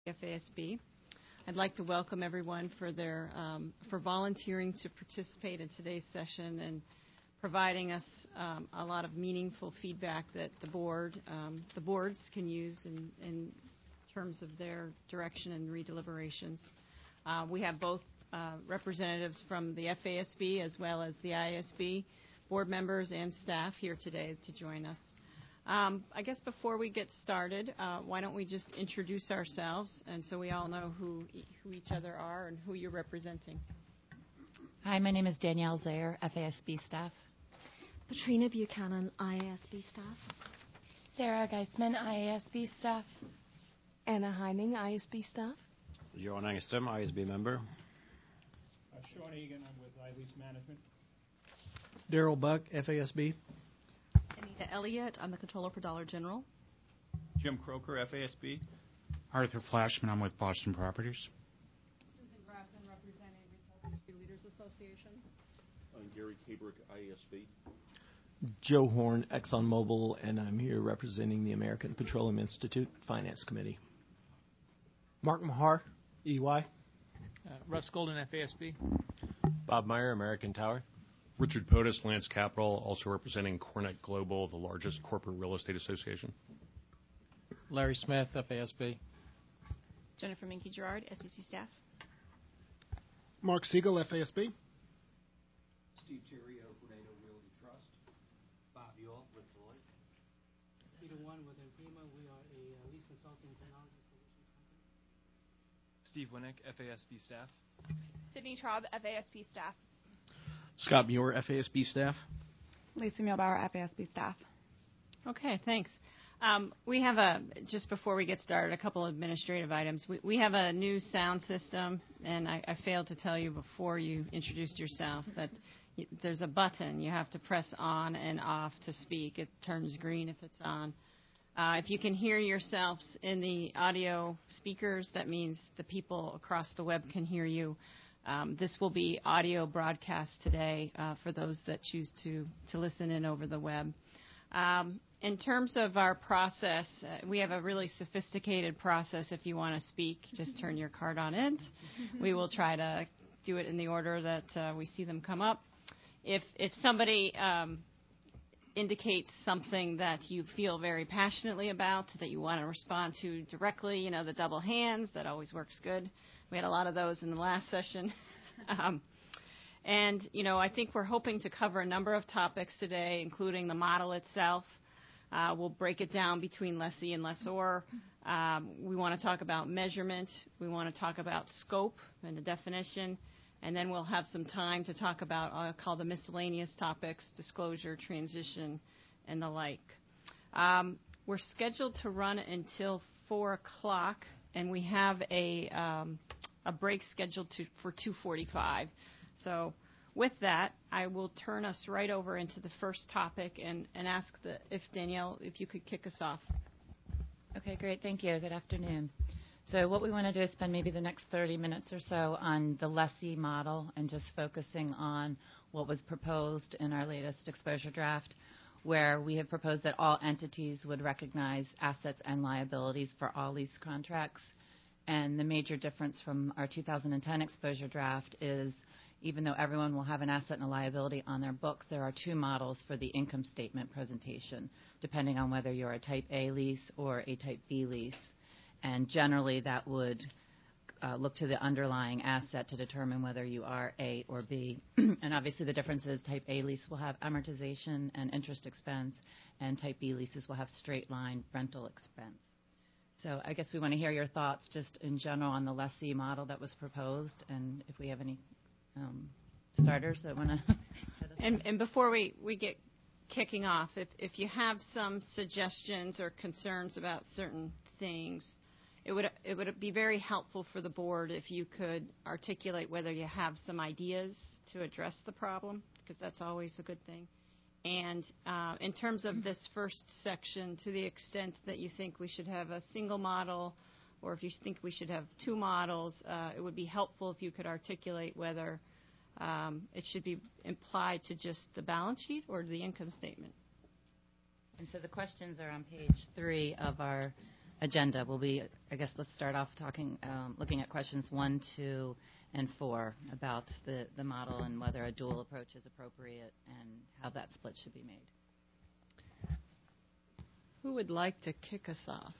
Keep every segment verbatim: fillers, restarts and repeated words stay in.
F A S B. I'd like to welcome everyone for their um, for volunteering to participate in today's session and providing us um, a lot of meaningful feedback that the board um, the boards can use in, in terms of their direction and redeliberations. Uh, we have both uh, representatives from the F A S B as well as the I A S B board members and staff here today to join us. Um, I guess before we get started, uh, why don't we just introduce ourselves, and so we all know who e- who each other are and who you're representing. Hi, my name is Danielle Zayer, F A S B staff. Patrina Buchanan, I A S B staff. Sarah Geisman, I A S B staff. Anna Heiming, I A S B staff. Johan Engström, I A S B member. Uh, Sean Egan, I'm with iLease Management. Daryl Buck, F A S B. Anita Elliott, I'm the controller for Dollar General. Jim Croker, F A S B. Arthur Flashman, I'm with Boston Properties. Susan Grafton, representing Retail Industry Leaders Association. I'm Gary Kabrick, I A S B. Joe Horn, ExxonMobil, and I'm here representing the American Petroleum Institute Finance Committee. Mark Mahar, E Y. Uh, Russ Golden, F A S B. Bob Meyer, American Tower. Richard Potus, Lance Capital, also representing Cornet Global, the largest corporate real estate association. Larry Smith, F A S B. Jennifer Minky-Gerard, S E C staff. Mark Siegel, F A S B. Steve Terrio, Grenado Realty Trust. Bob Yule with Deloitte. Peter One with Impima. We are a uh, lease consulting technology solutions company. Steve Winnick, F A S B staff. Sydney Traub, F A S B staff. Scott Muir, F A S B staff. Lisa Mielbauer, F A S B staff. Okay, thanks. Um, we have a, just before we get started, a couple of administrative items. We, we have a new sound system, and I, I failed to tell you before you introduced yourself that y- there's a button you have to press on and off to speak. It turns green if it's on. Uh, if you can hear yourselves in the audio speakers, that means the people across the web can hear you. Um, this will be audio broadcast today uh, for those that choose to, to listen in over the web. Um, in terms of our process, uh, we have a really sophisticated process. If you want to speak, just turn your card on in. We will try to do it in the order that uh, we see them come up. If, if somebody um, indicates something that you feel very passionately about, that you want to respond to directly, you know, the double hands, that always works good. We had a lot of those in the last session. um, and, you know, I think we're hoping to cover a number of topics today, including the model itself. Uh, we'll break it down between lessee and lessor. Um, we want to talk about measurement. We want to talk about scope and the definition. And then we'll have some time to talk about, I'll call the miscellaneous topics, disclosure, transition, and the like. Um, we're scheduled to run until four o'clock, and we have a um, a break scheduled to, for two forty-five. So with that, I will turn us right over into the first topic and, and ask the, if Danielle, if you could kick us off. Okay, great. Thank you. Good afternoon. So what we want to do is spend maybe the next thirty minutes or so on the lessee model and just focusing on what was proposed in our latest exposure draft, where we have proposed that all entities would recognize assets and liabilities for all lease contracts. And the major difference from our two thousand ten exposure draft is even though everyone will have an asset and a liability on their books, there are two models for the income statement presentation, depending on whether you're a Type A lease or a Type B lease. And generally, that would uh, look to the underlying asset to determine whether you are A or B. And obviously, the difference is Type A lease will have amortization and interest expense, and Type B leases will have straight-line rental expense. So I guess we want to hear your thoughts just in general on the lessee model that was proposed, and if we have any um, starters that want to. and, and before we, we get kicking off, if, if you have some suggestions or concerns about certain things, it would it would be very helpful for the board if you could articulate whether you have some ideas to address the problem, because that's always a good thing. And uh, in terms of this first section, to the extent that you think we should have a single model, or if you think we should have two models, uh, it would be helpful if you could articulate whether um, it should be applied to just the balance sheet or the income statement. And so the questions are on page three of our agenda will be, I guess let's start off talking, um, looking at questions one, two, and four about the, the model and whether a dual approach is appropriate and how that split should be made. Who would like to kick us off?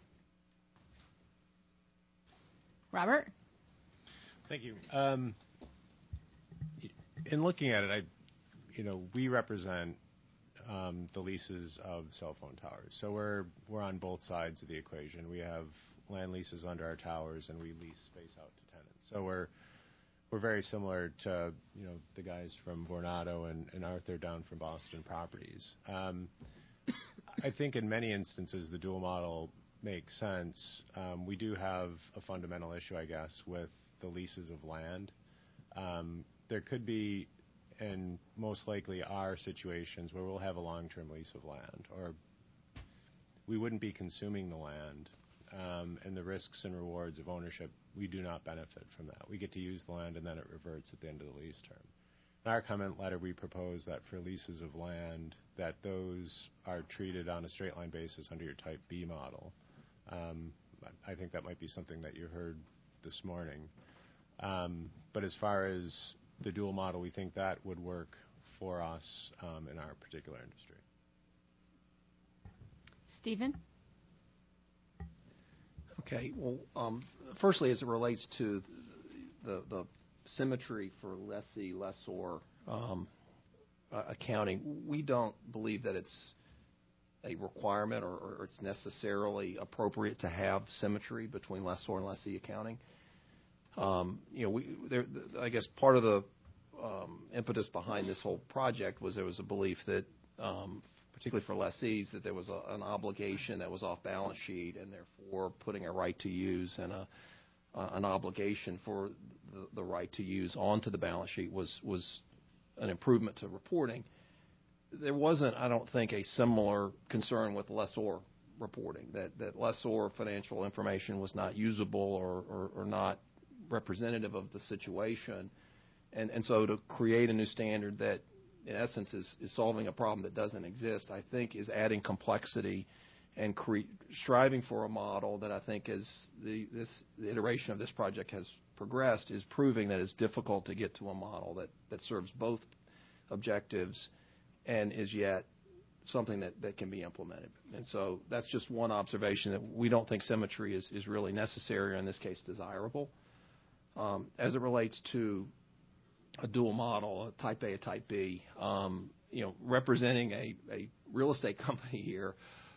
Robert? Thank you. Um, in looking at it, I, you know, we represent um, the leases of cell phone towers. So we're we're on both sides of the equation. We have land leases under our towers, and we lease space out to tenants. So we're we're very similar to, you know, the guys from Vornado and, and Arthur down from Boston Properties. Um, I think in many instances the dual model makes sense. Um, we do have a fundamental issue, I guess, with the leases of land. Um, there could be, and most likely are, situations where we'll have a long-term lease of land, or we wouldn't be consuming the land, um, and the risks and rewards of ownership, we do not benefit from that. We get to use the land, and then it reverts at the end of the lease term. In our comment letter, we propose that for leases of land, that those are treated on a straight-line basis under your Type B model. Um, I think that might be something that you heard this morning. Um, but as far as the dual model, we think that would work for us um, in our particular industry. Stephen? Okay. Well, um, firstly, as it relates to the, the symmetry for lessee, lessor um, uh, accounting, we don't believe that it's a requirement or, or it's necessarily appropriate to have symmetry between lessor and lessee accounting. Um, you know, we, there, I guess part of the um, impetus behind this whole project was there was a belief that, um, particularly for lessees, that there was a, an obligation that was off balance sheet, and therefore putting a right to use and a, uh, an obligation for the, the right to use onto the balance sheet was was an improvement to reporting. There wasn't, I don't think, a similar concern with lessor reporting, that, that lessor financial information was not usable or, or, or not representative of the situation. And, and so to create a new standard that, in essence, is, is solving a problem that doesn't exist, I think is adding complexity and cre- striving for a model that I think as the, this, the iteration of this project has progressed is proving that it's difficult to get to a model that, that serves both objectives and is yet something that, that can be implemented. And so that's just one observation, that we don't think symmetry is, is really necessary, or in this case desirable. Um, as it relates to a dual model, a Type A, a Type B, um, you know, representing a, a real estate company here,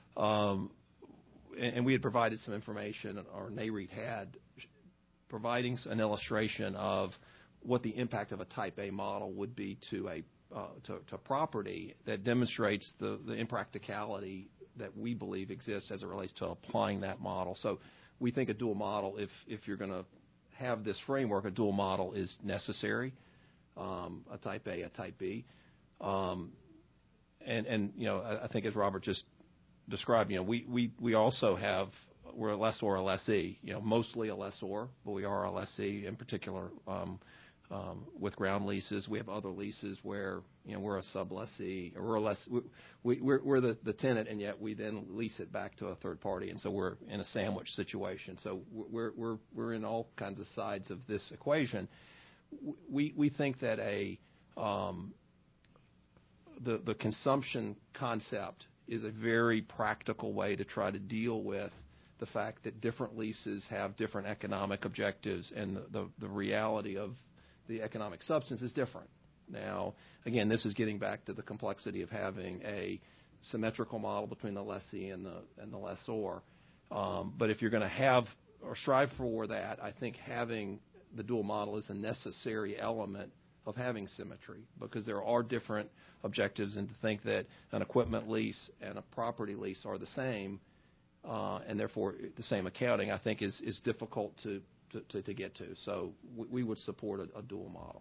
um, and, and we had provided some information, or NAREIT had, providing an illustration of what the impact of a Type A model would be to a Uh, to, to property, that demonstrates the, the impracticality that we believe exists as it relates to applying that model. So we think a dual model, if, if you're going to have this framework, a dual model is necessary, um, a Type A, a Type B. Um, and, and, you know, I, I think as Robert just described, you know, we, we, we also have, we're a lessor, a lessee, you know, mostly a lessor, but we are a lessee in particular. Um, Um, with ground leases, we have other leases where, you know, we're a sublessee, or we're a less, we, we, we're, we're the, the tenant, and yet we then lease it back to a third party, and so we're in a sandwich situation. So we're we're we're in all kinds of sides of this equation. We we think that a um, the the consumption concept is a very practical way to try to deal with the fact that different leases have different economic objectives, and the, the, the reality of the economic substance is different. Now, again, this is getting back to the complexity of having a symmetrical model between the lessee and the and the lessor. Um, but if you're going to have or strive for that, I think having the dual model is a necessary element of having symmetry, because there are different objectives, and to think that an equipment lease and a property lease are the same, uh, and therefore the same accounting, I think is, is difficult to To, to, to get to. So we, we would support a, a dual model.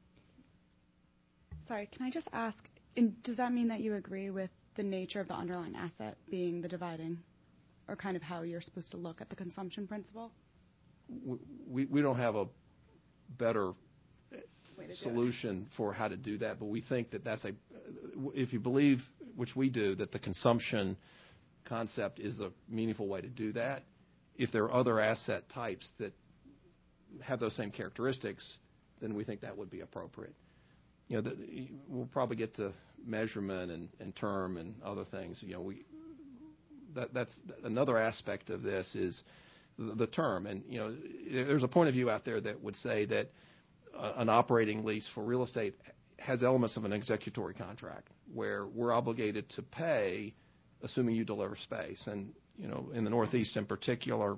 Sorry, can I just ask, in, does that mean that you agree with the nature of the underlying asset being the dividing, or kind of how you're supposed to look at the consumption principle? We, we, we don't have a better solution for how to do that, but we think that that's a, if you believe, which we do, that the consumption concept is a meaningful way to do that. If there are other asset types that have those same characteristics, then we think that would be appropriate. You know, the, we'll probably get to measurement and, and term and other things. You know, we that that's another aspect of this is the, the term. And you know, there's a point of view out there that would say that uh, an operating lease for real estate has elements of an executory contract where we're obligated to pay, assuming you deliver space. And you know, in the Northeast in particular,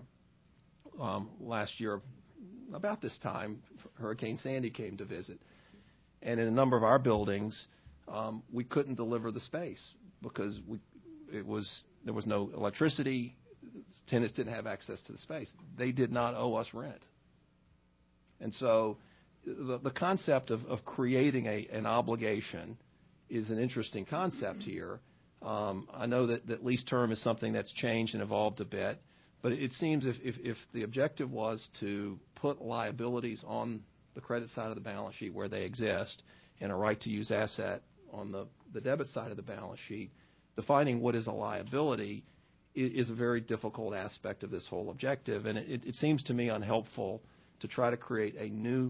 um, last year about this time, Hurricane Sandy came to visit. And in a number of our buildings, um, we couldn't deliver the space because we, it was there was no electricity. Tenants didn't have access to the space. They did not owe us rent. And so the, the concept of, of creating a, an obligation is an interesting concept here. Um, I know that, that lease term is something that's changed and evolved a bit, but it seems if, if, if the objective was to put liabilities on the credit side of the balance sheet where they exist and a right to use asset on the, the debit side of the balance sheet, defining what is a liability is, is a very difficult aspect of this whole objective. And it, it seems to me unhelpful to try to create a new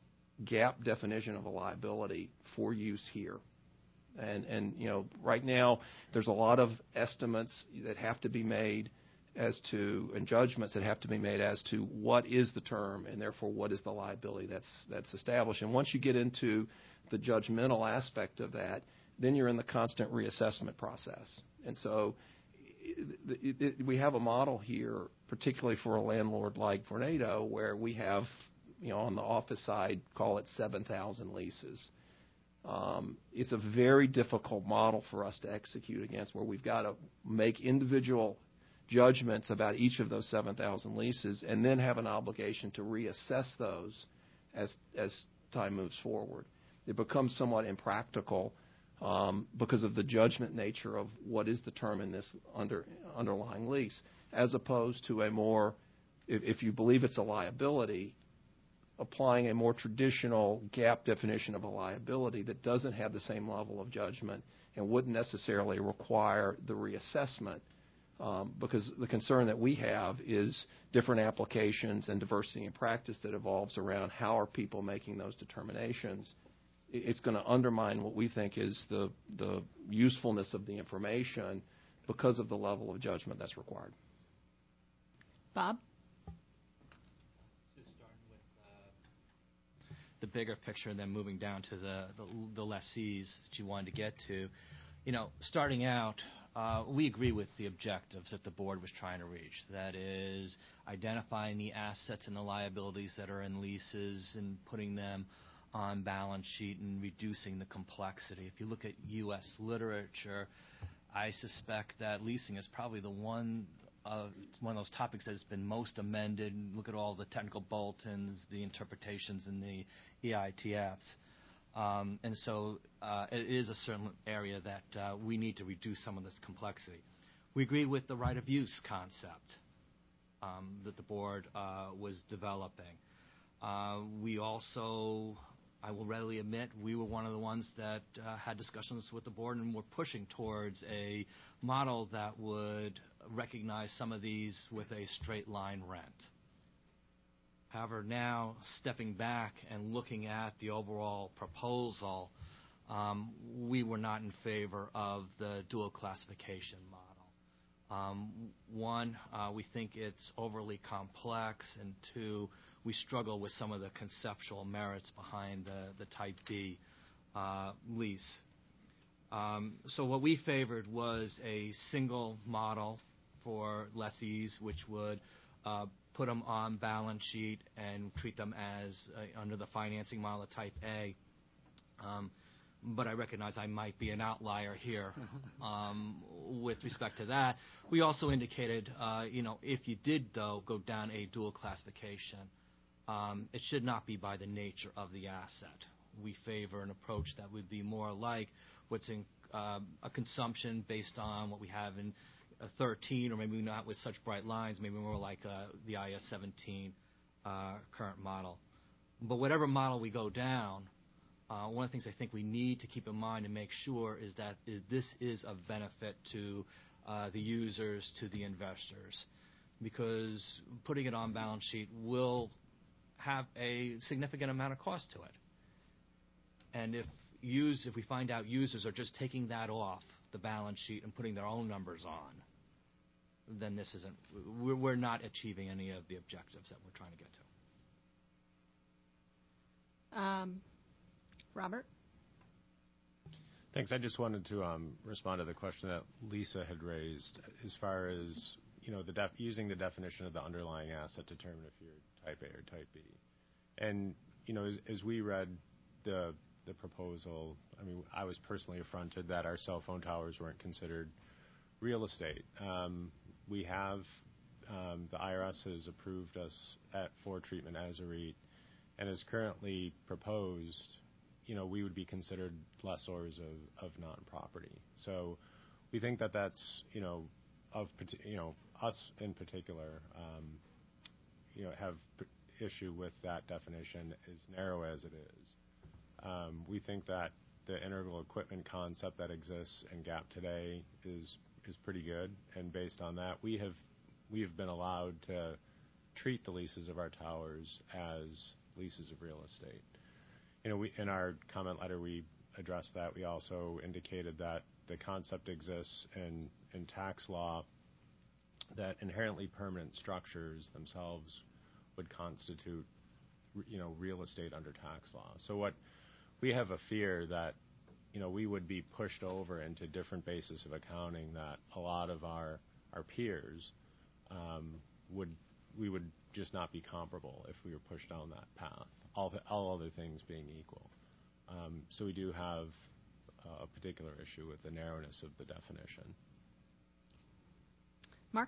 gap definition of a liability for use here. And, and you know, right now there's a lot of estimates that have to be made as to, and judgments that have to be made as to what is the term and therefore what is the liability that's that's established. And once you get into the judgmental aspect of that, then you're in the constant reassessment process. And so it, it, it, we have a model here, particularly for a landlord like Vornado, where we have, you know, on the office side, call it seven thousand leases. Um, it's a very difficult model for us to execute against, where we've got to make individual judgments about each of those seven thousand leases and then have an obligation to reassess those as as time moves forward. It becomes somewhat impractical um, because of the judgment nature of what is the term in this under, underlying lease, as opposed to a more, if, if you believe it's a liability, applying a more traditional gap definition of a liability that doesn't have the same level of judgment and wouldn't necessarily require the reassessment. Um, because the concern that we have is different applications and diversity in practice that evolves around how are people making those determinations. It's going to undermine what we think is the, the usefulness of the information because of the level of judgment that's required. Bob? The bigger picture and then moving down to the, the, the lessees that you wanted to get to. You know, starting out, uh, we agree with the objectives that the board was trying to reach. That is, identifying the assets and the liabilities that are in leases and putting them on balance sheet and reducing the complexity. If you look at U S literature, I suspect that leasing is probably the one Uh, one of those topics that has been most amended. Look at all the technical bulletins, the interpretations in the E I T Fs. Um, and so uh, it is a certain area that uh, we need to reduce some of this complexity. We agree with the right of use concept um, that the board uh, was developing. Uh, we also, I will readily admit, we were one of the ones that uh, had discussions with the board and were pushing towards a model that would recognize some of these with a straight line rent. However, now stepping back and looking at the overall proposal, um, we were not in favor of the dual classification model. Um, one, uh, we think it's overly complex, and two, we struggle with some of the conceptual merits behind the, the Type B uh, lease. Um, so what we favored was a single model for lessees, which would uh, put them on balance sheet and treat them as uh, under the financing model of Type A. Um, but I recognize I might be an outlier here um, with respect to that. We also indicated, uh, you know, if you did, though, go down a dual classification, um, it should not be by the nature of the asset. We favor an approach that would be more like what's in uh, a consumption based on what we have in thirteen, or maybe not with such bright lines, maybe more like uh, the I S seventeen uh, current model. But whatever model we go down, uh, one of the things I think we need to keep in mind and make sure is that is this is of benefit to uh, the users to the investors, because putting it on balance sheet will have a significant amount of cost to it. And if use if we find out users are just taking that off the balance sheet and putting their own numbers on, then this isn't we're, we're not achieving any of the objectives that we're trying to get to. Um, Robert? Thanks. I just wanted to um, respond to the question that Lisa had raised as far as, you know, the def- using the definition of the underlying asset to determine if you're type A or type B. And, you know, as, as we read the the proposal, I mean, I was personally affronted that our cell phone towers weren't considered real estate. Um, we have, um, the I R S has approved us at, for treatment as a REIT, and as currently proposed, you know, we would be considered lessors of, of non-property. So we think that that's, you know, of, you know, us in particular, um, you know, have p- issue with that definition, as narrow as it is. Um, we think that the integral equipment concept that exists in G A P today is is pretty good, and based on that, we have we have been allowed to treat the leases of our towers as leases of real estate. You know, we, in our comment letter, we addressed that. We also indicated that the concept exists in in tax law that inherently permanent structures themselves would constitute, you know, real estate under tax law. So what we have a fear that, you know, we would be pushed over into different bases of accounting that a lot of our our peers um, would we would just not be comparable if we were pushed down that path. All the, all other things being equal. Um, so we do have uh, a particular issue with the narrowness of the definition. Mark?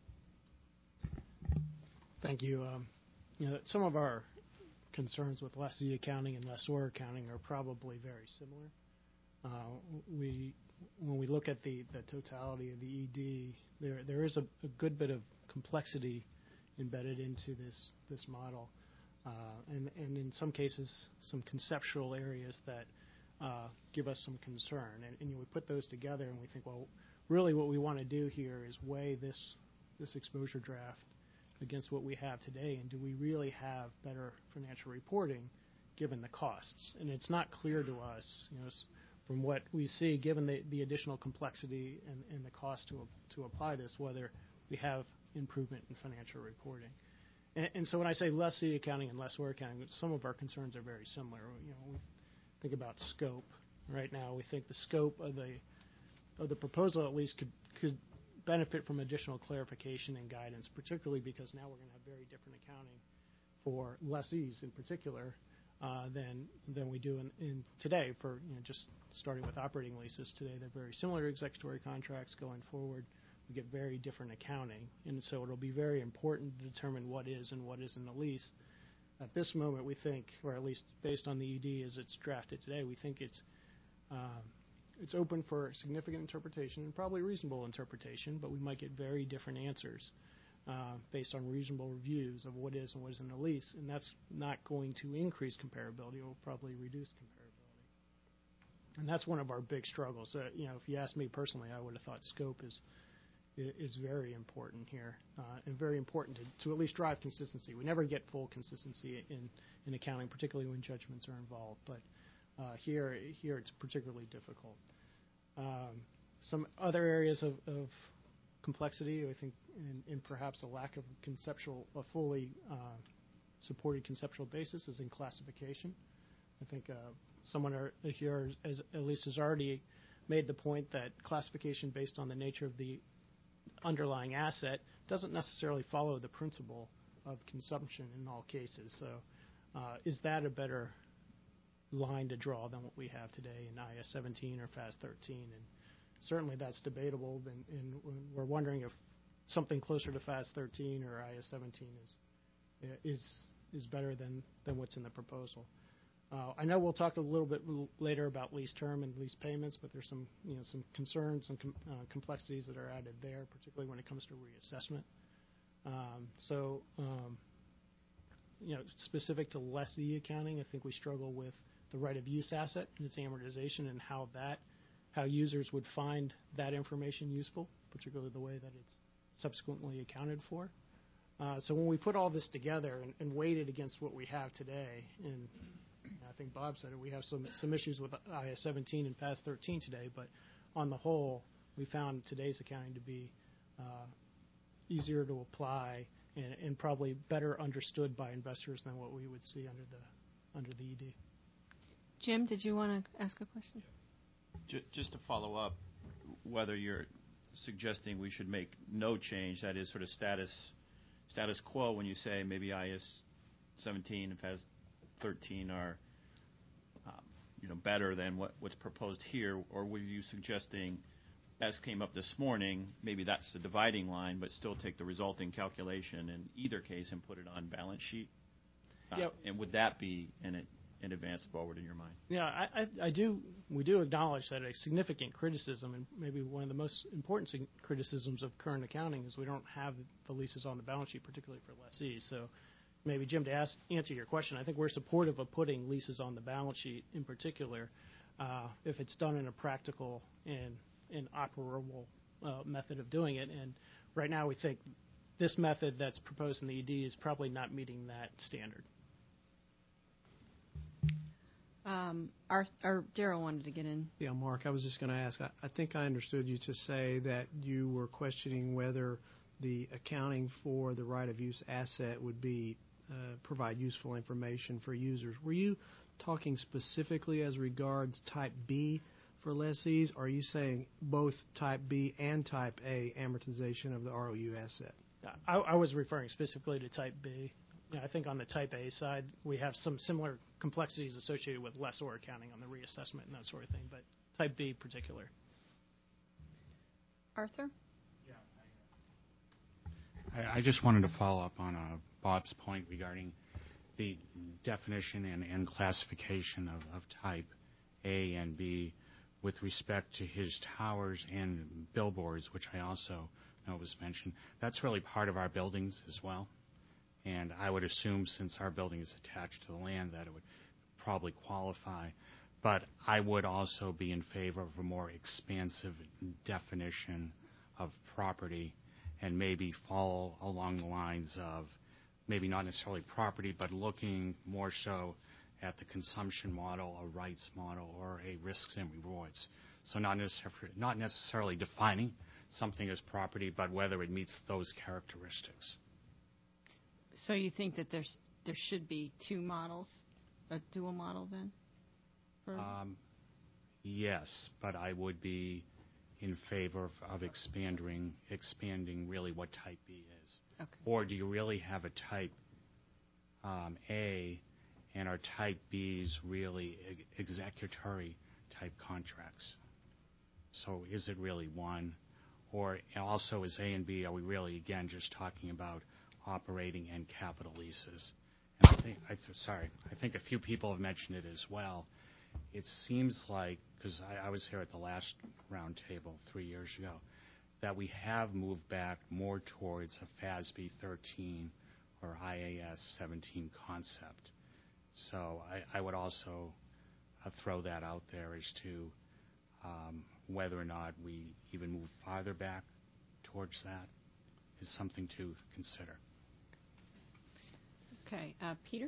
Thank you. Um, you know, some of our concerns with lessee accounting and lessor accounting are probably very similar. Uh, we, when we look at the, the totality of the E D, there there is a, a good bit of complexity embedded into this this model, uh, and and in some cases some conceptual areas that uh, give us some concern. And, and we put those together and we think, well, really what we want to do here is weigh this this exposure draft against what we have today, and do we really have better financial reporting given the costs? And it's not clear to us, you know, from what we see, given the, the additional complexity and, and the cost to to apply this, whether we have improvement in financial reporting. And, and so when I say lessee accounting and lessor accounting, some of our concerns are very similar. You know, we think about scope. Right now, we think the scope of the of the proposal at least could could benefit from additional clarification and guidance, particularly because now we're going to have very different accounting for lessees in particular uh, than than we do in, in today. For you know, just starting with operating leases today, they're very similar to executory contracts. Going forward, we get very different accounting, and so it'll be very important to determine what is and what isn't a lease. At this moment, we think, or at least based on the E D as it's drafted today, we think it's um, it's open for significant interpretation and probably reasonable interpretation, but we might get very different answers uh, based on reasonable reviews of what is and what isn't a lease, and that's not going to increase comparability. It will probably reduce comparability. And that's one of our big struggles. Uh, you know, if you ask me personally, I would have thought scope is is very important here uh, and very important to, to at least drive consistency. We never get full consistency in, in accounting, particularly when judgments are involved, but uh, here here it's particularly difficult. Um, some other areas of, of complexity, I think, and, and perhaps a lack of conceptual, a fully uh, supported conceptual basis is in classification. I think uh, someone are, here has, at least has already made the point that classification based on the nature of the underlying asset doesn't necessarily follow the principle of consumption in all cases. So uh, is that a better line to draw than what we have today in I S seventeen or F A S thirteen? And certainly that's debatable, and, and we're wondering if something closer to F A S thirteen or I S seventeen is is is better than, than what's in the proposal. Uh, I know we'll talk a little bit later about lease term and lease payments, but there's some you know some concerns and com- uh, complexities that are added there, particularly when it comes to reassessment. Um, so, um, you know, specific to lessee accounting, I think we struggle with the right of use asset and its amortization and how that how users would find that information useful particularly the way that it's subsequently accounted for. Uh, so when we put all this together and, and weighed it against what we have today, and I think Bob said it, we have some, some issues with I S seventeen and P A S thirteen today, but on the whole, we found today's accounting to be uh, easier to apply and, and probably better understood by investors than what we would see under the under the E D. Jim, did you want to ask a question? Just to follow up, whether you're suggesting we should make no change, that is sort of status status quo, when you say maybe I S seventeen and P A S thirteen are um, you know, better than what, what's proposed here, or were you suggesting, as came up this morning, maybe that's the dividing line, but still take the resulting calculation in either case and put it on balance sheet? Uh, yep. And would that be an, an advance forward in your mind? Yeah, I, I, I do. We do acknowledge that a significant criticism, and maybe one of the most important criticisms of current accounting, is we don't have the leases on the balance sheet, particularly for lessees. So maybe, Jim, to ask, answer your question, I think we're supportive of putting leases on the balance sheet in particular uh, if it's done in a practical and, and operable uh, method of doing it. And right now we think this method that's proposed in the E D is probably not meeting that standard. Um, our, our Daryl wanted to get in. Yeah, Mark, I was just going to ask. I, I think I understood you to say that you were questioning whether the accounting for the right of use asset would be uh, provide useful information for users. Were you talking specifically as regards Type B for lessees, or are you saying both Type B and Type A amortization of the R O U asset? I, I was referring specifically to Type B. Yeah, I think on the Type A side, we have some similar complexities associated with lessor accounting on the reassessment and that sort of thing, but Type B in particular. Arthur? I, I just wanted to follow up on uh, Bob's point regarding the definition and, and classification of, of Type A and B with respect to his towers and billboards, which I also know was mentioned. That's really part of our buildings as well. And I would assume, since our building is attached to the land, that it would probably qualify. But I would also be in favor of a more expansive definition of property and maybe follow along the lines of maybe not necessarily property, but looking more so at the consumption model, a rights model, or a risks and rewards. So not necessarily, not necessarily defining something as property, but whether it meets those characteristics. So you think that there's there should be two models, a dual model then? For um, yes, but I would be in favor of, of expanding expanding really what Type B is. Okay. Or do you really have a Type um, A and are Type Bs really ex- executory type contracts? So is it really one? Or also is A and B, are we really, again, just talking about operating and capital leases? And I think, I th- sorry, I think a few people have mentioned it as well. It seems like, because I, I was here at the last round table three years ago, that we have moved back more towards a F A S B thirteen or I A S seventeen concept. So I, I would also uh, throw that out there as to um, whether or not we even move farther back towards that is something to consider. Okay, uh, Peter?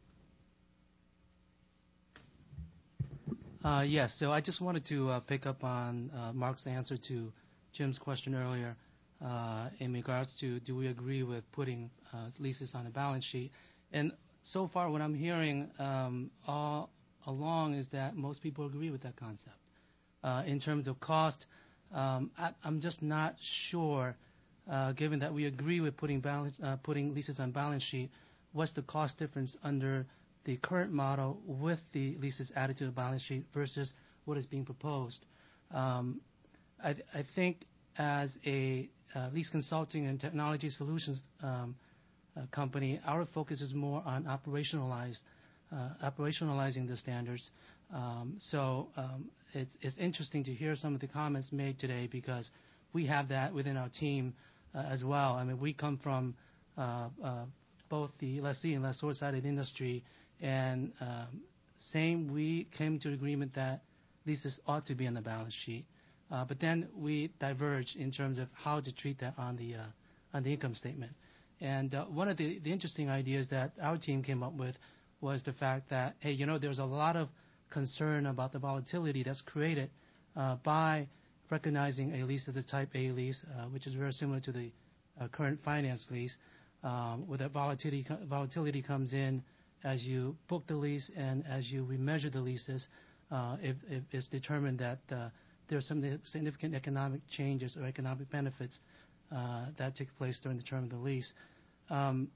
Uh, yes, so I just wanted to uh, pick up on uh, Mark's answer to Jim's question earlier uh, in regards to do we agree with putting uh, leases on a balance sheet. And so far what I'm hearing um, all along is that most people agree with that concept. Uh, in terms of cost, um, I, I'm just not sure, uh, given that we agree with putting, balance, uh, putting leases on balance sheet, what's the cost difference under the current model with the leases added to the balance sheet versus what is being proposed. Um, I, I think as a uh, lease consulting and technology solutions um, uh, company, our focus is more on operationalized, uh, operationalizing the standards. Um, so um, it's, it's interesting to hear some of the comments made today because we have that within our team uh, as well. I mean, we come from uh, uh, both the lessee and lessor side of the industry. And um, same, we came to agreement that leases ought to be on the balance sheet. Uh, but then we diverged in terms of how to treat that on the uh, on the income statement. And uh, one of the, the interesting ideas that our team came up with was the fact that, hey, you know, there's a lot of concern about the volatility that's created uh, by recognizing a lease as a Type A lease, uh, which is very similar to the uh, current finance lease, um, where that volatility, volatility comes in as you book the lease and as you remeasure the leases, uh, if, if it's determined that uh, there are some significant economic changes or economic benefits uh, that take place during the term of the lease. Um,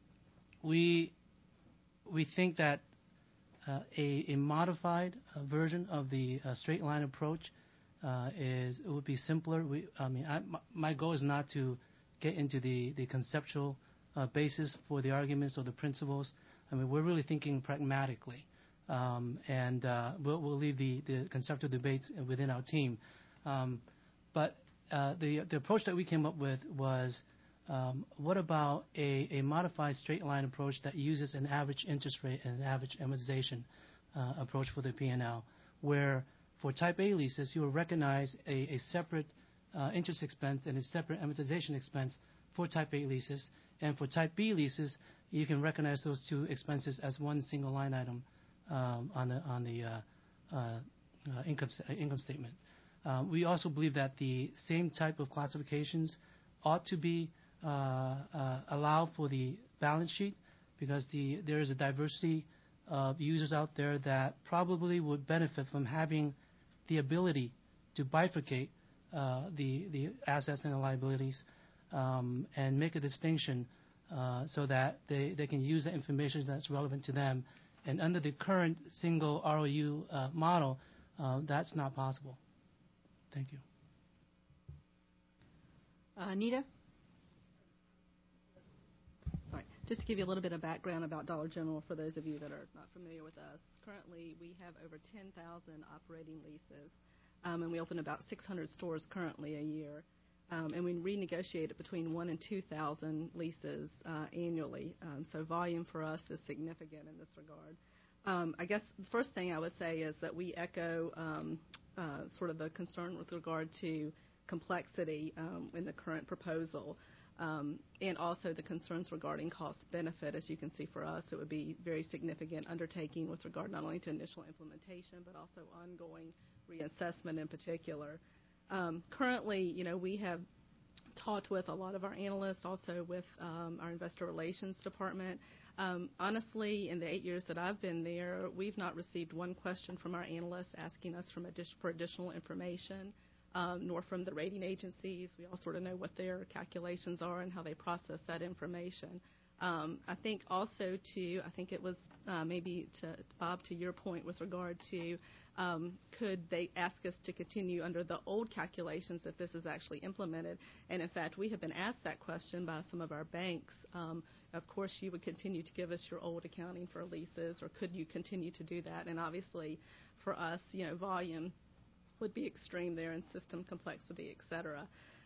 we we think that uh, a, a modified uh, version of the uh, straight line approach uh, is it would be simpler. We, I mean, I, my, my goal is not to get into the the conceptual uh, basis for the arguments or the principles. I mean, we're really thinking pragmatically. Um, and uh, we'll, we'll leave the, the conceptual debates within our team. Um, but uh, the, the approach that we came up with was, um, what about a, a modified straight line approach that uses an average interest rate and an average amortization uh, approach for the P and L, where for Type A leases, you will recognize a, a separate uh, interest expense and a separate amortization expense for Type A leases. And for Type B leases, you can recognize those two expenses as one single line item Um, on the on the uh, uh, uh, income income statement. Um, we also believe that the same type of classifications ought to be uh, uh, allowed for the balance sheet, because the there is a diversity of users out there that probably would benefit from having the ability to bifurcate uh, the the assets and the liabilities um, and make a distinction uh, so that they, they can use the information that's relevant to them. And under the current single R O U uh, model, uh, that's not possible. Thank you. Uh, Anita? Sorry. Just to give you a little bit of background about Dollar General for those of you that are not familiar with us. Currently, we have over ten thousand operating leases, um, and we open about six hundred stores currently a year. Um, and we renegotiate between one and two thousand leases uh, annually. Um, so volume for us is significant in this regard. Um, I guess the first thing I would say is that we echo um, uh, sort of the concern with regard to complexity um, in the current proposal, um, and also the concerns regarding cost benefit. As you can see, for us, it would be very significant undertaking with regard not only to initial implementation but also ongoing reassessment in particular. Um, currently, you know, we have talked with a lot of our analysts, also with um, our investor relations department. Um, honestly, in the eight years that I've been there, we've not received one question from our analysts asking us from addi- for additional information, um, nor from the rating agencies. We all sort of know what their calculations are and how they process that information. Um, I think also, too, I think it was uh, maybe, to Bob, to your point with regard to um, could they ask us to continue under the old calculations if this is actually implemented. And, in fact, we have been asked that question by some of our banks. Um, of course, you would continue to give us your old accounting for leases, or could you continue to do that? And, obviously, for us, you know, volume would be extreme there, and system complexity, et cetera.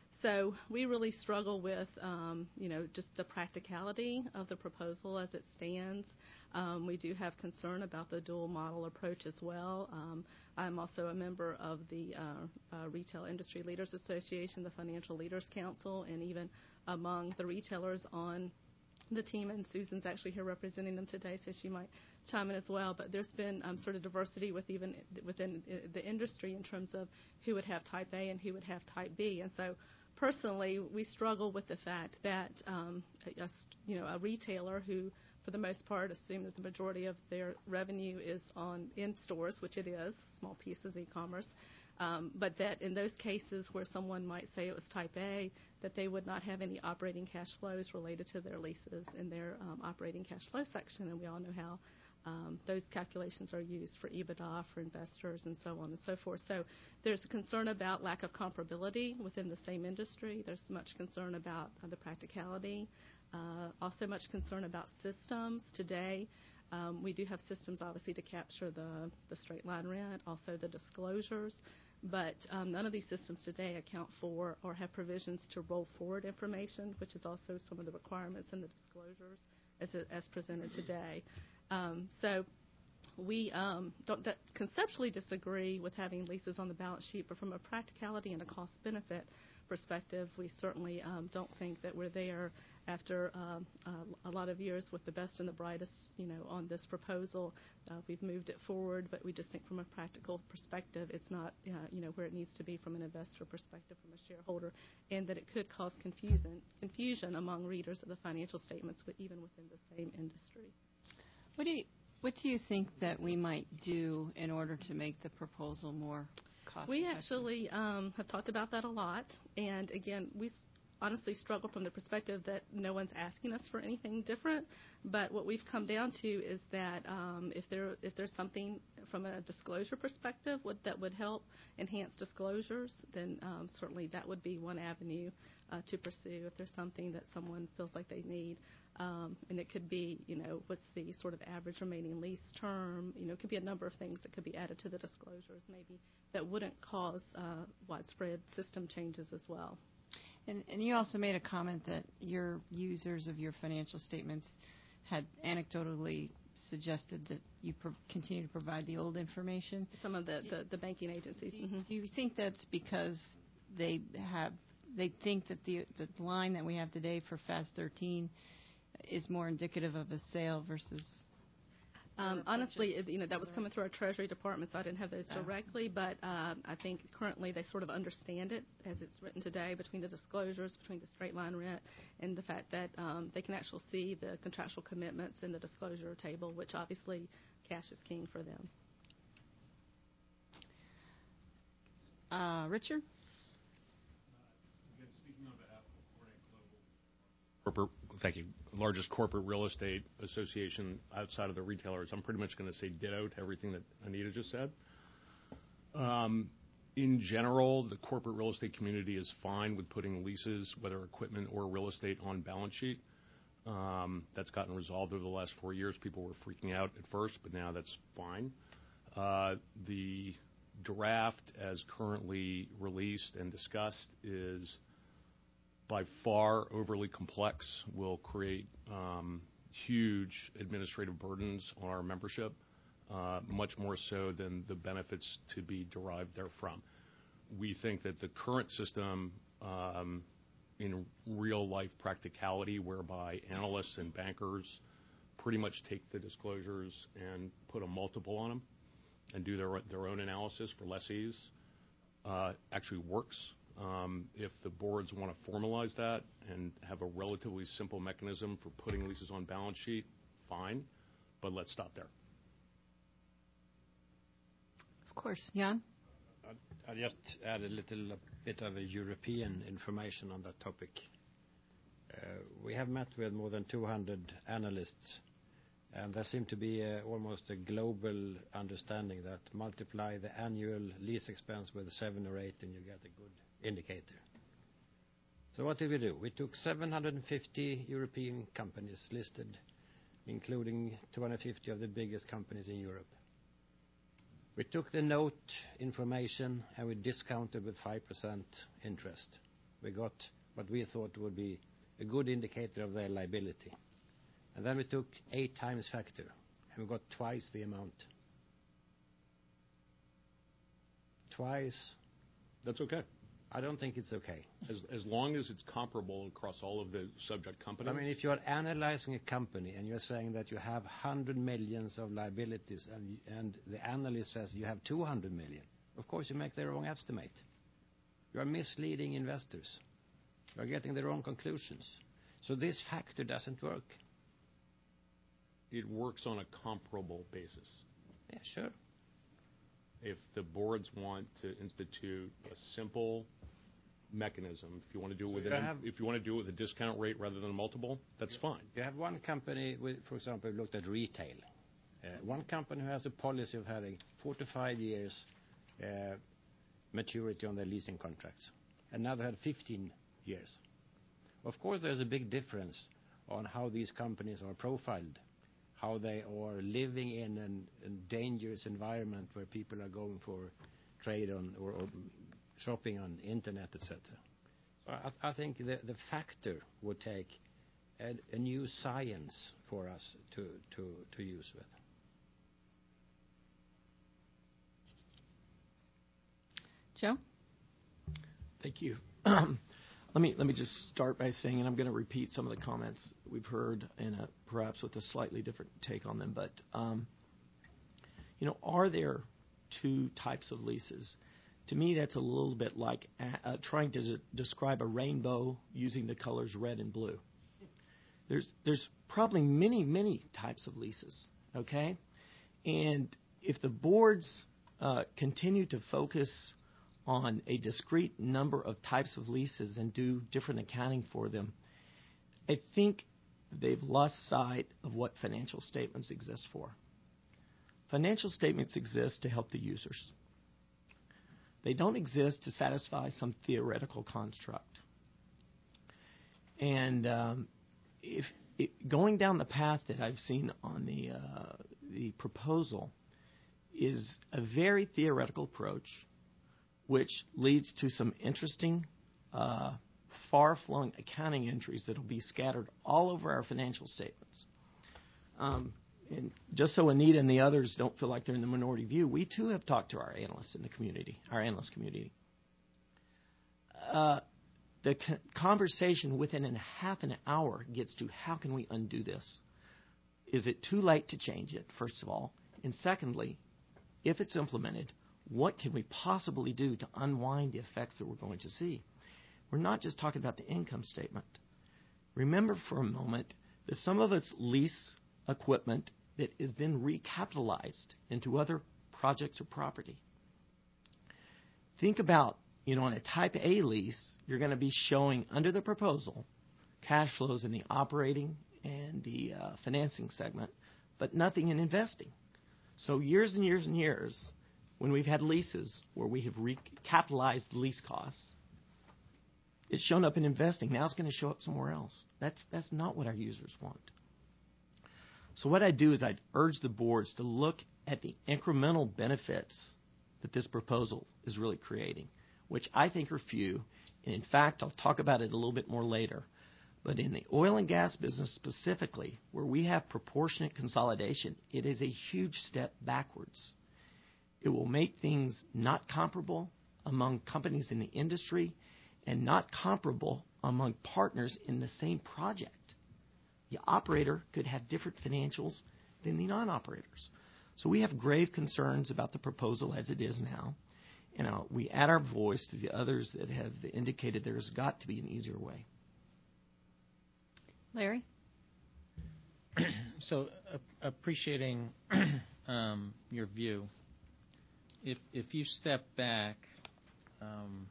So we really struggle with, um, you know, just the practicality of the proposal as it stands. Um, we do have concern about the dual model approach as well. Um, I'm also a member of the uh, uh, Retail Industry Leaders Association, the Financial Leaders Council, and even among the retailers on the team, and Susan's actually here representing them today, so she might chime in as well. But there's been um, sort of diversity with even within the industry in terms of who would have Type A and who would have Type B. And so personally, we struggle with the fact that um, a, a, you know, a retailer who, for the most part, assume that the majority of their revenue is on in stores, which it is, small pieces e-commerce, um, but that in those cases where someone might say it was Type A, that they would not have any operating cash flows related to their leases in their um, operating cash flow section, and we all know how Um, those calculations are used for EBITDA, for investors, and so on and so forth. So there's a concern about lack of comparability within the same industry. There's much concern about uh, the practicality. Uh, also much concern about systems. Today, um, we do have systems, obviously, to capture the, the straight line rent, also the disclosures. But um, none of these systems today account for or have provisions to roll forward information, which is also some of the requirements in the disclosures as, it, as presented today. Um, so we um, don't that conceptually disagree with having leases on the balance sheet, but from a practicality and a cost-benefit perspective, we certainly um, don't think that we're there after um, uh, a lot of years with the best and the brightest, you know, on this proposal. Uh, we've moved it forward, but we just think from a practical perspective, it's not, uh, you know, where it needs to be from an investor perspective, from a shareholder, and that it could cause confusion, confusion among readers of the financial statements, but even within the same industry. What do you What do you think that we might do in order to make the proposal more cost We effective? actually um, have talked about that a lot, and again, we s- honestly struggle from the perspective that no one's asking us for anything different. But what we've come down to is that um, if there if there's something from a disclosure perspective would, that would help enhance disclosures, then um, certainly that would be one avenue uh, to pursue. If there's something that someone feels like they need. Um, and it could be, you know, what's the sort of average remaining lease term? You know, it could be a number of things that could be added to the disclosures, maybe, that wouldn't cause uh, widespread system changes as well. And, and you also made a comment that your users of your financial statements had anecdotally suggested that you pro- continue to provide the old information. Some of the, the, the banking agencies. Do, mm-hmm. do you think that's because they have they think that the the line that we have today for F A S thirteen is more indicative of a sale versus? Um, honestly, it, you know, that was coming through our Treasury Department, so I didn't have those directly. But um, I think currently they sort of understand it as it's written today, between the disclosures, between the straight line rent, and the fact that um, they can actually see the contractual commitments in the disclosure table, which obviously cash is king for them. Uh, Richard? Again, speaking on behalf of Corning Global, corporate, thank you, largest corporate real estate association outside of the retailers, I'm pretty much going to say ditto to everything that Anita just said. Um, in general, the corporate real estate community is fine with putting leases, whether equipment or real estate, on balance sheet. Um, that's gotten resolved over the last four years. People were freaking out at first, but now that's fine. Uh, the draft, as currently released and discussed, is by far overly complex, will create um, huge administrative burdens on our membership, uh, much more so than the benefits to be derived therefrom. We think that the current system, um, in real-life practicality, whereby analysts and bankers pretty much take the disclosures and put a multiple on them and do their, their own analysis for lessees, uh, actually works. Um, if the boards want to formalize that and have a relatively simple mechanism for putting leases on balance sheet, fine, but let's stop there. Of course. Jan? I'll just add a little bit of a European information on that topic. Uh, we have met with more than two hundred analysts, and there seems to be a, almost a global understanding that multiply the annual lease expense with seven or eight and you get a good indicator. So what did we do? We took seven hundred fifty European companies listed, including two hundred fifty of the biggest companies in Europe. We took the note information and we discounted with five percent interest. We got what we thought would be a good indicator of their liability. And then we took eight times factor and we got twice the amount. Twice. That's okay. I don't think it's okay. As, as long as it's comparable across all of the subject companies. I mean, if you're analyzing a company and you're saying that you have one hundred millions of liabilities and, and the analyst says you have two hundred million, of course you make the wrong estimate. You are misleading investors. You are getting the wrong conclusions. So this factor doesn't work. It works on a comparable basis. Yeah, sure. If the boards want to institute a simple mechanism, if you want to do it with So an, you have- if you want to do it with a discount rate rather than a multiple, that's fine. You have one company, with, for example, looked at retail. Uh, one company who has a policy of having four to five years uh, maturity on their leasing contracts. Another had fifteen years. Of course, there's a big difference on how these companies are profiled, how they are living in an, a dangerous environment where people are going for trade on or, or shopping on internet, et cetera. So I, I think the, the factor would take a, a new science for us to, to, to use with. Joe? Thank you. Um, let me let me just start by saying, and I'm going to repeat some of the comments we've heard, and uh, perhaps with a slightly different take on them. But um, you know, are there two types of leases? To me, that's a little bit like uh, trying to d- describe a rainbow using the colors red and blue. There's there's probably many many types of leases. Okay, and if the boards uh, continue to focus on a discrete number of types of leases and do different accounting for them, I think they've lost sight of what financial statements exist for. Financial statements exist to help the users. They don't exist to satisfy some theoretical construct. And um, if it, going down the path that I've seen on the uh, the proposal is a very theoretical approach, which leads to some interesting, uh, far-flung accounting entries that will be scattered all over our financial statements. Um, and just so Anita and the others don't feel like they're in the minority view, we too have talked to our analysts in the community, our analyst community. Uh, the co- conversation within a half an hour gets to how can we undo this? Is it too late to change it, first of all? And secondly, if it's implemented, what can we possibly do to unwind the effects that we're going to see? We're not just talking about the income statement. Remember for a moment that some of it's lease equipment that is then recapitalized into other projects or property. Think about, you know, on a type A lease, you're going to be showing under the proposal cash flows in the operating and the uh, financing segment, but nothing in investing. So years and years and years, when we've had leases where we have recapitalized lease costs, it's shown up in investing. Now it's going to show up somewhere else. That's that's not what our users want. So what I'd do is I'd urge the boards to look at the incremental benefits that this proposal is really creating, which I think are few. And in fact, I'll talk about it a little bit more later. But in the oil and gas business specifically, where we have proportionate consolidation, it is a huge step backwards. It will make things not comparable among companies in the industry and not comparable among partners in the same project. The operator could have different financials than the non-operators. So we have grave concerns about the proposal as it is now. And uh, we add our voice to the others that have indicated there has got to be an easier way. Larry? So uh, appreciating um, your view, if if you step back, um,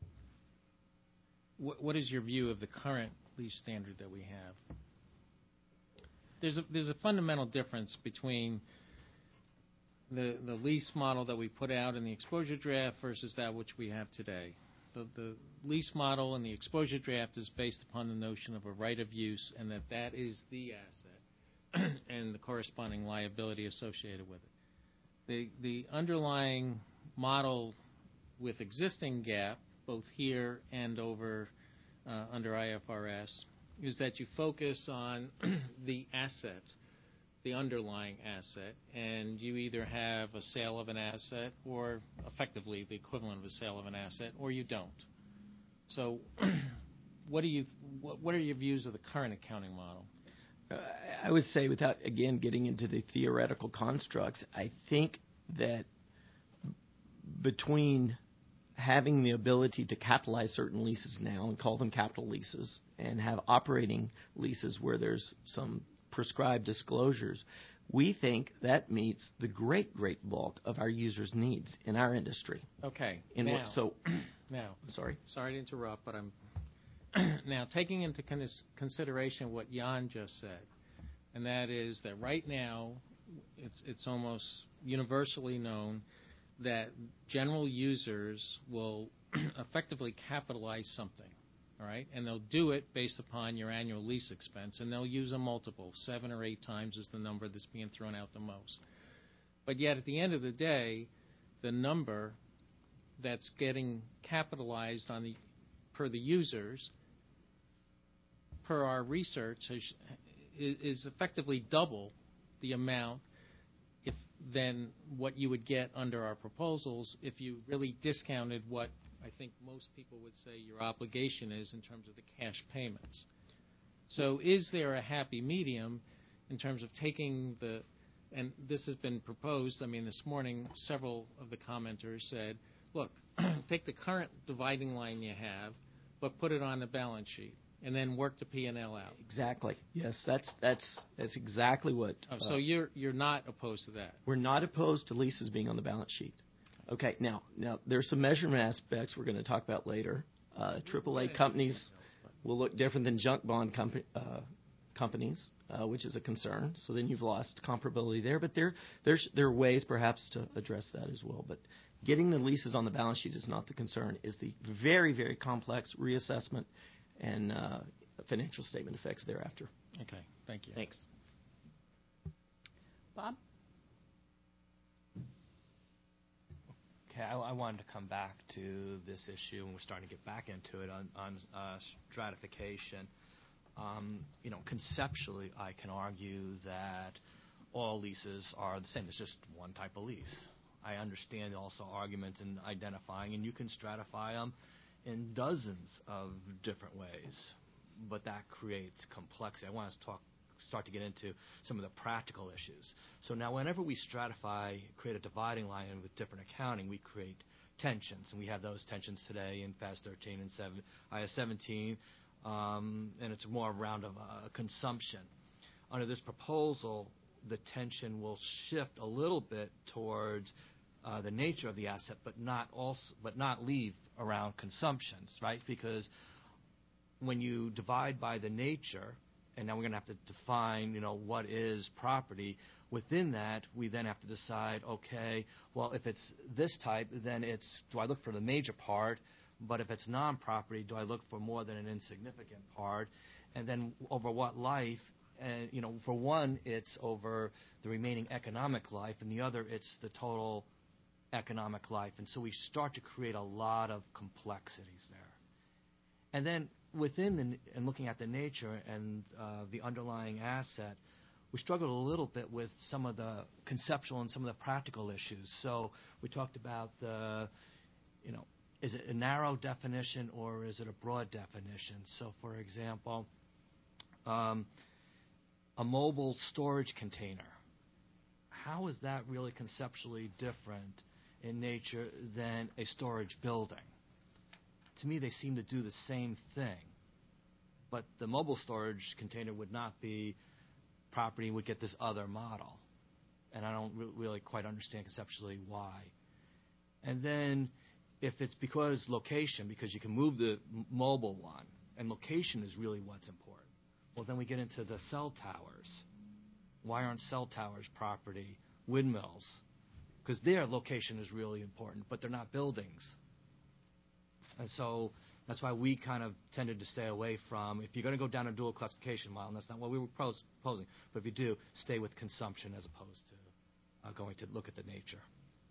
what, what is your view of the current lease standard that we have? There's a, there's a fundamental difference between the the lease model that we put out in the exposure draft versus that which we have today. The, the lease model in the exposure draft is based upon the notion of a right of use and that that is the asset and the corresponding liability associated with it. The, the underlying model with existing GAAP, both here and over uh, under I F R S, is that you focus on the asset, the underlying asset, and you either have a sale of an asset or effectively the equivalent of a sale of an asset, or you don't. So what, do you, what, what are your views of the current accounting model? Uh, I would say, without, again, getting into the theoretical constructs, I think that between having the ability to capitalize certain leases now and call them capital leases and have operating leases where there's some prescribed disclosures, we think that meets the great, great bulk of our users' needs in our industry. Okay. In now, what, so, now, sorry, sorry to interrupt, but I'm now taking into consideration what Jan just said, and that is that right now it's it's almost universally known that general users will effectively capitalize something. All right, and they'll do it based upon your annual lease expense, and they'll use a multiple. Seven or eight times is the number that's being thrown out the most. But yet, at the end of the day, the number that's getting capitalized on the per the users, per our research, is, is effectively double the amount if than what you would get under our proposals if you really discounted what I think most people would say your obligation is in terms of the cash payments. So is there a happy medium in terms of taking the, and this has been proposed, I mean, this morning several of the commenters said, look, take the current dividing line you have, but put it on the balance sheet, and then work the P and L out. Exactly. Yes, that's that's that's exactly what. Oh, so uh, you're you're not opposed to that? We're not opposed to leases being on the balance sheet. Okay. Now, now there's some measurement aspects we're going to talk about later. Uh, triple A companies will look different than junk bond comp- uh, companies, uh, which is a concern. So then you've lost comparability there. But there there's there are ways perhaps to address that as well. But getting the leases on the balance sheet is not the concern. Is the very very complex reassessment and uh, financial statement effects thereafter. Okay, thank you. Thanks. Bob? Okay, I, I wanted to come back to this issue, and we're starting to get back into it on, on uh, stratification. Um, you know, conceptually, I can argue that all leases are the same. It's just one type of lease. I understand also arguments in identifying, and you can stratify them in dozens of different ways, but that creates complexity. I want to talk, start to get into some of the practical issues. So now whenever we stratify, create a dividing line with different accounting, we create tensions, and we have those tensions today in F A S thirteen and seven, I S seventeen, um, and it's more around of uh, consumption. Under this proposal, the tension will shift a little bit towards Uh, the nature of the asset, but not also, but not leave around consumptions, right? Because when you divide by the nature, and now we're going to have to define, you know, what is property. Within that, we then have to decide, okay, well, if it's this type, then it's, do I look for the major part? But if it's non-property, do I look for more than an insignificant part? And then over what life? And, you know, for one, it's over the remaining economic life, and the other, it's the total economic life. And so we start to create a lot of complexities there. And then within the, and looking at the nature and uh, the underlying asset, we struggled a little bit with some of the conceptual and some of the practical issues. So we talked about the, you know, is it a narrow definition or is it a broad definition? So, for example, um, a mobile storage container, how is that really conceptually different in nature than a storage building? To me, they seem to do the same thing. But the mobile storage container would not be property and would get this other model. And I don't re- really quite understand conceptually why. And then if it's because location, because you can move the m- mobile one, and location is really what's important, well, then we get into the cell towers. Why aren't cell towers property? Windmills. Because their location is really important, but they're not buildings. And so that's why we kind of tended to stay away from, if you're going to go down a dual classification model, and that's not what we were proposing, but if you do, stay with consumption as opposed to uh, going to look at the nature.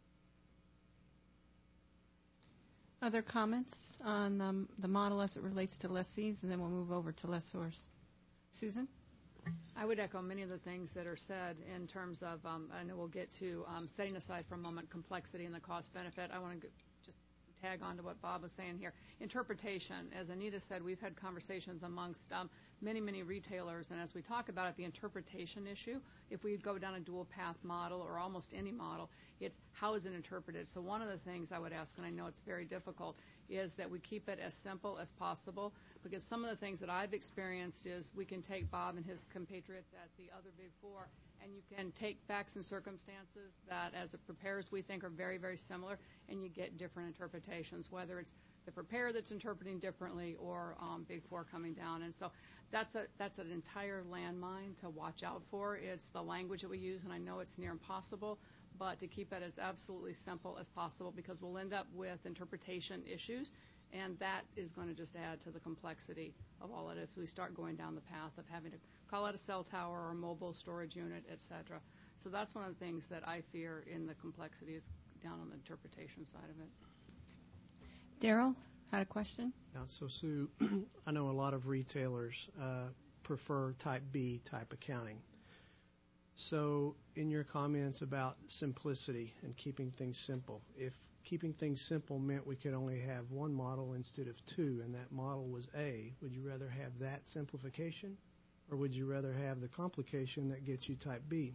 Other comments on um, the model as it relates to lessees, and then we'll move over to lessors. Susan? I would echo many of the things that are said in terms of, um, I know we'll get to um, setting aside for a moment complexity and the cost benefit. I want to just tag on to what Bob was saying here. Interpretation, as Anita said, we've had conversations amongst um, many, many retailers, and as we talk about it, the interpretation issue, if we go down a dual path model or almost any model, it's how is it interpreted? So one of the things I would ask, and I know it's very difficult, is that we keep it as simple as possible, because some of the things that I've experienced is we can take Bob and his compatriots at the other big four, and you can take facts and circumstances that as a preparers we think are very, very similar, and you get different interpretations, whether it's the preparer that's interpreting differently or um, big four coming down. And so that's a that's an entire landmine to watch out for. It's the language that we use, and I know it's near impossible, but to keep it as absolutely simple as possible, because we'll end up with interpretation issues, and that is going to just add to the complexity of all of it if we start going down the path of having to call out a cell tower or a mobile storage unit, et cetera. So that's one of the things that I fear in the complexity is down on the interpretation side of it. Daryl had a question. Yeah, so, Sue, I know a lot of retailers uh, prefer type B type accounting. So in your comments about simplicity and keeping things simple, if keeping things simple meant we could only have one model instead of two, and that model was A, would you rather have that simplification, or would you rather have the complication that gets you type B?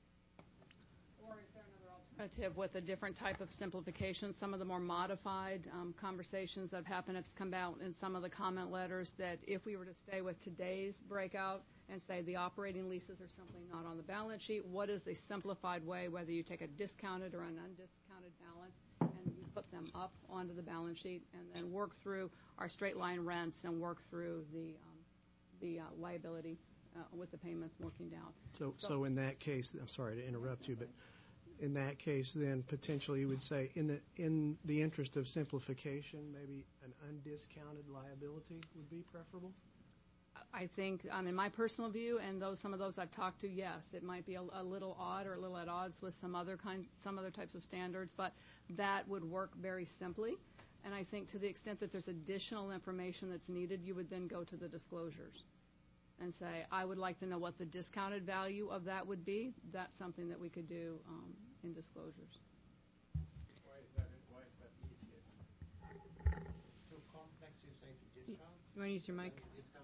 Or is there another alternative with a different type of simplification? Some of the more modified um, conversations that have happened have come out in some of the comment letters that if we were to stay with today's breakout and say the operating leases are simply not on the balance sheet, what is a simplified way, whether you take a discounted or an undiscounted balance, and you put them up onto the balance sheet and then work through our straight line rents and work through the um, the uh, liability uh, with the payments working down. So, so, so in that case, I'm sorry to interrupt you, but in that case, then potentially you would say, in the in the interest of simplification, maybe an undiscounted liability would be preferable? I think, um, in my personal view, and those some of those I've talked to, yes, it might be a, a little odd or a little at odds with some other kind, some other types of standards, but that would work very simply. And I think to the extent that there's additional information that's needed, you would then go to the disclosures and say, I would like to know what the discounted value of that would be. That's something that we could do um, in disclosures. Why is that, why is that easier? It's too complex, you say, to discount? You want to use your mic?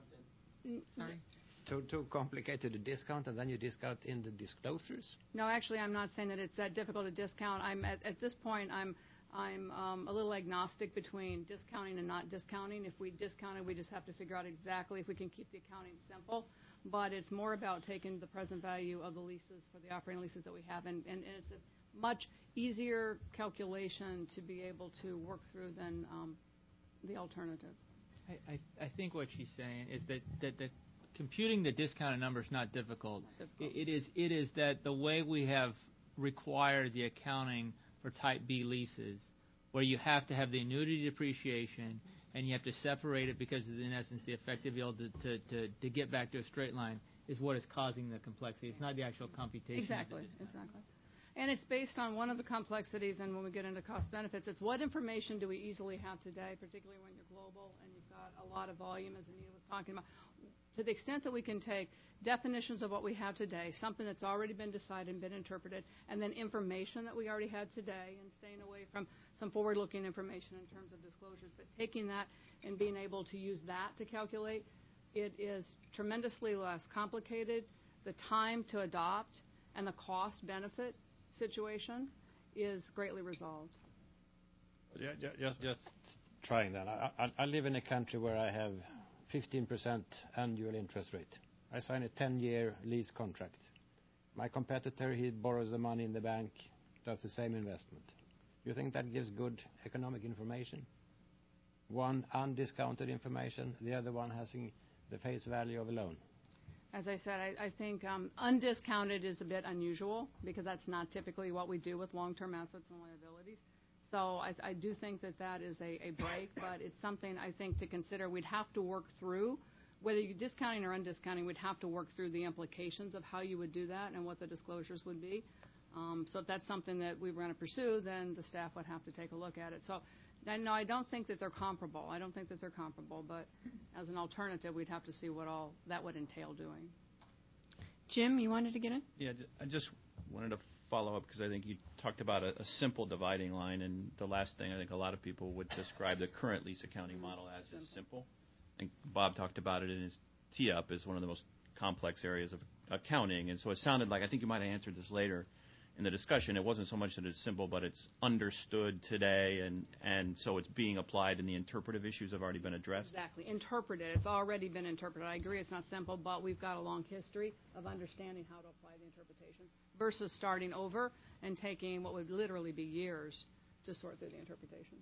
Sorry? Too, too complicated to discount, and then you discount in the disclosures? No, actually, I'm not saying that it's that difficult to discount. I'm at, at this point, I'm I'm um, a little agnostic between discounting and not discounting. If we discount it, we just have to figure out exactly if we can keep the accounting simple. But it's more about taking the present value of the leases for the operating leases that we have, and, and, and it's a much easier calculation to be able to work through than um, the alternative. I, I, I think what she's saying is that, that the computing the discounted number is not difficult. difficult. It, it is it is that the way we have required the accounting for Type B leases, where you have to have the annuity depreciation and you have to separate it because, of, in essence, the effective yield to, to, to, to get back to a straight line is what is causing the complexity. It's not the actual computation. Exactly, exactly. And it's based on one of the complexities, and when we get into cost benefits, it's what information do we easily have today, particularly when you're global and you've got a lot of volume, as Anita was talking about. To the extent that we can take definitions of what we have today, something that's already been decided and been interpreted, and then information that we already had today, and staying away from some forward-looking information in terms of disclosures, but taking that and being able to use that to calculate, it is tremendously less complicated. The time to adopt and the cost-benefit situation is greatly resolved. Yeah, just, just trying that. I, I, I live in a country where I have fifteen percent annual interest rate. I sign a ten-year lease contract. My competitor, he borrows the money in the bank, does the same investment. You think that gives good economic information? One undiscounted information, the other one has the face value of a loan. As I said, I, I think um, undiscounted is a bit unusual because that's not typically what we do with long-term assets and liabilities. So I, I do think that that is a, a break, but it's something I think to consider. We'd have to work through, whether you're discounting or undiscounting, we'd have to work through the implications of how you would do that and what the disclosures would be. Um, so if that's something that we were going to pursue, then the staff would have to take a look at it. So no, I don't think that they're comparable. I don't think that they're comparable, but as an alternative, we'd have to see what all that would entail doing. Jim, you wanted to get in? Yeah, I just wanted to follow up because I think you talked about a, a simple dividing line, and the last thing I think a lot of people would describe the current lease accounting model as is simple. I think Bob talked about it in his tee-up as one of the most complex areas of accounting, and so it sounded like, I think you might have answered this later in the discussion, it wasn't so much that it's simple, but it's understood today, and, and so it's being applied, and the interpretive issues have already been addressed? Exactly. Interpreted. It's already been interpreted. I agree it's not simple, but we've got a long history of understanding how to apply the interpretations versus starting over and taking what would literally be years to sort through the interpretations.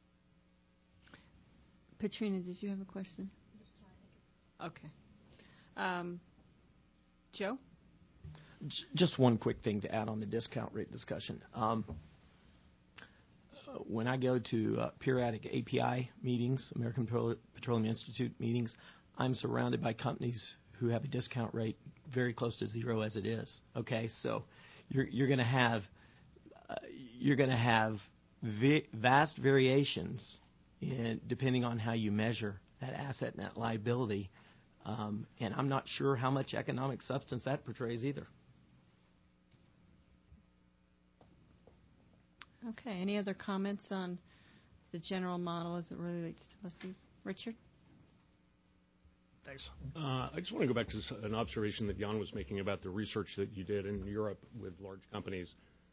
Patrina, did you have a question? Okay. Um, Joe? Just one quick thing to add on the discount rate discussion. Um, when I go to uh, periodic A P I meetings, American Petroleum Institute meetings, I'm surrounded by companies who have a discount rate very close to zero as it is. Okay, so you're you're going to have uh, you're going to have vi- vast variations in depending on how you measure that asset and that liability, um, and I'm not sure how much economic substance that portrays either. Okay. Any other comments on the general model as it relates to lessees? Richard? Thanks. Uh, I just want to go back to this, an observation that Jan was making about the research that you did in Europe with large companies.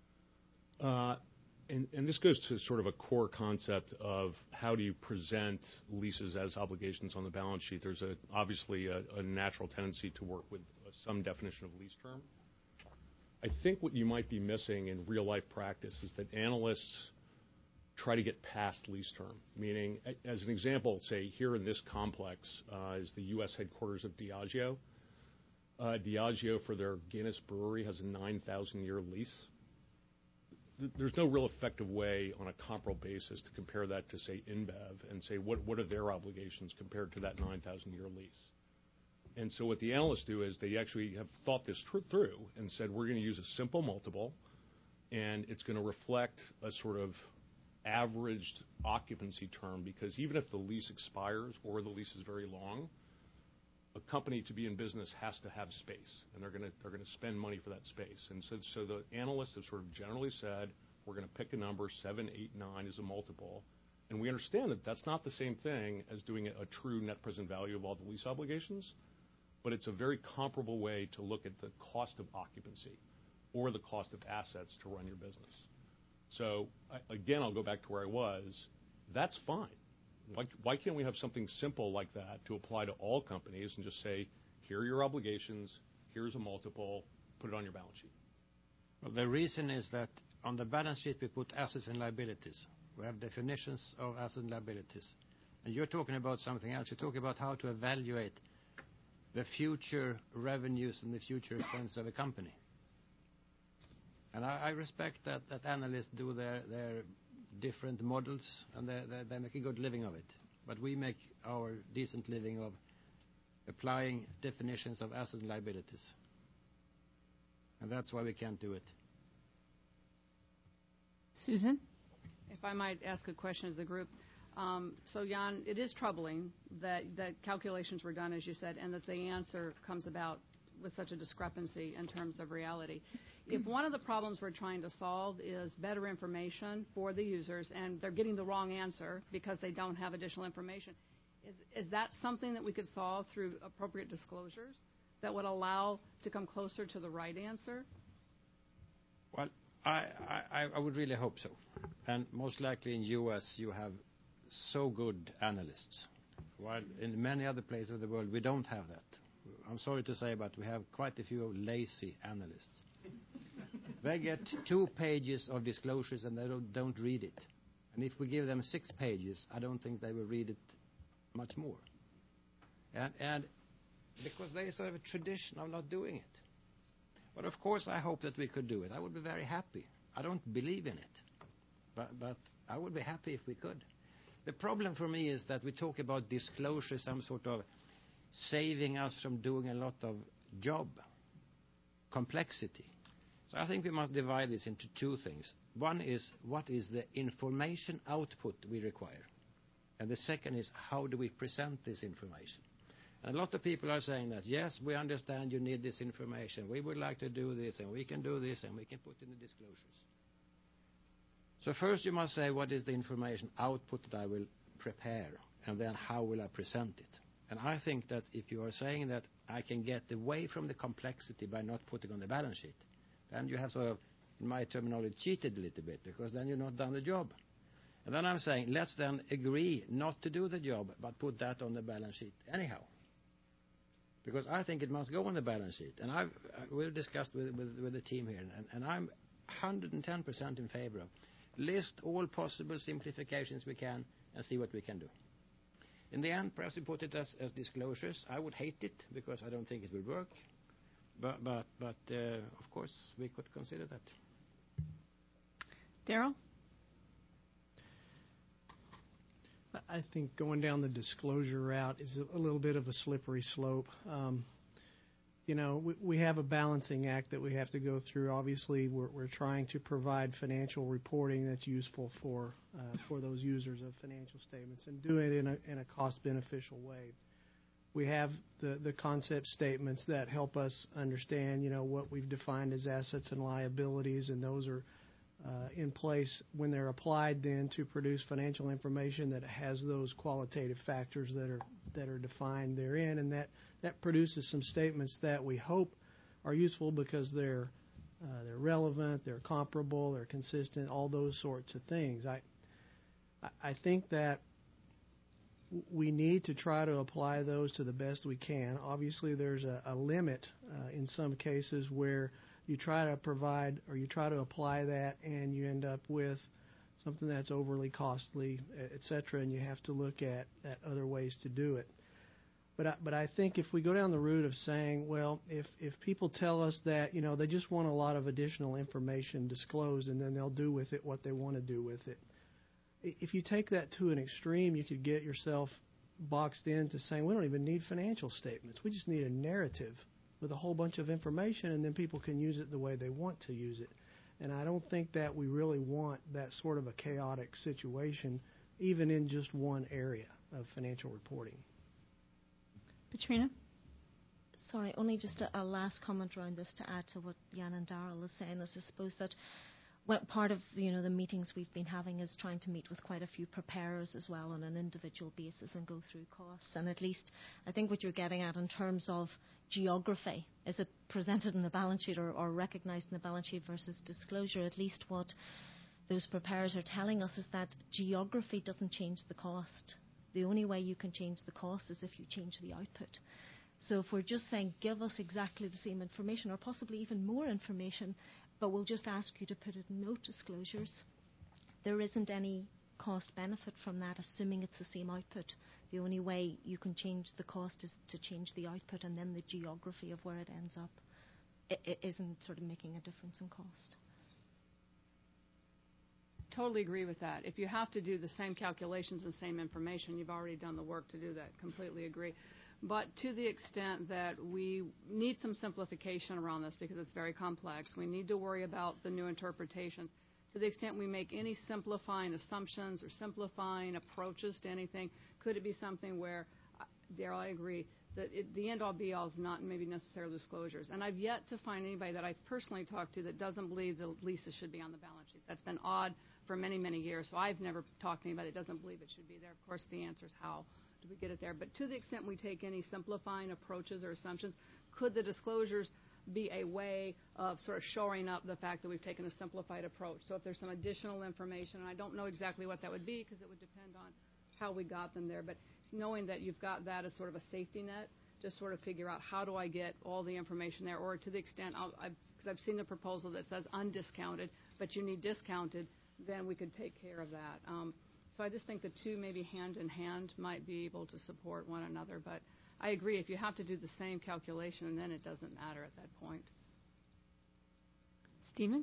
Uh, and, and this goes to sort of a core concept of how do you present leases as obligations on the balance sheet. There's a, obviously a, a natural tendency to work with some definition of lease term. I think what you might be missing in real-life practice is that analysts try to get past lease term, meaning, as an example, say here in this complex uh, is the U S headquarters of Diageo. Uh, Diageo, for their Guinness brewery, has a nine thousand year lease. Th- there's no real effective way on a comparable basis to compare that to, say, InBev and say what, what are their obligations compared to that nine thousand year lease. And so what the analysts do is they actually have thought this tr- through and said we're going to use a simple multiple, and it's going to reflect a sort of averaged occupancy term, because even if the lease expires or the lease is very long, a company to be in business has to have space, and they're going to they're going to spend money for that space. And so, so the analysts have sort of generally said we're going to pick a number, seven, eight, nine is a multiple, and we understand that that's not the same thing as doing a, a true net present value of all the lease obligations, but it's a very comparable way to look at the cost of occupancy or the cost of assets to run your business. So, I, again, I'll go back to where I was. That's fine. Why, why can't we have something simple like that to apply to all companies and just say, here are your obligations, here's a multiple, put it on your balance sheet? Well, the reason is that on the balance sheet we put assets and liabilities. We have definitions of assets and liabilities. And you're talking about something else. You're talking about how to evaluate the future revenues and the future expense of a company. And I, I respect that, that analysts do their, their different models, and they, they, they make a good living of it. But we make our decent living of applying definitions of assets and liabilities. And that's why we can't do it. Susan? If I might ask a question of the group. Um, so, Jan, it is troubling that, that calculations were done, as you said, and that the answer comes about with such a discrepancy in terms of reality. If one of the problems we're trying to solve is better information for the users, and they're getting the wrong answer because they don't have additional information, is, is that something that we could solve through appropriate disclosures that would allow to come closer to the right answer? Well, I, I, I would really hope so. And most likely in U S you have so good analysts, while in many other places of the world we don't have that. I'm sorry to say, but we have quite a few lazy analysts. They get two pages of disclosures and they don't, don't read it. And if we give them six pages, I don't think they will read it much more. And, and because there is a tradition of not doing it. But of course I hope that we could do it. I would be very happy. I don't believe in it. But, but I would be happy if we could. The problem for me is that we talk about disclosure, some sort of saving us from doing a lot of job, complexity. So I think we must divide this into two things. One is what is the information output we require? And the second is how do we present this information? And a lot of people are saying that, yes, we understand you need this information. We would like to do this, and we can do this, and we can put in the disclosures. So first you must say what is the information output that I will prepare, and then how will I present it? And I think that if you are saying that I can get away from the complexity by not putting on the balance sheet, then you have sort of, in my terminology, cheated a little bit, because then you're not done the job. And then I'm saying, let's then agree not to do the job, but put that on the balance sheet anyhow. Because I think it must go on the balance sheet. And I've, we've discussed with, with, with the team here, and, and I'm one hundred ten percent in favor of. List all possible simplifications we can and see what we can do. In the end, perhaps we put it as, as disclosures. I would hate it because I don't think it will work. But, but, but uh, of course, we could consider that. Daryl? I think going down the disclosure route is a little bit of a slippery slope. Um, you know, we, we have a balancing act that we have to go through. Obviously, we're, we're trying to provide financial reporting that's useful for uh, for those users of financial statements and do it in a in a cost-beneficial way. We have the, the concept statements that help us understand, you know, what we've defined as assets and liabilities, and those are uh, in place when they're applied then to produce financial information that has those qualitative factors that are that are defined therein, and that, that produces some statements that we hope are useful because they're uh, they're relevant, they're comparable, they're consistent, all those sorts of things. I I think that we need to try to apply those to the best we can. Obviously, there's a, a limit uh, in some cases where you try to provide or you try to apply that and you end up with something that's overly costly, et cetera, and you have to look at, at other ways to do it. But I, but I think if we go down the route of saying, well, if, if people tell us that, you know, they just want a lot of additional information disclosed and then they'll do with it what they want to do with it. If you take that to an extreme, you could get yourself boxed into saying we don't even need financial statements. We just need a narrative with a whole bunch of information, and then people can use it the way they want to use it. And I don't think that we really want that sort of a chaotic situation, even in just one area of financial reporting. Katrina? Sorry, only just a, a last comment around this to add to what Jan and Darrell is saying is I suppose that well, part of you know the meetings we've been having is trying to meet with quite a few preparers as well on an individual basis and go through costs. And at least I think what you're getting at in terms of geography, is it presented in the balance sheet or, or recognised in the balance sheet versus disclosure? At least what those preparers are telling us is that geography doesn't change the cost. The only way you can change the cost is if you change the output. So if we're just saying give us exactly the same information or possibly even more information, but we'll just ask you to put it in note disclosures, there isn't any cost benefit from that, assuming it's the same output. The only way you can change the cost is to change the output, and then the geography of where it ends up it, it isn't sort of making a difference in cost. Totally agree with that. If you have to do the same calculations and same information, you've already done the work to do that. Completely agree. But to the extent that we need some simplification around this because it's very complex, we need to worry about the new interpretations. To the extent we make any simplifying assumptions or simplifying approaches to anything, could it be something where, Darrell, I agree, that it, the end-all be-all is not maybe necessarily disclosures. And I've yet to find anybody that I've personally talked to that doesn't believe the leases should be on the balance sheet. That's been odd for many, many years. So I've never talked to anybody that doesn't believe it should be there. Of course, the answer is how do we get it there. But to the extent we take any simplifying approaches or assumptions, could the disclosures be a way of sort of shoring up the fact that we've taken a simplified approach? So if there's some additional information, and I don't know exactly what that would be because it would depend on how we got them there, but knowing that you've got that as sort of a safety net, just sort of figure out how do I get all the information there, or to the extent, I'll, I've, because I've seen the proposal that says undiscounted, but you need discounted, then we could take care of that. Um, so I just think the two maybe hand in hand might be able to support one another, but I agree, if you have to do the same calculation, then it doesn't matter at that point. Stephen?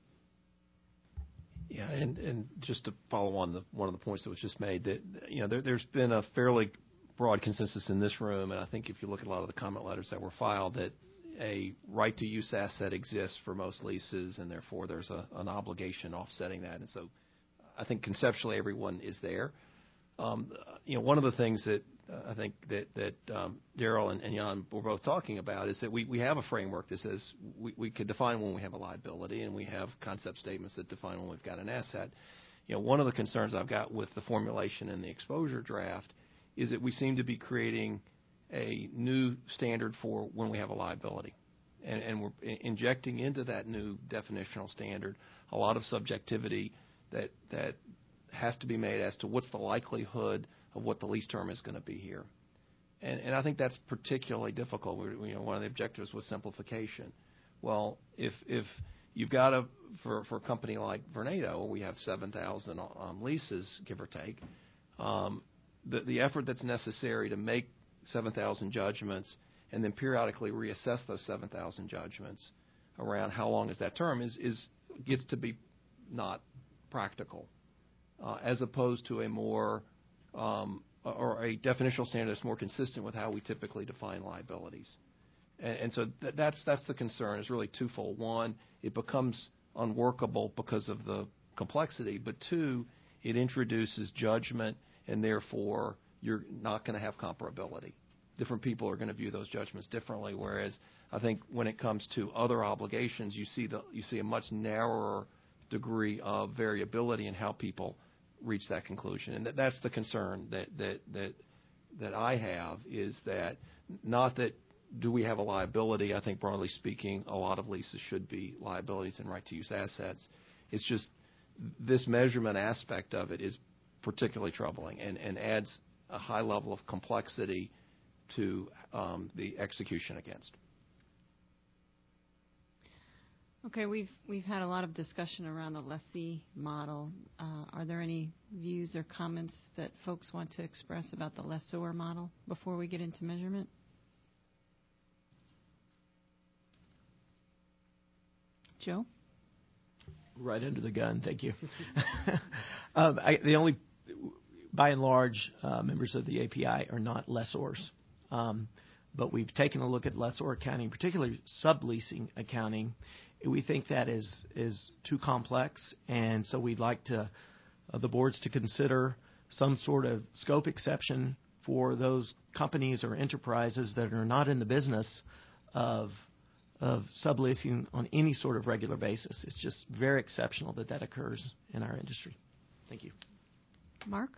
Yeah, and, and just to follow on the, one of the points that was just made, that you know there, there's been a fairly broad consensus in this room, and I think if you look at a lot of the comment letters that were filed, that a right-to-use asset exists for most leases, and therefore there's a, an obligation offsetting that. And so I think conceptually everyone is there. Um, you know, one of the things that uh, I think that, that um, Darrell and, and Jan were both talking about is that we, we have a framework that says we, we could define when we have a liability, and we have concept statements that define when we've got an asset. You know, one of the concerns I've got with the formulation in the exposure draft is that we seem to be creating a new standard for when we have a liability. And, and we're injecting into that new definitional standard a lot of subjectivity that that has to be made as to what's the likelihood of what the lease term is going to be here. And, and I think that's particularly difficult. We're, you know, one of the objectives was simplification. Well, if if you've got a, for, for a company like Vornado, we have seven thousand um, leases, give or take, um, the, the effort that's necessary to make seven thousand judgments and then periodically reassess those seven thousand judgments around how long is that term is, is gets to be not practical, uh, as opposed to a more um, or a definitional standard that's more consistent with how we typically define liabilities. And, and so th- that's that's the concern. It's really twofold. One, it becomes unworkable because of the complexity, but two, it introduces judgment, and therefore you're not going to have comparability. Different people are going to view those judgments differently, whereas I think when it comes to other obligations, you see the you see a much narrower degree of variability in how people reach that conclusion. And that, that's the concern that, that, that, that I have, is that not that do we have a liability. I think broadly speaking, a lot of leases should be liabilities and right-to-use assets. It's just this measurement aspect of it is particularly troubling and, and adds a high level of complexity to um, the execution against. Okay, we've we've had a lot of discussion around the lessee model. Uh, are there any views or comments that folks want to express about the lessor model before we get into measurement? Joe? Right under the gun, thank you. um, I, the only, by and large, uh, members of the A P I are not lessors. Um, but we've taken a look at lessor accounting, particularly subleasing accounting. We think that is is too complex, and so we'd like to uh, the boards to consider some sort of scope exception for those companies or enterprises that are not in the business of of subleasing on any sort of regular basis. It's just very exceptional that that occurs in our industry. Thank you. Mark?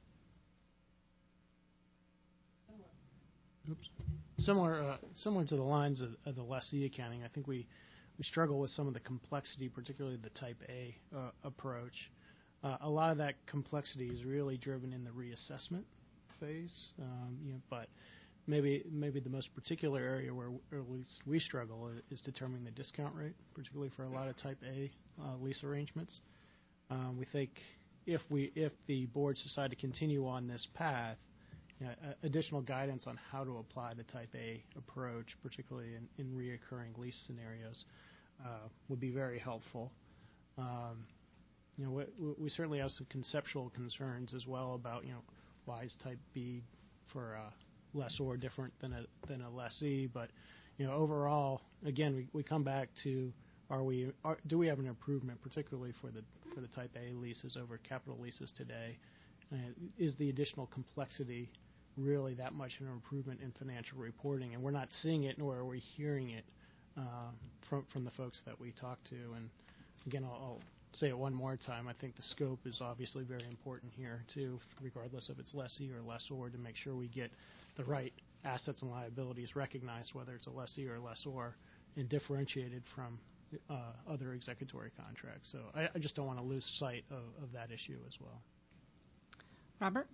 Oops. Similar, uh, similar to the lines of, of the lessee accounting, I think we, we struggle with some of the complexity, particularly the Type A uh, approach. Uh, a lot of that complexity is really driven in the reassessment phase, um, you know, but maybe maybe the most particular area where at least we struggle is determining the discount rate, particularly for a lot of Type A uh, lease arrangements. Um, we think if we if the boards decide to continue on this path, you know, additional guidance on how to apply the Type A approach, particularly in, in reoccurring lease scenarios, uh, would be very helpful. Um, you know, we, we certainly have some conceptual concerns as well about, you know, why is Type B for uh, lessor different than a than a lessee? But, you know, overall, again, we, we come back to are we are, do we have an improvement, particularly for the for the Type A leases over capital leases today? And is the additional complexity really that much an improvement in financial reporting? And we're not seeing it, nor are we hearing it uh, from from the folks that we talk to. And again, I'll, I'll say it one more time. I think the scope is obviously very important here too, regardless if it's lessee or lessor, to make sure we get the right assets and liabilities recognized, whether it's a lessee or a lessor, and differentiated from uh, other executory contracts. So I, I just don't want to lose sight of, of that issue as well. Robert?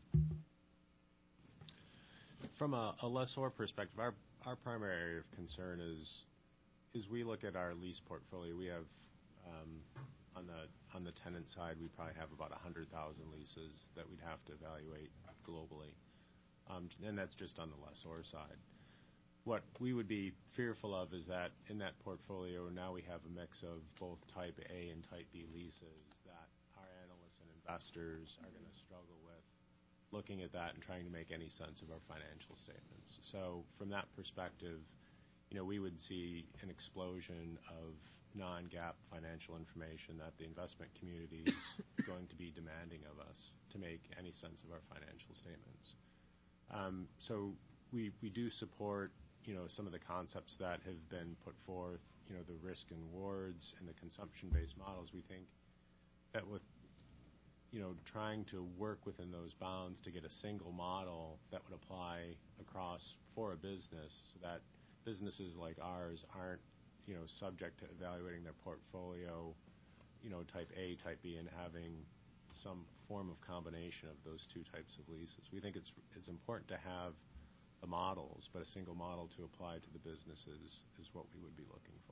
From a, a lessor perspective, our our primary area of concern is is we look at our lease portfolio. We have um, on the on the tenant side, we probably have about one hundred thousand leases that we'd have to evaluate globally, um, and that's just on the lessor side. What we would be fearful of is that in that portfolio now we have a mix of both Type A and Type B leases that our analysts and investors are going to struggle with looking at that and trying to make any sense of our financial statements. So from that perspective, you know, we would see an explosion of non-GAAP financial information that the investment community is going to be demanding of us to make any sense of our financial statements. Um, so we we do support, you know, some of the concepts that have been put forth, you know, the risk and rewards and the consumption-based models. We think that with, you know, trying to work within those bounds to get a single model that would apply across for a business so that businesses like ours aren't, you know, subject to evaluating their portfolio, you know, Type A, Type B, and having some form of combination of those two types of leases. We think it's it's important to have the models, but a single model to apply to the businesses is what we would be looking for.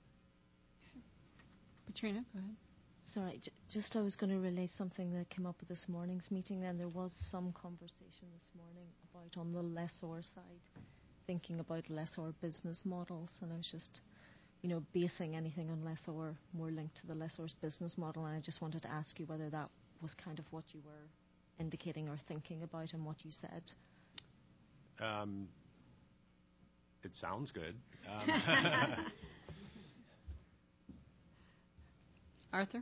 Katrina, go ahead. Sorry, j- just I was going to relay something that came up at this morning's meeting. Then there was some conversation this morning about on the lessor side, thinking about lessor business models, and I was just, you know, basing anything on lessor more linked to the lessor's business model, and I just wanted to ask you whether that was kind of what you were indicating or thinking about in what you said. Um, it sounds good. Um, Arthur?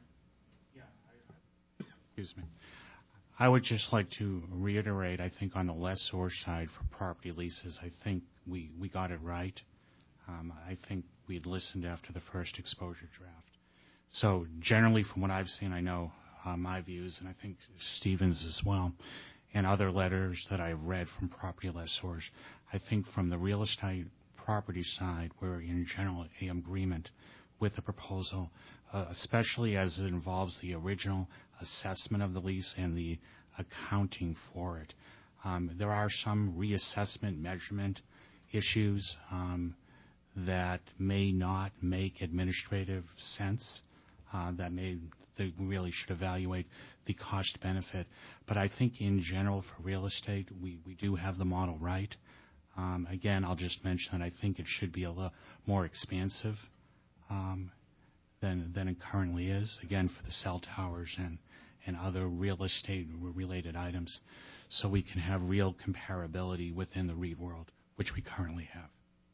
Excuse me. I would just like to reiterate, I think on the lessor side for property leases, I think we, we got it right. Um, I think we'd listened after the first exposure draft. So generally, from what I've seen, I know uh, my views, and I think Stephen's as well, and other letters that I've read from property lessors, I think from the real estate property side, we're in general in agreement with the proposal, uh, especially as it involves the original assessment of the lease and the accounting for it. Um, there are some reassessment measurement issues um, that may not make administrative sense, uh, that may they really should evaluate the cost benefit. But I think in general for real estate, we, we do have the model right. Um, again, I'll just mention that I think it should be a little more expansive um, than than it currently is, again, for the cell towers and, and other real estate-related items, so we can have real comparability within the REIT world, which we currently have.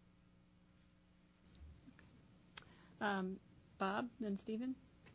Um, Bob, then Stephen?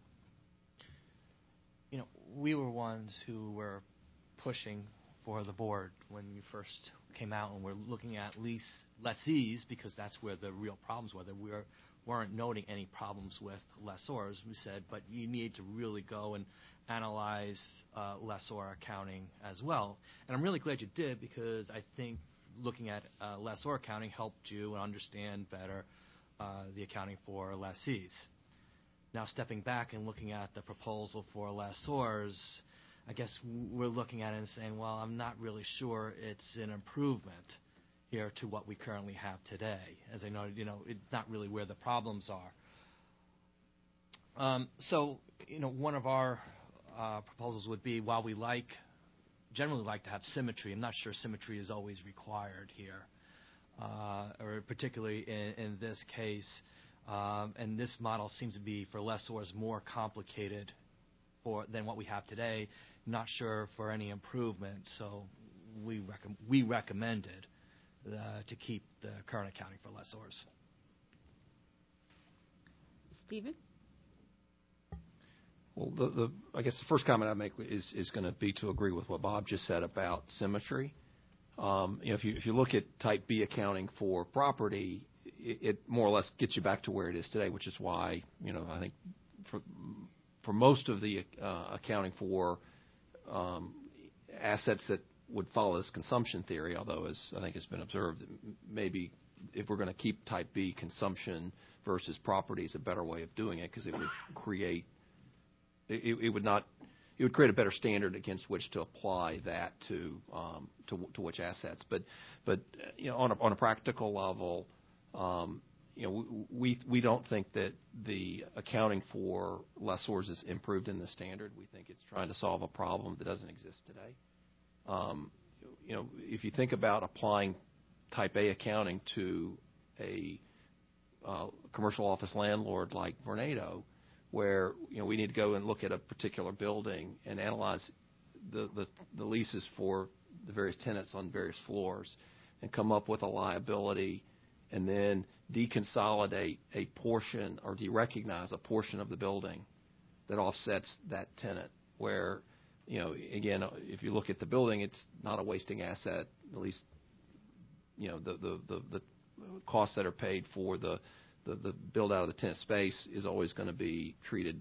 You know, we were ones who were pushing for the board when we first came out and we're looking at lease lessees because that's where the real problems were. That we were, weren't noting any problems with lessors. We said, but you need to really go and analyze uh, lessor accounting as well. And I'm really glad you did because I think looking at uh, lessor accounting helped you understand better uh, the accounting for lessees. Now, stepping back and looking at the proposal for lessors, I guess we're looking at it and saying, well, I'm not really sure it's an improvement here to what we currently have today. As I know, you know, it's not really where the problems are. Um, so, you know, one of our uh, proposals would be, while we like, generally like to have symmetry, I'm not sure symmetry is always required here, uh, or particularly in, in this case. Um, and this model seems to be, for lessors, more complicated for, than what we have today. Not sure for any improvement, so we, rec- we recommended uh, to keep the current accounting for lessors. Stephen? Well, the, the I guess the first comment I make is is going to be to agree with what Bob just said about symmetry. Um, you know, if you if you look at Type B accounting for property, it, it more or less gets you back to where it is today, which is why, you know, I think for for most of the uh, accounting for um, assets that would follow this consumption theory, although as I think has been observed, maybe if we're going to keep Type B consumption versus property is a better way of doing it because it would create it, it would not it would create a better standard against which to apply that to um, to, to which assets. But but you know on a, on a practical level, um, you know we we don't think that the accounting for lessors is improved in the standard. We think it's trying to solve a problem that doesn't exist today. Um, you know if you think about applying Type A accounting to a uh, commercial office landlord like Vornado, where you know we need to go and look at a particular building and analyze the, the, the leases for the various tenants on various floors and come up with a liability and then deconsolidate a portion or derecognize a portion of the building that offsets that tenant. Where, you know, again, if you look at the building, it's not a wasting asset, at least, you know, the, the, the, the costs that are paid for the The, the build out of the tenant space is always going to be treated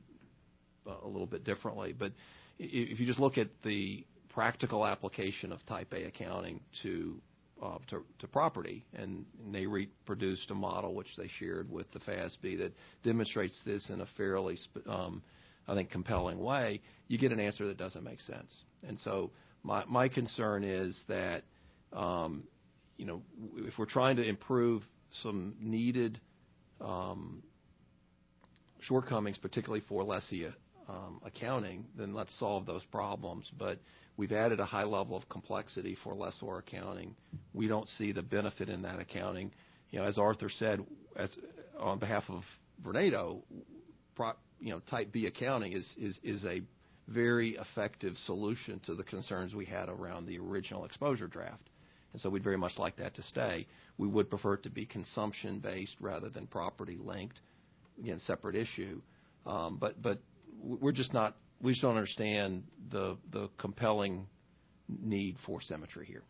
a little bit differently. But if you just look at the practical application of Type A accounting to uh, to, to property, and, and they reproduced a model which they shared with the F A S B that demonstrates this in a fairly, um, I think, compelling way, you get an answer that doesn't make sense. And so my my concern is that um, you know if we're trying to improve some needed Um, shortcomings, particularly for lessee um, accounting, then let's solve those problems. But we've added a high level of complexity for lessor accounting. We don't see the benefit in that accounting. You know, as Arthur said, as on behalf of Vornado, pro, you know, Type B accounting is, is is a very effective solution to the concerns we had around the original exposure draft. And so we'd very much like that to stay. We would prefer it to be consumption-based rather than property-linked. Again, separate issue. Um, but but we're just not. We just don't understand the the compelling need for symmetry here.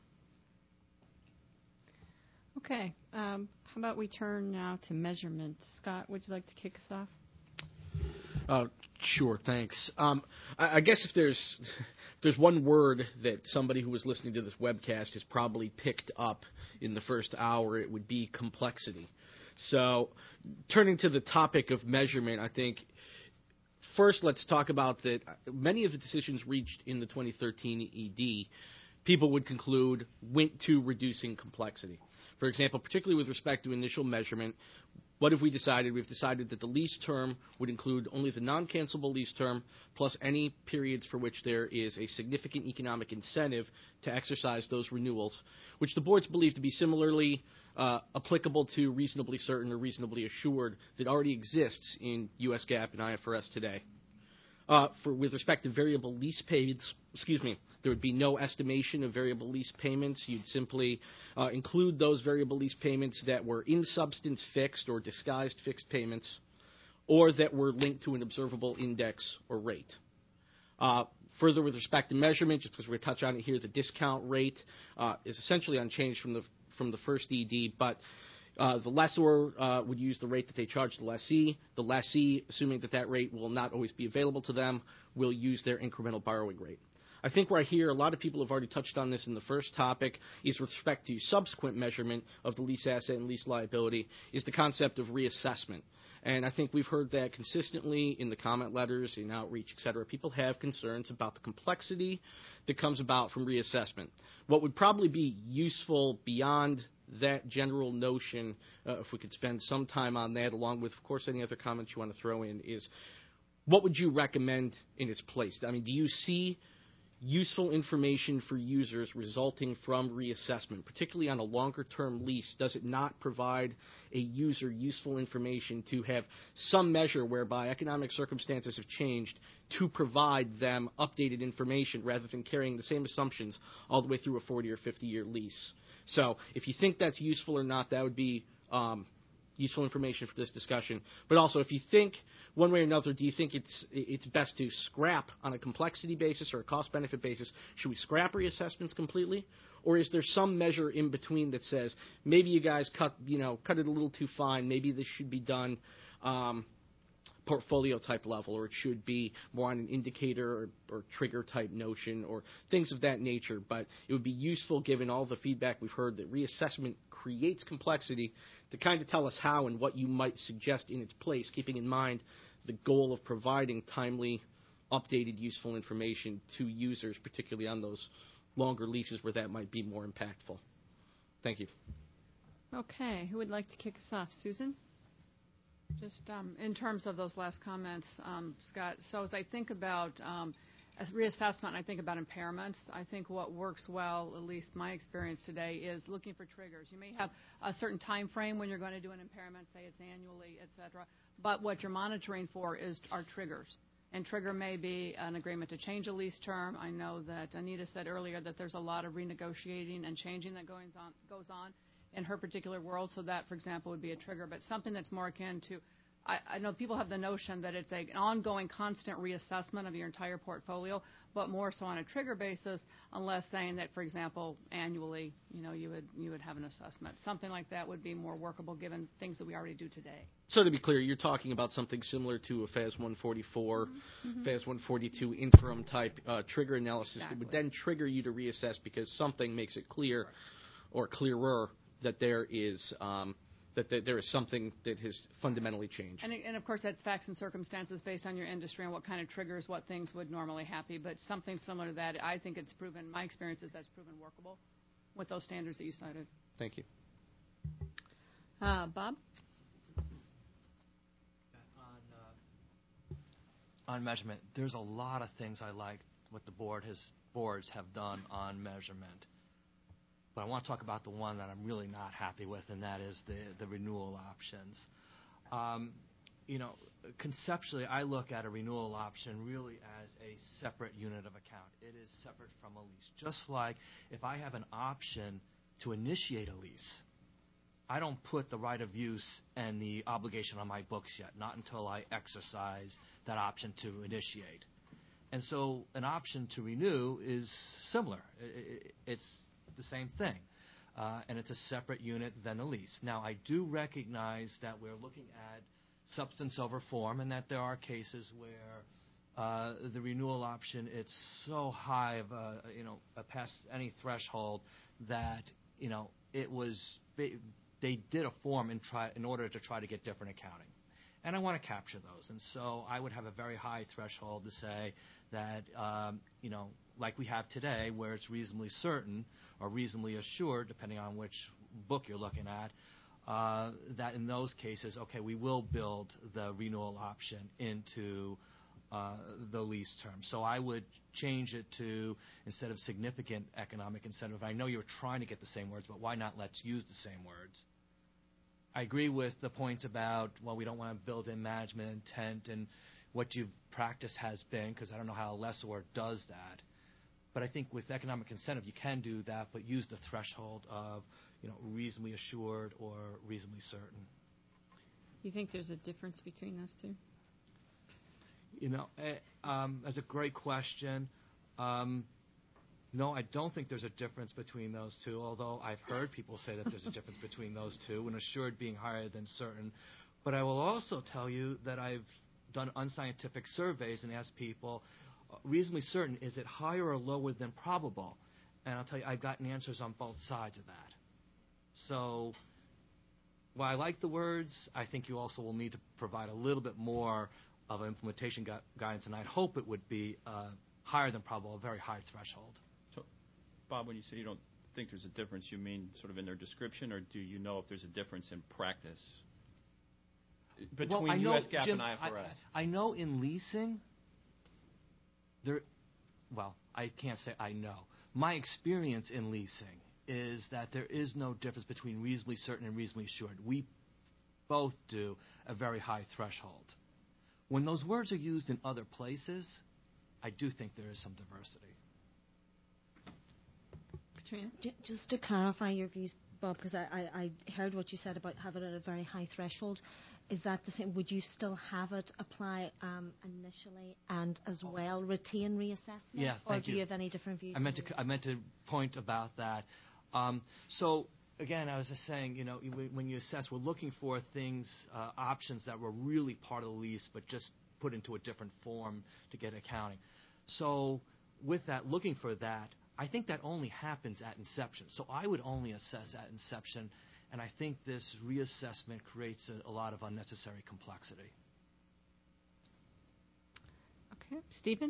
Okay. Um, how about we turn now to measurement? Scott, would you like to kick us off? Uh, sure, thanks. Um, I, I guess if there's if there's one word that somebody who was listening to this webcast has probably picked up in the first hour, it would be complexity. So, turning to the topic of measurement, I think first let's talk about that many of the decisions reached in the twenty thirteen E D, people would conclude went to reducing complexity. For example, particularly with respect to initial measurement, what have we decided? We've decided that the lease term would include only the non-cancelable lease term plus any periods for which there is a significant economic incentive to exercise those renewals, which the boards believe to be similarly uh, applicable to reasonably certain or reasonably assured that already exists in U S GAAP and I F R S today. Uh, for with respect to variable lease payments, excuse me, there would be no estimation of variable lease payments. You'd simply uh, include those variable lease payments that were in substance fixed or disguised fixed payments, or that were linked to an observable index or rate. Uh, further, with respect to measurement, just because we're going to touch on it here, the discount rate uh, is essentially unchanged from the from the first E D, but Uh, the lessor uh, would use the rate that they charge the lessee. The lessee, assuming that that rate will not always be available to them, will use their incremental borrowing rate. I think right here, a lot of people have already touched on this in the first topic, is with respect to subsequent measurement of the lease asset and lease liability, is the concept of reassessment. And I think we've heard that consistently in the comment letters, in outreach, et cetera. People have concerns about the complexity that comes about from reassessment. What would probably be useful beyond that general notion, uh, if we could spend some time on that, along with, of course, any other comments you want to throw in, is what would you recommend in its place? I mean, do you see useful information for users resulting from reassessment, particularly on a longer-term lease? Does it not provide a user useful information to have some measure whereby economic circumstances have changed to provide them updated information rather than carrying the same assumptions all the way through a forty or fifty-year lease? So if you think that's useful or not, that would be um, useful information for this discussion. But also, if you think one way or another, do you think it's it's best to scrap on a complexity basis or a cost-benefit basis? Should we scrap reassessments completely? Or is there some measure in between that says maybe you guys cut you know cut it a little too fine, maybe this should be done um, portfolio type level, or it should be more on an indicator or, or trigger type notion, or things of that nature. But it would be useful, given all the feedback we've heard, that reassessment creates complexity, to kind of tell us how and what you might suggest in its place, keeping in mind the goal of providing timely, updated, useful information to users, particularly on those longer leases where that might be more impactful. Thank you. Okay. Who would like to kick us off? Susan? Just um, in terms of those last comments, um, Scott, so as I think about um, reassessment and I think about impairments, I think what works well, at least my experience today, is looking for triggers. You may have a certain time frame when you're going to do an impairment, say it's annually, et cetera, but what you're monitoring for is are triggers. And trigger may be an agreement to change a lease term. I know that Anita said earlier that there's a lot of renegotiating and changing that goes on, goes on. in her particular world, so that, for example, would be a trigger. But something that's more akin to, I, I know people have the notion that it's a, an ongoing, constant reassessment of your entire portfolio, but more so on a trigger basis, unless saying that, for example, annually, you know, you would you would have an assessment. Something like that would be more workable given things that we already do today. So to be clear, you're talking about something similar to a F A S one forty-four, mm-hmm. F A S one forty-two interim type uh, trigger analysis exactly. that would then trigger you to reassess because something makes it clear right. or clearer that there is um, that there is something that has fundamentally changed. And, and, of course, that's facts and circumstances based on your industry and what kind of triggers, what things would normally happen. But something similar to that, I think it's proven, my experience is that's proven workable with those standards that you cited. Thank you. Uh, Bob? On, uh, on measurement, there's a lot of things I like what the board has, boards have done on measurement. But I want to talk about the one that I'm really not happy with, and that is the, the renewal options. Um, you know, conceptually, I look at a renewal option really as a separate unit of account. It is separate from a lease. Just like if I have an option to initiate a lease, I don't put the right of use and the obligation on my books yet, not until I exercise that option to initiate. And so an option to renew is similar. It's the same thing, uh, and it's a separate unit than a lease. Now, I do recognize that we're looking at substance over form, and that there are cases where uh, the renewal option, it's so high of a, you know, a past any threshold that, you know, it was, they did a form in, try, in order to try to get different accounting. And I want to capture those. And so I would have a very high threshold to say that, um, you know, like we have today, where it's reasonably certain or reasonably assured, depending on which book you're looking at, uh, that in those cases, okay, we will build the renewal option into uh, the lease term. So I would change it to, instead of significant economic incentive, I know you were trying to get the same words, but why not let's use the same words? I agree with the points about, well, we don't want to build in management intent and what your practice has been, because I don't know how a lessor does that. But I think with economic incentive, you can do that, but use the threshold of, you know, reasonably assured or reasonably certain. You think there's a difference between those two? You know, uh, um, that's a great question. Um, No, I don't think there's a difference between those two, although I've heard people say that there's a difference between those two, and assured being higher than certain. But I will also tell you that I've done unscientific surveys and asked people, uh, reasonably certain, is it higher or lower than probable? And I'll tell you, I've gotten answers on both sides of that. So while I like the words, I think you also will need to provide a little bit more of an implementation gu- guidance, and I'd hope it would be uh, higher than probable, a very high threshold. Bob, when you say you don't think there's a difference, you mean sort of in their description, or do you know if there's a difference in practice between well, I U S know, GAAP Jim, and I F R S? I, I know in leasing, there, well, I can't say I know. My experience in leasing is that there is no difference between reasonably certain and reasonably assured. We both do a very high threshold. When those words are used in other places, I do think there is some diversity. J- just to clarify your views, Bob, because I, I, I heard what you said about having it at a very high threshold. Is that the same? Would you still have it apply um, initially and as well retain reassessment? Yeah, or thank do you. you have any different views? I meant to I meant to point about that. Um, so again, I was just saying, you know, when you assess, we're looking for things, uh, options that were really part of the lease, but just put into a different form to get accounting. So with that, looking for that, I think that only happens at inception. So I would only assess at inception, and I think this reassessment creates a, a lot of unnecessary complexity. Okay. Stephen?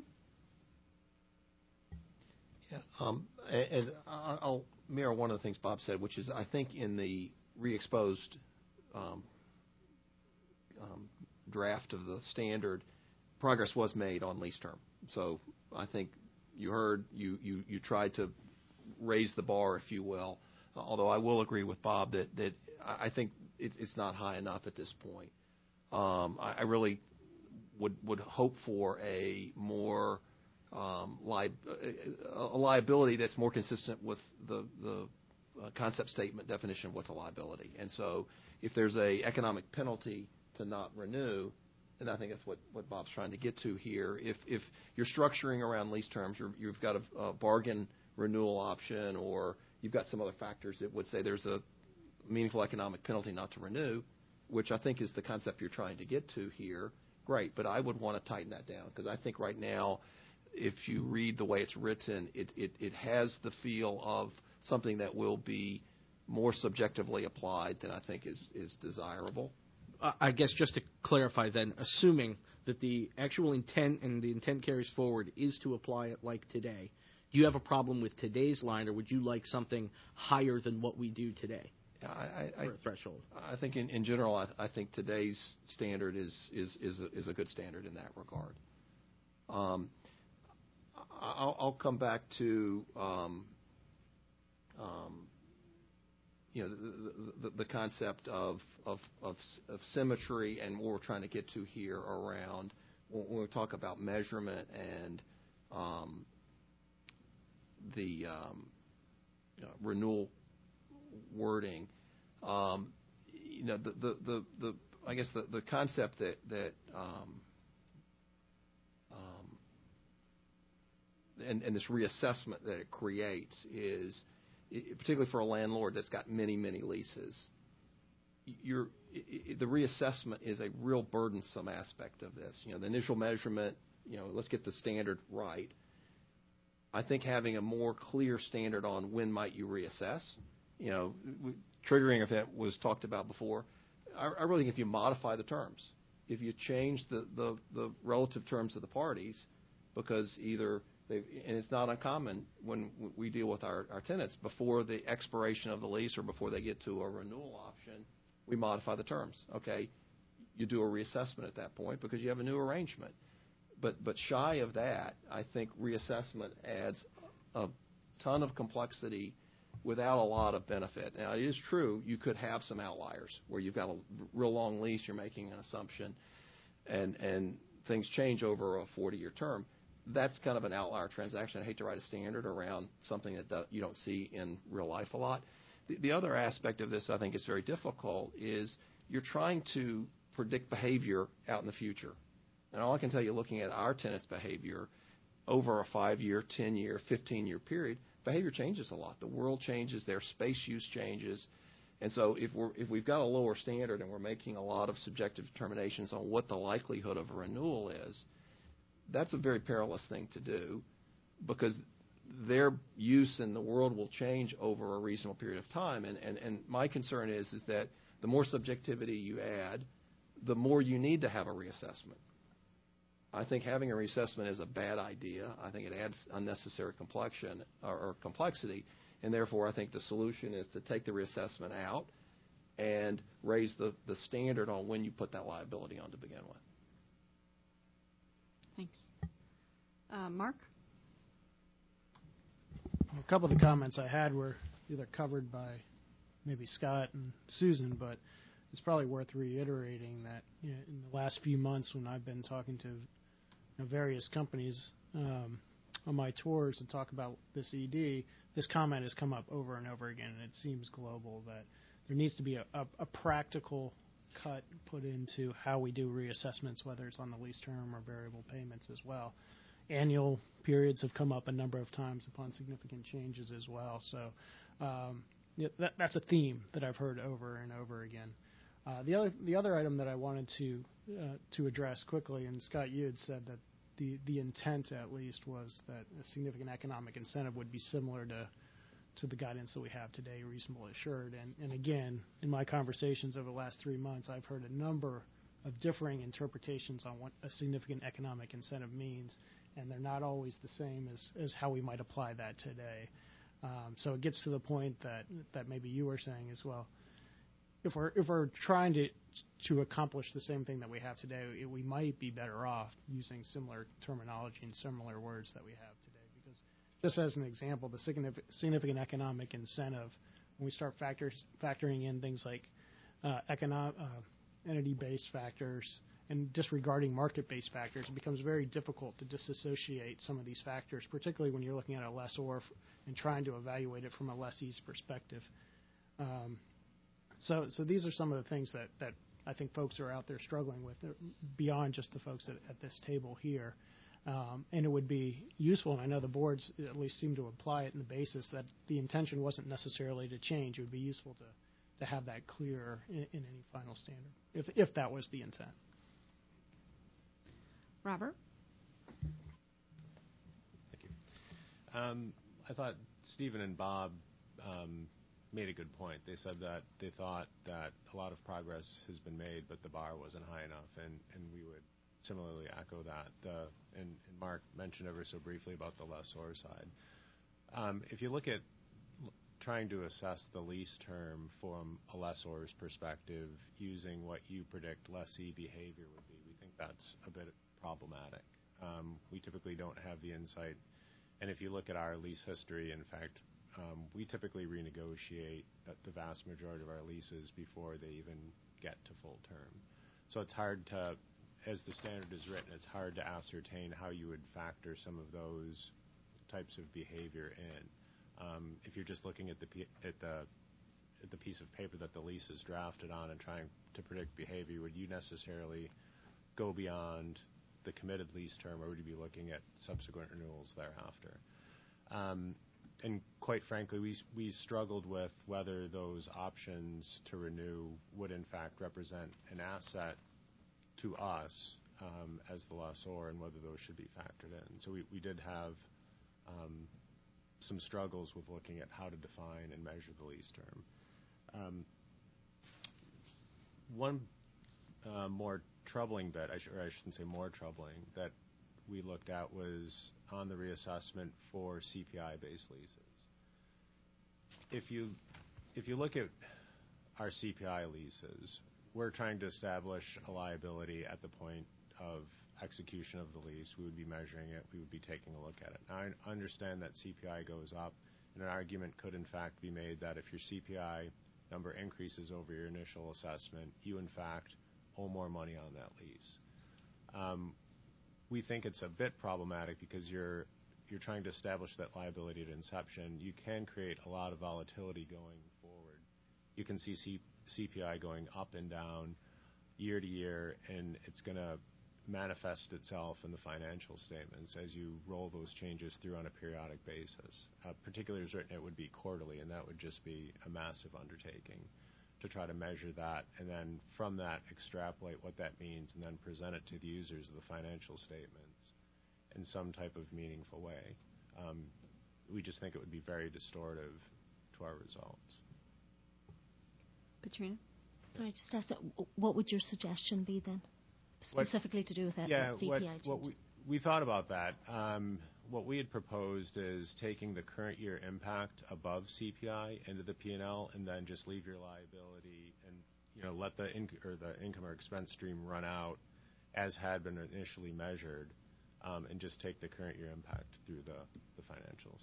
Yeah, um, and, and I'll mirror one of the things Bob said, which is I think in the re-exposed um, um, draft of the standard, progress was made on lease term. So I think you heard, you, you, you tried to raise the bar, if you will, although I will agree with Bob that, that I think it's, it's not high enough at this point. Um, I, I really would, would hope for a more um, li- a liability that's more consistent with the, the uh, concept statement definition of what's a liability. And so if there's a economic penalty to not renew, and I think that's what, what Bob's trying to get to here. If if you're structuring around lease terms, you're, you've got a, a bargain renewal option, or you've got some other factors that would say there's a meaningful economic penalty not to renew, which I think is the concept you're trying to get to here. Great, but I would want to tighten that down, because I think right now, if you read the way it's written, it, it, it has the feel of something that will be more subjectively applied than I think is, is desirable. I guess just to clarify then, assuming that the actual intent and the intent carries forward is to apply it like today, do you have a problem with today's line, or would you like something higher than what we do today? I, I, for a threshold? I think in, in general, I, I think today's standard is is is a, is a good standard in that regard. Um, I'll, I'll come back to um, um, you know the, the, the concept of, of of of symmetry and what we're trying to get to here around when we talk about measurement and um, the um, you know, renewal wording. Um, you know the, the, the, the I guess the, the concept that that um, um, and, and this reassessment that it creates is, it, particularly for a landlord that's got many many leases, you're I, I, the reassessment is a real burdensome aspect of this. You know, the initial measurement, you know, let's get the standard right. I think having a more clear standard on when might you reassess, you know, we, triggering event was talked about before. I, I really think if you modify the terms, if you change the, the, the relative terms of the parties, because either they, and it's not uncommon when we deal with our, our tenants, before the expiration of the lease or before they get to a renewal option, we modify the terms. Okay, you do a reassessment at that point because you have a new arrangement. But but shy of that, I think reassessment adds a ton of complexity without a lot of benefit. Now, it is true you could have some outliers where you've got a real long lease, you're making an assumption, and and things change over a forty-year term. That's kind of an outlier transaction. I hate to write a standard around something that do, you don't see in real life a lot. The, the other aspect of this I think is very difficult is you're trying to predict behavior out in the future. And all I can tell you, looking at our tenants' behavior over a five-year, ten-year, fifteen-year period, behavior changes a lot. The world changes, their space use changes. And so if, we're, if we've got a lower standard and we're making a lot of subjective determinations on what the likelihood of a renewal is, that's a very perilous thing to do because their use in the world will change over a reasonable period of time. And, and, and my concern is, is that the more subjectivity you add, the more you need to have a reassessment. I think having a reassessment is a bad idea. I think it adds unnecessary complexion or, or complexity, and therefore I think the solution is to take the reassessment out and raise the, the standard on when you put that liability on to begin with. Thanks. Uh, Mark? A couple of the comments I had were either covered by maybe Scott and Susan, but it's probably worth reiterating that you know, in the last few months when I've been talking to you know, various companies um, on my tours to talk about this E D, this comment has come up over and over again, and it seems global that there needs to be a, a, a practical cut put into how we do reassessments, whether it's on the lease term or variable payments as well. Annual periods have come up a number of times upon significant changes as well. So um, yeah, that, that's a theme that I've heard over and over again. Uh, the other the other item that I wanted to uh, to address quickly, and Scott, you had said that the, the intent at least was that a significant economic incentive would be similar to to the guidance that we have today, reasonably assured. And, and again, in my conversations over the last three months, I've heard a number of differing interpretations on what a significant economic incentive means, and they're not always the same as, as how we might apply that today. Um, so it gets to the point that, that maybe you were saying as well. If we're if we're trying to to accomplish the same thing that we have today, it, we might be better off using similar terminology and similar words that we have today. Because just as an example, the significant economic incentive, when we start factors, factoring in things like uh, economic, uh, entity-based factors and disregarding market-based factors, it becomes very difficult to disassociate some of these factors, particularly when you're looking at a lessor and trying to evaluate it from a lessee's perspective. Um, So, so these are some of the things that, that I think folks are out there struggling with, beyond just the folks at, at this table here. Um, and it would be useful, and I know the boards at least seem to apply it in the basis that the intention wasn't necessarily to change. It would be useful to, to have that clear in, in any final standard, if, if that was the intent. Robert? Thank you. Um, I thought Stephen and Bob um, made a good point. They said that they thought that a lot of progress has been made, but the bar wasn't high enough, and, and we would similarly echo that. The, and, and Mark mentioned ever so briefly about the lessor side. Um, if you look at l- trying to assess the lease term from a lessor's perspective using what you predict lessee behavior would be, we think that's a bit problematic. Um, we typically don't have the insight. And if you look at our lease history, in fact, Um, we typically renegotiate the vast majority of our leases before they even get to full term. So it's hard to, as the standard is written, it's hard to ascertain how you would factor some of those types of behavior in. Um, if you're just looking at the at the at the piece of paper that the lease is drafted on and trying to predict behavior, would you necessarily go beyond the committed lease term, or would you be looking at subsequent renewals thereafter? Um, and quite frankly, we we struggled with whether those options to renew would in fact represent an asset to us um, as the lessor, and whether those should be factored in. So we, we did have um, some struggles with looking at how to define and measure the lease term. Um, one uh, more troubling bit, I sh- or I shouldn't say more troubling, that we looked at was on the reassessment for C P I-based leases. If you if you look at our C P I leases, we're trying to establish a liability at the point of execution of the lease. We would be measuring it. We would be taking a look at it. Now, I understand that C P I goes up, and an argument could in fact be made that if your C P I number increases over your initial assessment, you in fact owe more money on that lease. Um, we think it's a bit problematic because you're you're trying to establish that liability at inception. You can create a lot of volatility going forward. You can see C- CPI going up and down year to year, and it's going to manifest itself in the financial statements as you roll those changes through on a periodic basis. Uh, particularly as written, it would be quarterly, and that would just be a massive undertaking to try to measure that, and then from that extrapolate what that means, and then present it to the users of the financial statements in some type of meaningful way. Um, we just think it would be very distortive to our results. Katrina? Sorry, just ask that, what would your suggestion be then, specifically what, to do with that yeah, C P I what, changes? what we, we thought about that. Um, what we had proposed is taking the current year impact above C P I into the P and L, and then just leave your liability and, you know, let the inc- or the income or expense stream run out as had been initially measured, um, and just take the current year impact through the, the financials.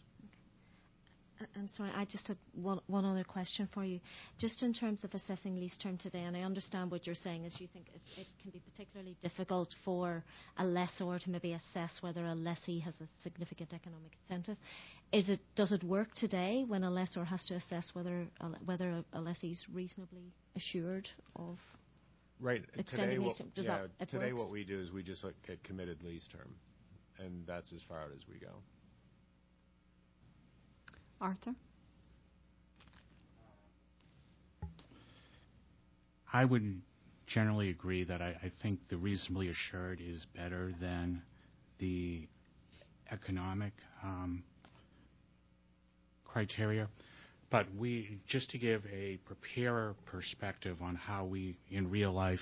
And sorry, I just had one, one other question for you. Just in terms of assessing lease term today, and I understand what you're saying is you think it, it can be particularly difficult for a lessor to maybe assess whether a lessee has a significant economic incentive. Is it does it work today when a lessor has to assess whether a, whether a, a lessee is reasonably assured of right extending today? lease term? Does yeah, that, it today works? what we do is we just look at committed lease term, and that's as far out as we go. Arthur? I would generally agree that I, I think the reasonably assured is better than the economic um, criteria. But we, just to give a preparer perspective on how we in real life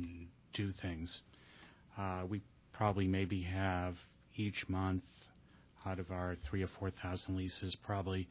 do things, uh, we probably maybe have each month out of our three or four thousand leases, probably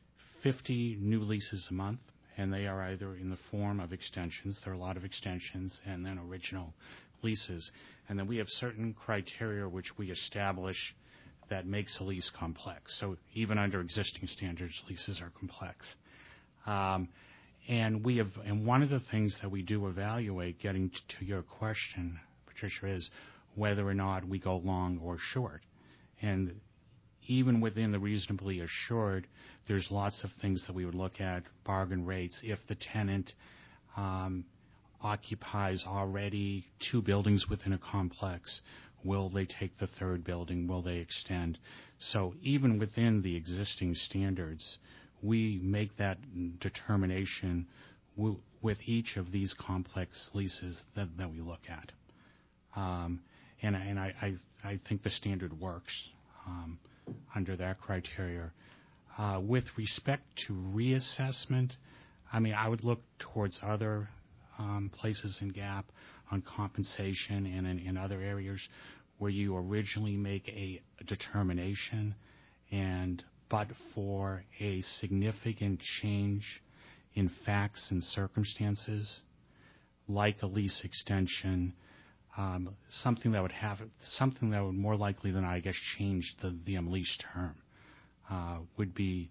fifty new leases a month, and they are either in the form of extensions. There are a lot of extensions, and then original leases. And then we have certain criteria which we establish that makes a lease complex. So even under existing standards, leases are complex. Um, and we have, and one of the things that we do evaluate, getting to your question, Patricia, is whether or not we go long or short. And even within the reasonably assured, there's lots of things that we would look at, bargain rates. If the tenant um, occupies already two buildings within a complex, will they take the third building? Will they extend? So even within the existing standards, we make that determination w- with each of these complex leases that, that we look at. Um, and and I, I, I think the standard works um, under that criteria. Uh, with respect to reassessment, I mean, I would look towards other um, places in G A P on compensation and in, in other areas where you originally make a, a determination, and but for a significant change in facts and circumstances, like a lease extension, um, something that would have something that would more likely than I guess change the the um, lease term, uh, would be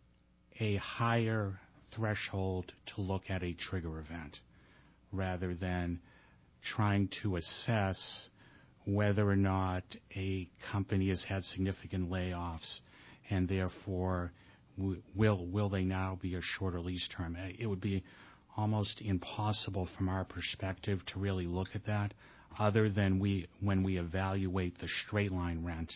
a higher threshold to look at a trigger event, rather than trying to assess whether or not a company has had significant layoffs, and therefore w- will will they now be a shorter lease term. It would be almost impossible from our perspective to really look at that, other than we when we evaluate the straight line rent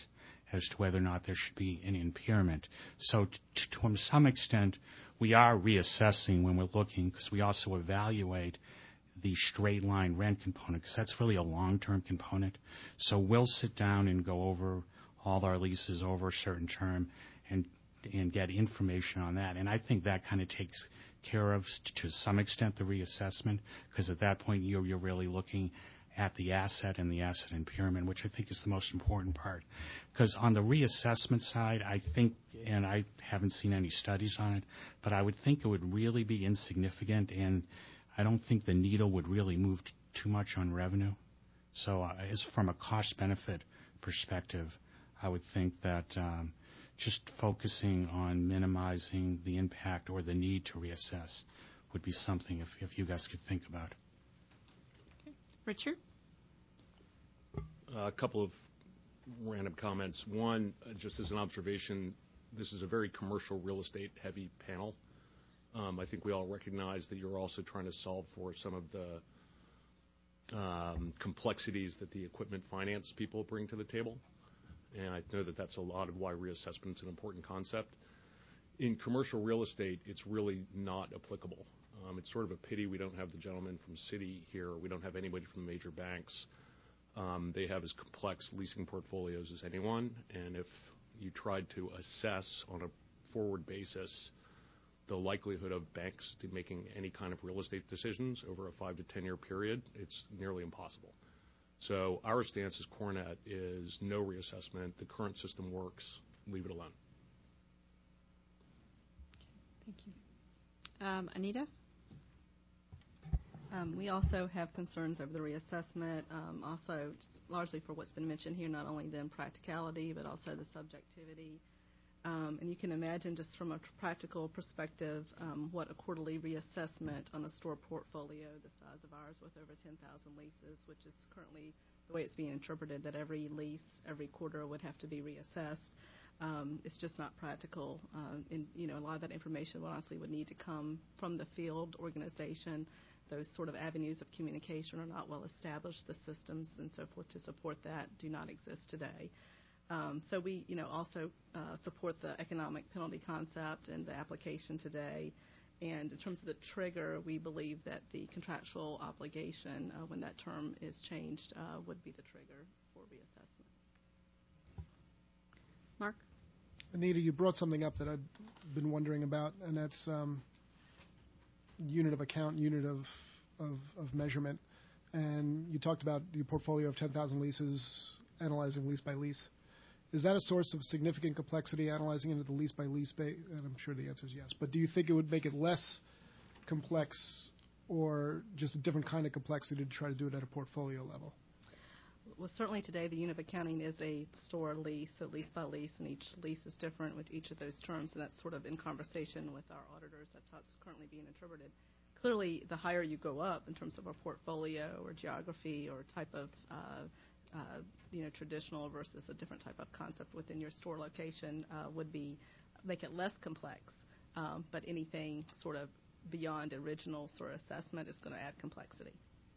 as to whether or not there should be an impairment. So t- to some extent, we are reassessing when we're looking, because we also evaluate the straight line rent component, because that's really a long-term component. So we'll sit down and go over all our leases over a certain term and and get information on that. And I think that kind of takes care of, to some extent, the reassessment, because at that point you're, you're really looking at the asset and the asset impairment, which I think is the most important part. Because on the reassessment side, I think, and I haven't seen any studies on it, but I would think it would really be insignificant, and I don't think the needle would really move t- too much on revenue. So uh, as from a cost-benefit perspective, I would think that um, just focusing on minimizing the impact or the need to reassess would be something if, if you guys could think about. Okay. Richard? Uh, a couple of random comments. One, uh, just as an observation, this is a very commercial real estate heavy panel. Um, I think we all recognize that you're also trying to solve for some of the um, complexities that the equipment finance people bring to the table. And I know that that's a lot of why reassessment is an important concept. In commercial real estate, it's really not applicable. Um, it's sort of a pity we don't have the gentleman from Citi here. We don't have anybody from the major banks. Um, they have as complex leasing portfolios as anyone. And if you tried to assess on a forward basis the likelihood of banks to making any kind of real estate decisions over a five to ten year period, it's nearly impossible. So our stance as Coronet is no reassessment. The current system works. Leave it alone. Thank you. Um, Anita? Um, we also have concerns over the reassessment, um, also largely for what's been mentioned here, not only the impracticality, but also the subjectivity. Um, and you can imagine just from a practical perspective um, what a quarterly reassessment on a store portfolio the size of ours with over ten thousand leases, which is currently the way it's being interpreted, that every lease, every quarter would have to be reassessed. Um, it's just not practical. Um, and, you know, a lot of that information honestly would need to come from the field organization. Those sort of avenues of communication are not well established. The systems and so forth to support that do not exist today. Um, so we, you know, also uh, support the economic penalty concept and the application today. And in terms of the trigger, we believe that the contractual obligation, uh, when that term is changed, uh, would be the trigger for reassessment. Mark? Anita, you brought something up that I've been wondering about, and that's um, unit of account, unit of, of, of measurement. And you talked about your portfolio of ten thousand leases, analyzing lease by lease. Is that a source of significant complexity, analyzing it at the lease-by-lease basis? And I'm sure the answer is yes. But do you think it would make it less complex or just a different kind of complexity to try to do it at a portfolio level? Well, certainly today the unit of accounting is a store lease, so lease by lease, and each lease is different with each of those terms, and that's sort of in conversation with our auditors. That's how it's currently being interpreted. Clearly, the higher you go up in terms of a portfolio or geography or type of uh, Uh, you know, traditional versus a different type of concept within your store location uh, would be make it less complex. Um, but anything sort of beyond original sort of assessment is going to add complexity.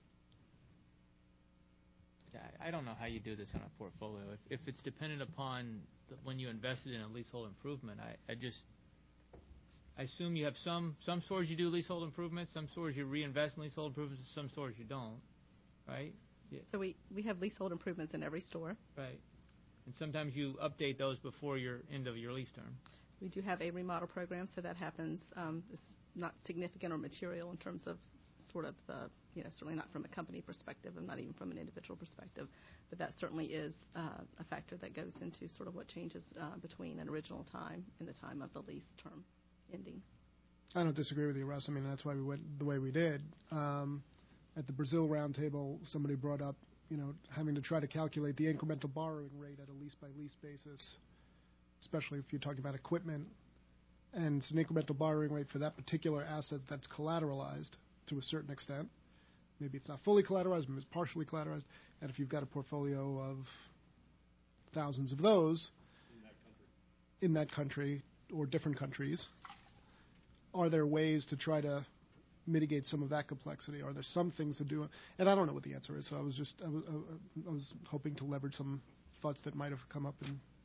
Yeah, I don't know how you do this on a portfolio. If, if it's dependent upon the, when you invested in a leasehold improvement, I, I just I assume you have some some stores you do leasehold improvements, some stores you reinvest in leasehold improvements, and some stores you don't, right? Yeah. So we, we have leasehold improvements in every store. Right. And sometimes you update those before your end of your lease term. We do have a remodel program, so that happens. Um, it's not significant or material in terms of sort of the, you know, certainly not from a company perspective and not even from an individual perspective. But that certainly is uh, a factor that goes into sort of what changes uh, between an original time and the time of the lease term ending. I don't disagree with you, Russ. I mean, that's why we went the way we did. Um, At the Brazil roundtable, somebody brought up, you know, having to try to calculate the incremental borrowing rate at a lease-by-lease basis, especially if you're talking about equipment. And it's an incremental borrowing rate for that particular asset that's collateralized to a certain extent. Maybe it's not fully collateralized, maybe it's partially collateralized. And if you've got a portfolio of thousands of those in that country, in that country or different countries, are there ways to try to mitigate some of that complexity? Are there some things to do? And I don't know what the answer is, so I was just I was, I was hoping to leverage some thoughts that might have come up in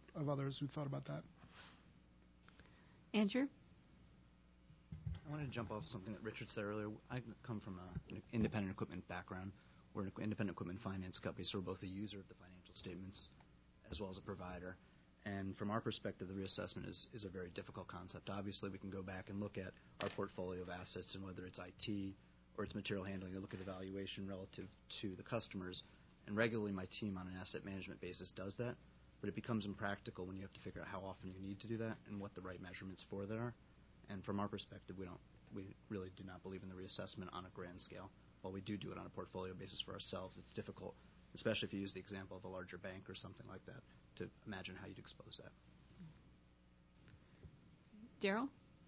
of others who thought about that. Andrew? I wanted to jump off something that Richard said earlier. I come from a, an independent equipment background. We're an independent equipment finance company, so we're both a user of the financial statements as well as a provider. And from our perspective, the reassessment is, is a very difficult concept. Obviously, we can go back and look at our portfolio of assets and whether it's I T or it's material handling, and look at evaluation relative to the customers. And regularly, my team on an asset management basis does that. But it becomes impractical when you have to figure out how often you need to do that and what the right measurements for that are. And from our perspective, we don't, we really do not believe in the reassessment on a grand scale. While we do do it on a portfolio basis for ourselves, it's difficult, especially if you use the example of a larger bank or something like that, to imagine how you'd expose that. Daryl?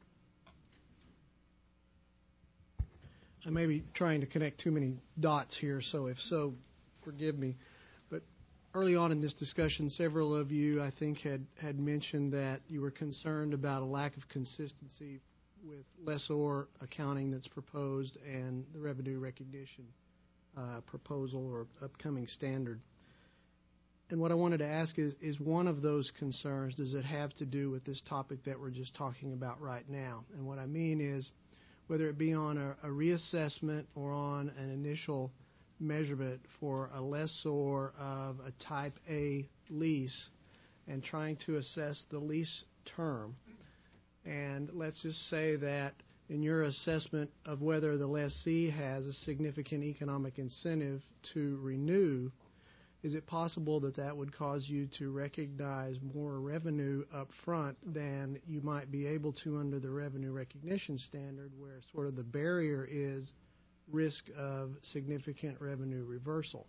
I may be trying to connect too many dots here, so if so, forgive me. But early on in this discussion, several of you, I think, had, had mentioned that you were concerned about a lack of consistency with lessor accounting that's proposed and the revenue recognition uh, proposal or upcoming standard. And what I wanted to ask is, is one of those concerns, does it have to do with this topic that we're just talking about right now? And what I mean is, whether it be on a, a reassessment or on an initial measurement for a lessor of a type A lease and trying to assess the lease term. And let's just say that in your assessment of whether the lessee has a significant economic incentive to renew, is it possible that that would cause you to recognize more revenue up front than you might be able to under the revenue recognition standard, where sort of the barrier is risk of significant revenue reversal?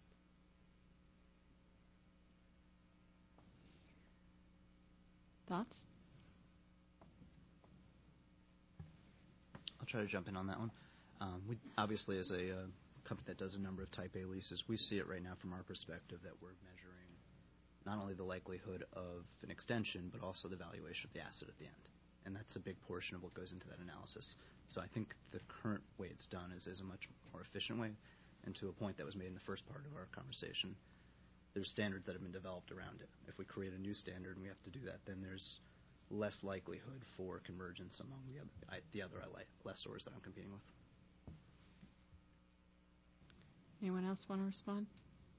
Thoughts? I'll try to jump in on that one. Um, we obviously, as a uh, company that does a number of Type A leases, we see it right now from our perspective that we're measuring not only the likelihood of an extension, but also the valuation of the asset at the end. And that's a big portion of what goes into that analysis. So I think the current way it's done is, is a much more efficient way. And to a point that was made in the first part of our conversation, there's standards that have been developed around it. If we create a new standard and we have to do that, then there's less likelihood for convergence among the other, I, the other lessors that I'm competing with. Anyone else want to respond?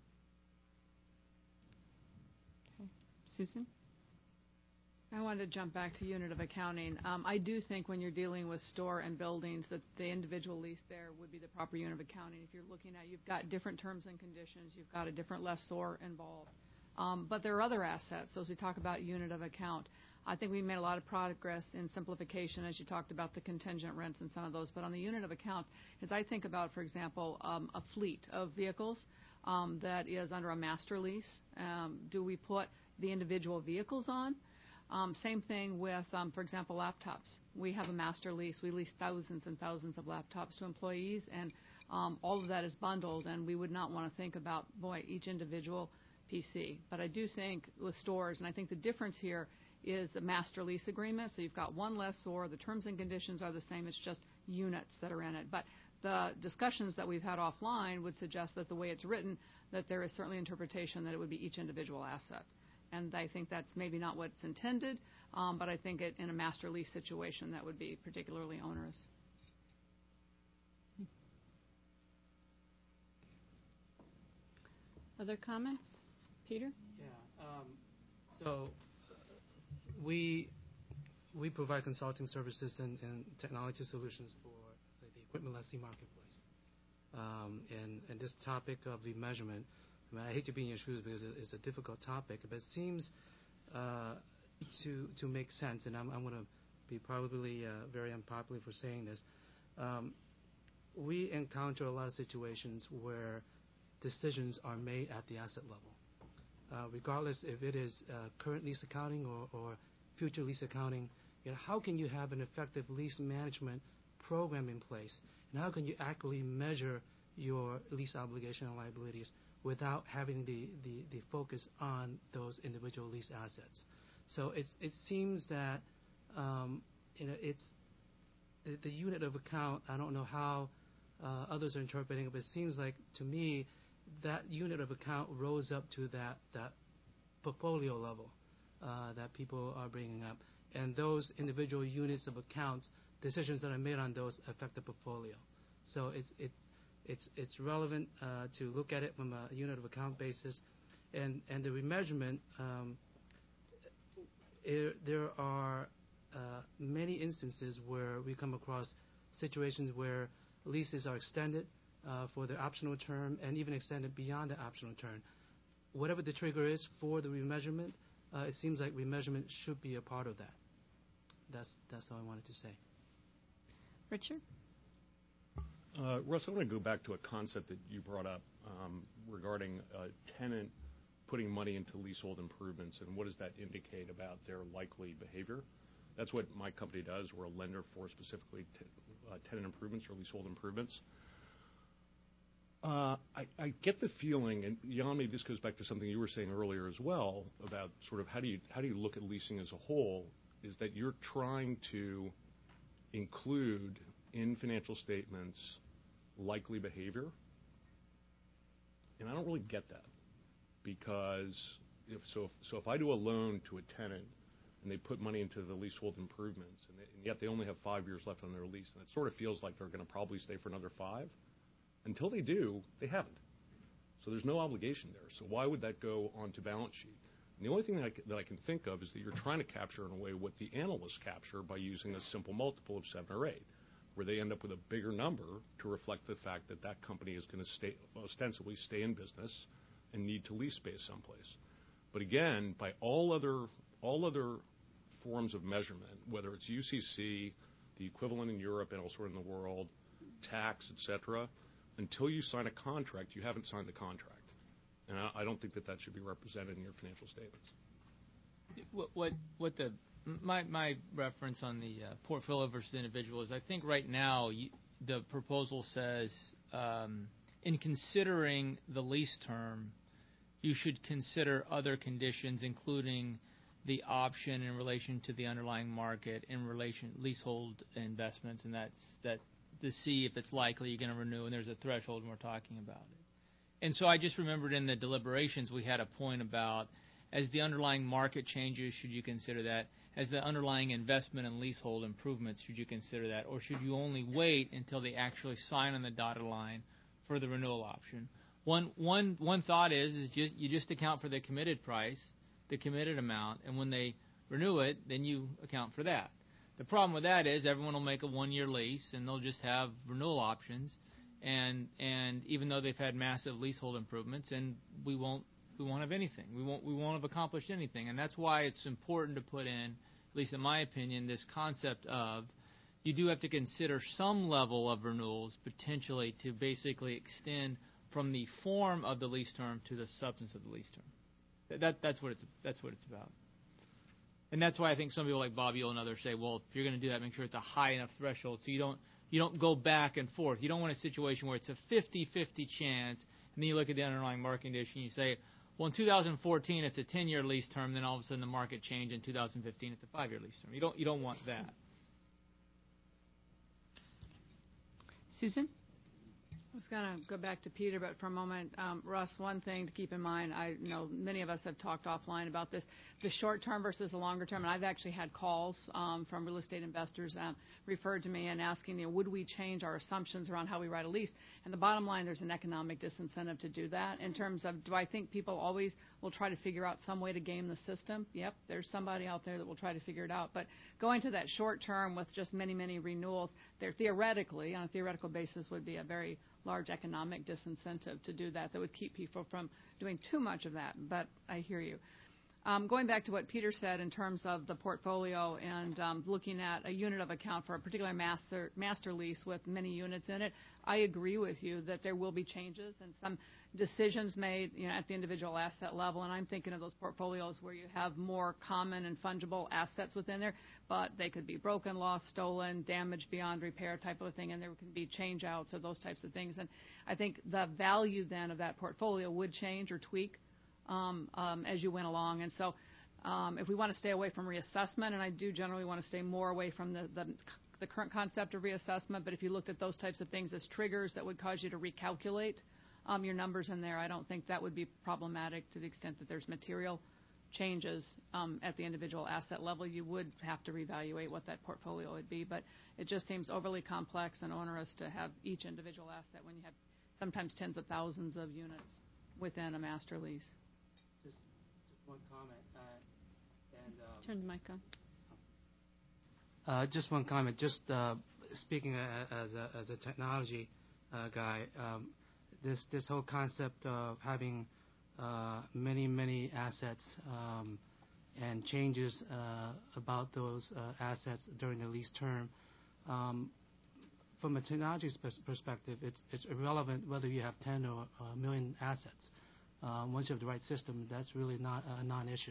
Okay. Susan? I wanted to jump back to unit of accounting. Um, I do think when you're dealing with store and buildings that the individual lease there would be the proper unit of accounting. If you're looking at, you've got different terms and conditions, you've got a different lessor involved. Um, but there are other assets. So as we talk about unit of account, I think we made a lot of progress in simplification as you talked about the contingent rents and some of those. But on the unit of accounts, as I think about, for example, um, a fleet of vehicles um, that is under a master lease, um, do we put the individual vehicles on? Um, same thing with, um, for example, laptops. We have a master lease. We lease thousands and thousands of laptops to employees, and um, all of that is bundled, and we would not want to think about, boy, each individual P C. But I do think with stores, and I think the difference here is a master lease agreement. So you've got one lessor. The terms and conditions are the same. It's just units that are in it. But the discussions that we've had offline would suggest that the way it's written, that there is certainly interpretation that it would be each individual asset. And I think that's maybe not what's intended, um, but I think it, in a master lease situation, that would be particularly onerous. Other comments? Peter? Yeah. Um, so uh, we we provide consulting services and, and technology solutions for the equipment lessee marketplace. Um, and, and this topic of the measurement, I mean, I hate to be in your shoes because it's a difficult topic, but it seems uh, to to make sense, and I'm, I'm going to be probably uh, very unpopular for saying this. Um, we encounter a lot of situations where decisions are made at the asset level, uh, regardless if it is uh, current lease accounting or, or future lease accounting. You know, how can you have an effective lease management program in place, and how can you accurately measure your lease obligation and liabilities without having the, the, the focus on those individual lease assets? So it's, it seems that um, you know, it's the, the unit of account, I don't know how uh, others are interpreting it, but it seems like to me that unit of account rose up to that, that portfolio level. uh, that people are bringing up. And those individual units of accounts, decisions that are made on those affect the portfolio. So it's it it's it's relevant uh, to look at it from a unit of account basis, and and the remeasurement. Um, it, there are uh, many instances where we come across situations where leases are extended uh, for their optional term and even extended beyond the optional term. Whatever the trigger is for the remeasurement, uh, it seems like remeasurement should be a part of that. That's that's all I wanted to say. Richard? Uh, Russ, I want to go back to a concept that you brought up um, regarding a tenant putting money into leasehold improvements, and what does that indicate about their likely behavior? That's what my company does. We're a lender for specifically t- uh, tenant improvements or leasehold improvements. Uh, I, I get the feeling, and Jan, maybe this goes back to something you were saying earlier as well, about sort of how do you how do you look at leasing as a whole, is that you're trying to include in financial statements likely behavior. And I don't really get that, because if so if, so if I do a loan to a tenant and they put money into the leasehold improvements, and, they, and yet they only have five years left on their lease, and it sort of feels like they're going to probably stay for another five. Until they do, they haven't. So there's no obligation there. So why would that go onto balance sheet? And the only thing that I, that I can think of is that you're trying to capture in a way what the analysts capture by using a simple multiple of seven or eight, where they end up with a bigger number to reflect the fact that that company is going to stay, ostensibly stay in business and need to lease space someplace. But again, by all other all other forms of measurement, whether it's U C C, the equivalent in Europe and elsewhere in the world, tax, et cetera, until you sign a contract, you haven't signed the contract. And I, I don't think that that should be represented in your financial statements. What what, what the my my reference on the uh, portfolio versus individual is, I think right now you, the proposal says um, in considering the lease term, you should consider other conditions, including the option in relation to the underlying market, in relation leasehold investments, and that's that to see if it's likely you're going to renew, and there's a threshold when we're talking about it. And so I just remembered in the deliberations we had a point about, as the underlying market changes, should you consider that? As the underlying investment and leasehold improvements, should you consider that? Or should you only wait until they actually sign on the dotted line for the renewal option? One, one, one thought is, is just, you just account for the committed price, the committed amount, and when they renew it, then you account for that. The problem with that is everyone will make a one-year lease, and they'll just have renewal options, and and even though they've had massive leasehold improvements, and we won't we won't have anything. We won't we won't have accomplished anything, and that's why it's important to put in, at least in my opinion, this concept of you do have to consider some level of renewals potentially to basically extend from the form of the lease term to the substance of the lease term. That that's what it's that's what it's about. And that's why I think some people like Bob Ewell and others say, well, if you're going to do that, make sure it's a high enough threshold so you don't you don't go back and forth. You don't want a situation where it's a fifty-fifty chance, and then you look at the underlying market condition, and you say, well, in two thousand fourteen it's a ten-year lease term, then all of a sudden the market changed in two thousand fifteen it's a five-year lease term. You don't you don't want that. Susan? I was going to go back to Peter, but for a moment, um, Russ, one thing to keep in mind, I know many of us have talked offline about this, the short term versus the longer term, and I've actually had calls um, from real estate investors um, referred to me and asking, you know, would we change our assumptions around how we write a lease? And the bottom line, there's an economic disincentive to do that in terms of, do I think people always will try to figure out some way to game the system? Yep, there's somebody out there that will try to figure it out. But going to that short term with just many, many renewals, there theoretically, on a theoretical basis, would be a very large economic disincentive to do that that would keep people from doing too much of that. But I hear you. Um, going back to what Peter said in terms of the portfolio and um, looking at a unit of account for a particular master master lease with many units in it, I agree with you that there will be changes and some decisions made, you know, at the individual asset level. And I'm thinking of those portfolios where you have more common and fungible assets within there, but they could be broken, lost, stolen, damaged beyond repair type of thing, and there can be change outs or those types of things. And I think the value then of that portfolio would change or tweak Um, um, as you went along. And so um, if we want to stay away from reassessment, and I do generally want to stay more away from the, the, the current concept of reassessment, but if you looked at those types of things as triggers that would cause you to recalculate um, your numbers in there, I don't think that would be problematic to the extent that there's material changes um, at the individual asset level, you would have to reevaluate what that portfolio would be. But it just seems overly complex and onerous to have each individual asset when you have sometimes tens of thousands of units within a master lease. Just, just one comment. Uh, and uh, Turn the mic on. Uh, just one comment. Just uh, speaking a, as a as a technology uh, guy, um, this this whole concept of having uh, many many assets um, and changes uh, about those uh, assets during the lease term. Um, from a technology pers- perspective, it's it's irrelevant whether you have ten or a million assets. Uh, once you have the right system, that's really not a non-issue.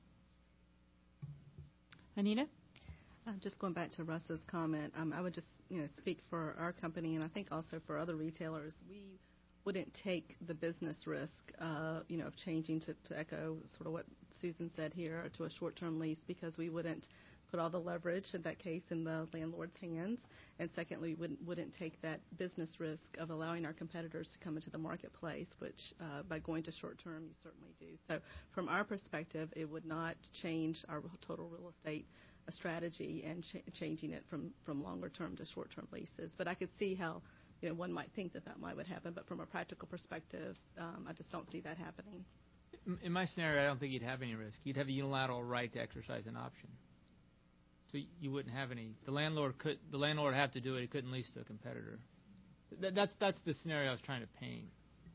Anita? Uh, just going back to Russ's comment, um, I would just you know speak for our company, and I think also for other retailers. We wouldn't take the business risk, uh, you know, of changing to, to echo sort of what Susan said here to a short-term lease, because we wouldn't put all the leverage in that case in the landlord's hands, and secondly, we wouldn't, wouldn't take that business risk of allowing our competitors to come into the marketplace, which uh, by going to short-term, you certainly do. So from our perspective, it would not change our total real estate a strategy and ch- changing it from, from longer term to short term leases. But I could see how, you know, one might think that that might would happen, but from a practical perspective, um, I just don't see that happening. In my scenario, I don't think you'd have any risk. You'd have a unilateral right to exercise an option. So you wouldn't have any. The landlord could. The landlord would have to do it. He couldn't lease to a competitor. Th- that's that's the scenario I was trying to paint.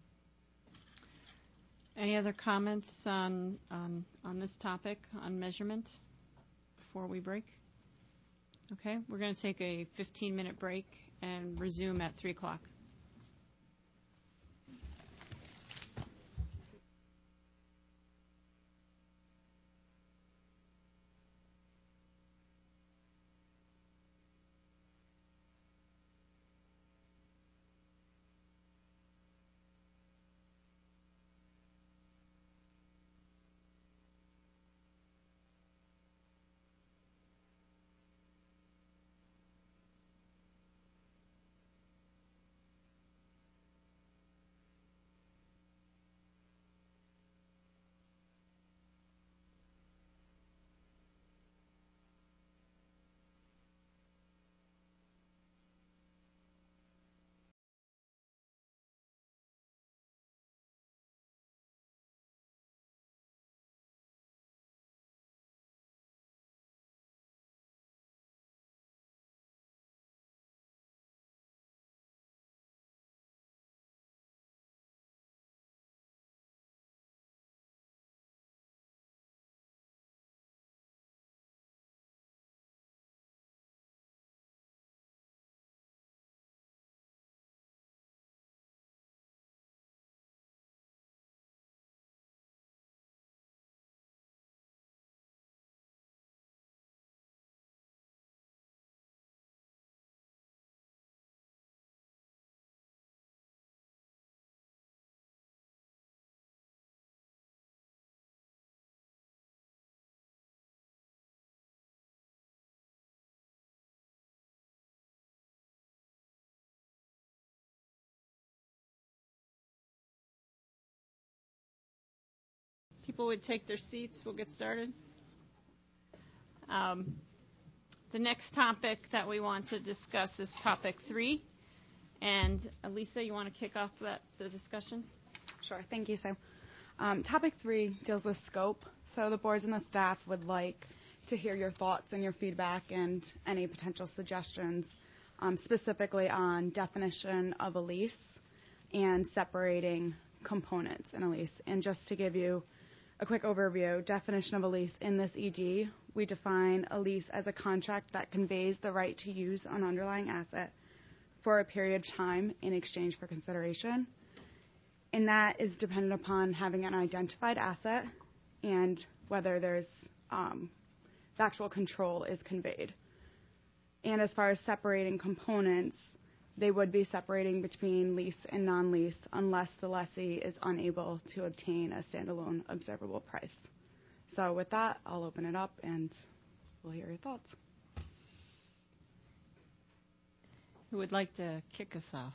Any other comments on on on this topic on measurement before we break? Okay, we're going to take a fifteen minute break and resume at three o'clock. People would take their seats. We'll get started. Um, the next topic that we want to discuss is topic three. And Elisa, you want to kick off that the discussion? Sure. Thank you, Sue. Um, topic three deals with scope. So the boards and the staff would like to hear your thoughts and your feedback and any potential suggestions, um, specifically on definition of a lease and separating components in a lease. And just to give you a quick overview, definition of a lease in this E D, we define a lease as a contract that conveys the right to use an underlying asset for a period of time in exchange for consideration. And that is dependent upon having an identified asset and whether there's um, factual control is conveyed. And as far as separating components, they would be separating between lease and non-lease unless the lessee is unable to obtain a standalone observable price. So with that, I'll open it up and we'll hear your thoughts. Who would like to kick us off?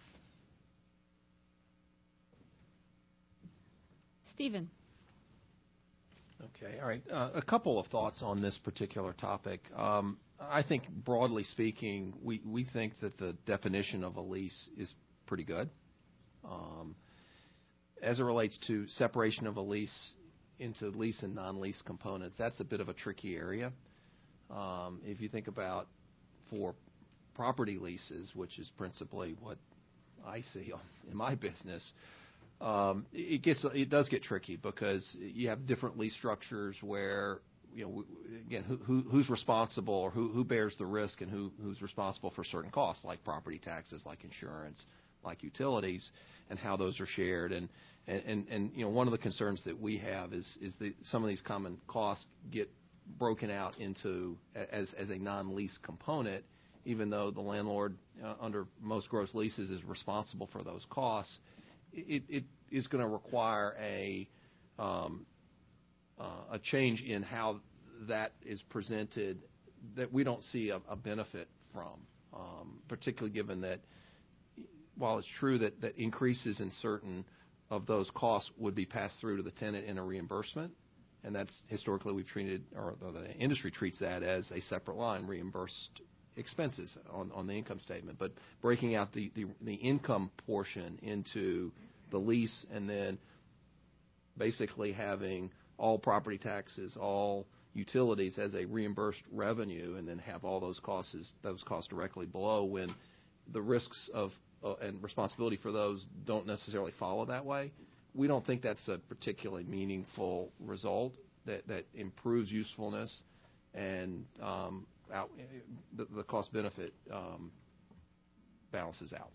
Stephen. Okay, all right. Uh, a couple of thoughts on this particular topic. Um, I think, broadly speaking, we, we think that the definition of a lease is pretty good. Um, as it relates to separation of a lease into lease and non-lease components, that's a bit of a tricky area. Um, if you think about for property leases, which is principally what I see in my business, Um, it gets it does get tricky because you have different lease structures where, you know, again, who, who, who's responsible or who, who bears the risk and who, who's responsible for certain costs like property taxes, like insurance, like utilities, and how those are shared. And, and, and, and you know, one of the concerns that we have is is that some of these common costs get broken out into as as a non-lease component, even though the landlord uh, under most gross leases is responsible for those costs. It, it is going to require a um, uh, a change in how that is presented that we don't see a, a benefit from, um, particularly given that while it's true that, that increases in certain of those costs would be passed through to the tenant in a reimbursement, and that's historically we've treated, or the industry treats that as a separate line, reimbursed expenses on, on the income statement. But breaking out the, the, the income portion into the lease and then basically having all property taxes, all utilities as a reimbursed revenue, and then have all those costs those costs directly below when the risks of uh, and responsibility for those don't necessarily follow that way. We don't think that's a particularly meaningful result that, that improves usefulness and um, out, the, the cost benefit um, balances out.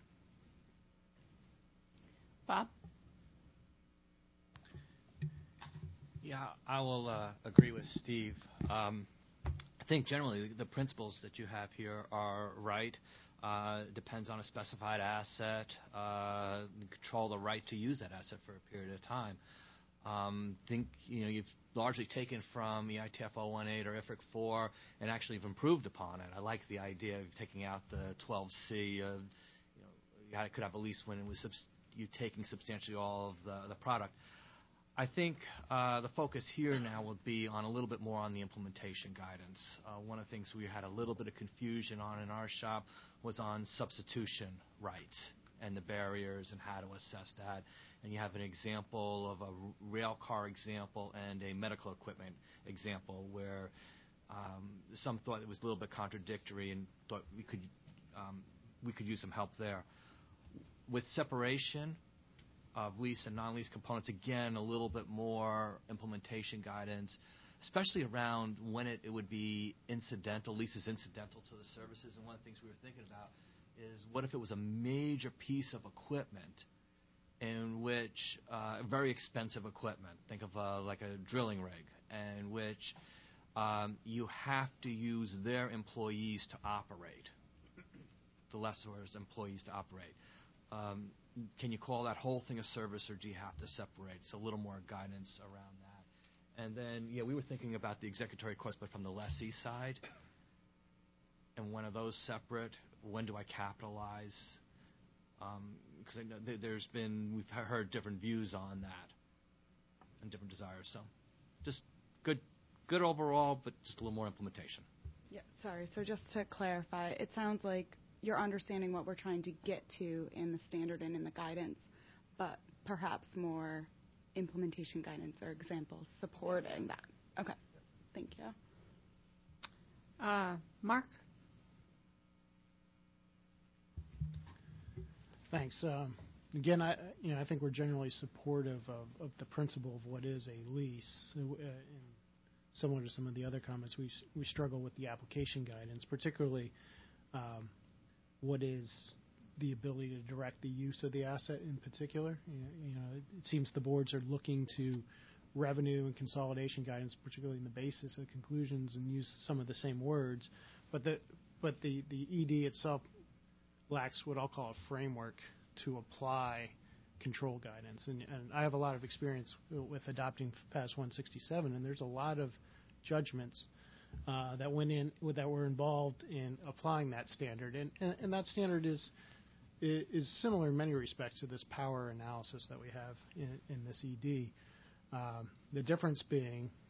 Bob? Yeah, I will uh, agree with Steve. Um, I think generally the principles that you have here are right. Uh, it depends on a specified asset, uh, control the right to use that asset for a period of time. Um, think you know you've largely taken from the E I T F oh one eight or I F R I C four and actually have improved upon it. I like the idea of taking out the twelve C. Of, you know, you could have a lease when it was subs- you taking substantially all of the, the product. I think uh, the focus here now will be on a little bit more on the implementation guidance. Uh, one of the things we had a little bit of confusion on in our shop was on substitution rights and the barriers and how to assess that. And you have an example of a rail car example and a medical equipment example where um, some thought it was a little bit contradictory and thought we could um, we could use some help there. With separation of lease and non-lease components, again, a little bit more implementation guidance, especially around when it, it would be incidental, leases incidental to the services. And one of the things we were thinking about is what if it was a major piece of equipment in which, uh, very expensive equipment, think of uh, like a drilling rig, in which um, you have to use their employees to operate, the lessor's employees to operate. Um, can you call that whole thing a service, or do you have to separate? So a little more guidance around that. And then, yeah, we were thinking about the executory cost, but from the lessee side. And when are those separate? When do I capitalize? Because um, I know th- there's been, we've heard different views on that and different desires. So just good, good overall, but just a little more implementation. Yeah, sorry. So just to clarify, it sounds like you're understanding what we're trying to get to in the standard and in the guidance, but perhaps more implementation guidance or examples supporting that. Okay. Thank you. Uh, Mark? Thanks. Um, again, I you know I think we're generally supportive of, of the principle of what is a lease. Uh, and similar to some of the other comments, we we struggle with the application guidance, particularly um, what is the ability to direct the use of the asset in particular. You, you know, it, it seems the boards are looking to revenue and consolidation guidance, particularly in the basis of conclusions, and use some of the same words, but the but the, the E D itself lacks what I'll call a framework to apply control guidance. And, and I have a lot of experience with adopting F A S one sixty-seven, and there's a lot of judgments uh, that went in that were involved in applying that standard. And, and, and that standard is is similar in many respects to this power analysis that we have in, in this E D. Um, the difference being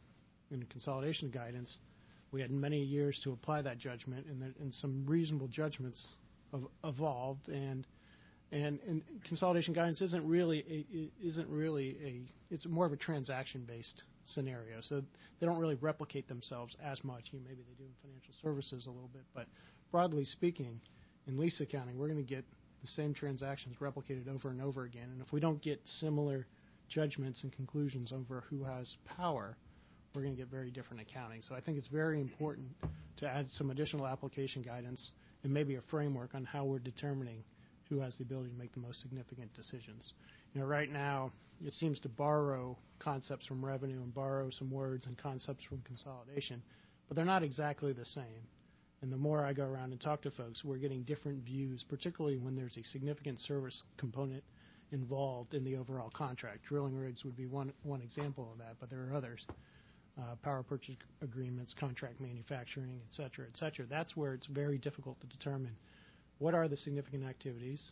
in consolidation guidance, we had many years to apply that judgment, and, there, and some reasonable judgments have evolved. And, and and consolidation guidance isn't really a, isn't really a it's more of a transaction-based scenario. So they don't really replicate themselves as much. You know, maybe they do in financial services a little bit, but broadly speaking, in lease accounting, we're going to get the same transactions replicated over and over again. And if we don't get similar judgments and conclusions over who has power, we're going to get very different accounting. So I think it's very important to add some additional application guidance and maybe a framework on how we're determining who has the ability to make the most significant decisions. You know, right now, it seems to borrow concepts from revenue and borrow some words and concepts from consolidation, but they're not exactly the same. And the more I go around and talk to folks, we're getting different views, particularly when there's a significant service component involved in the overall contract. Drilling rigs would be one, one example of that, but there are others. Uh, power purchase agreements, contract manufacturing, et cetera, et cetera. That's where it's very difficult to determine what are the significant activities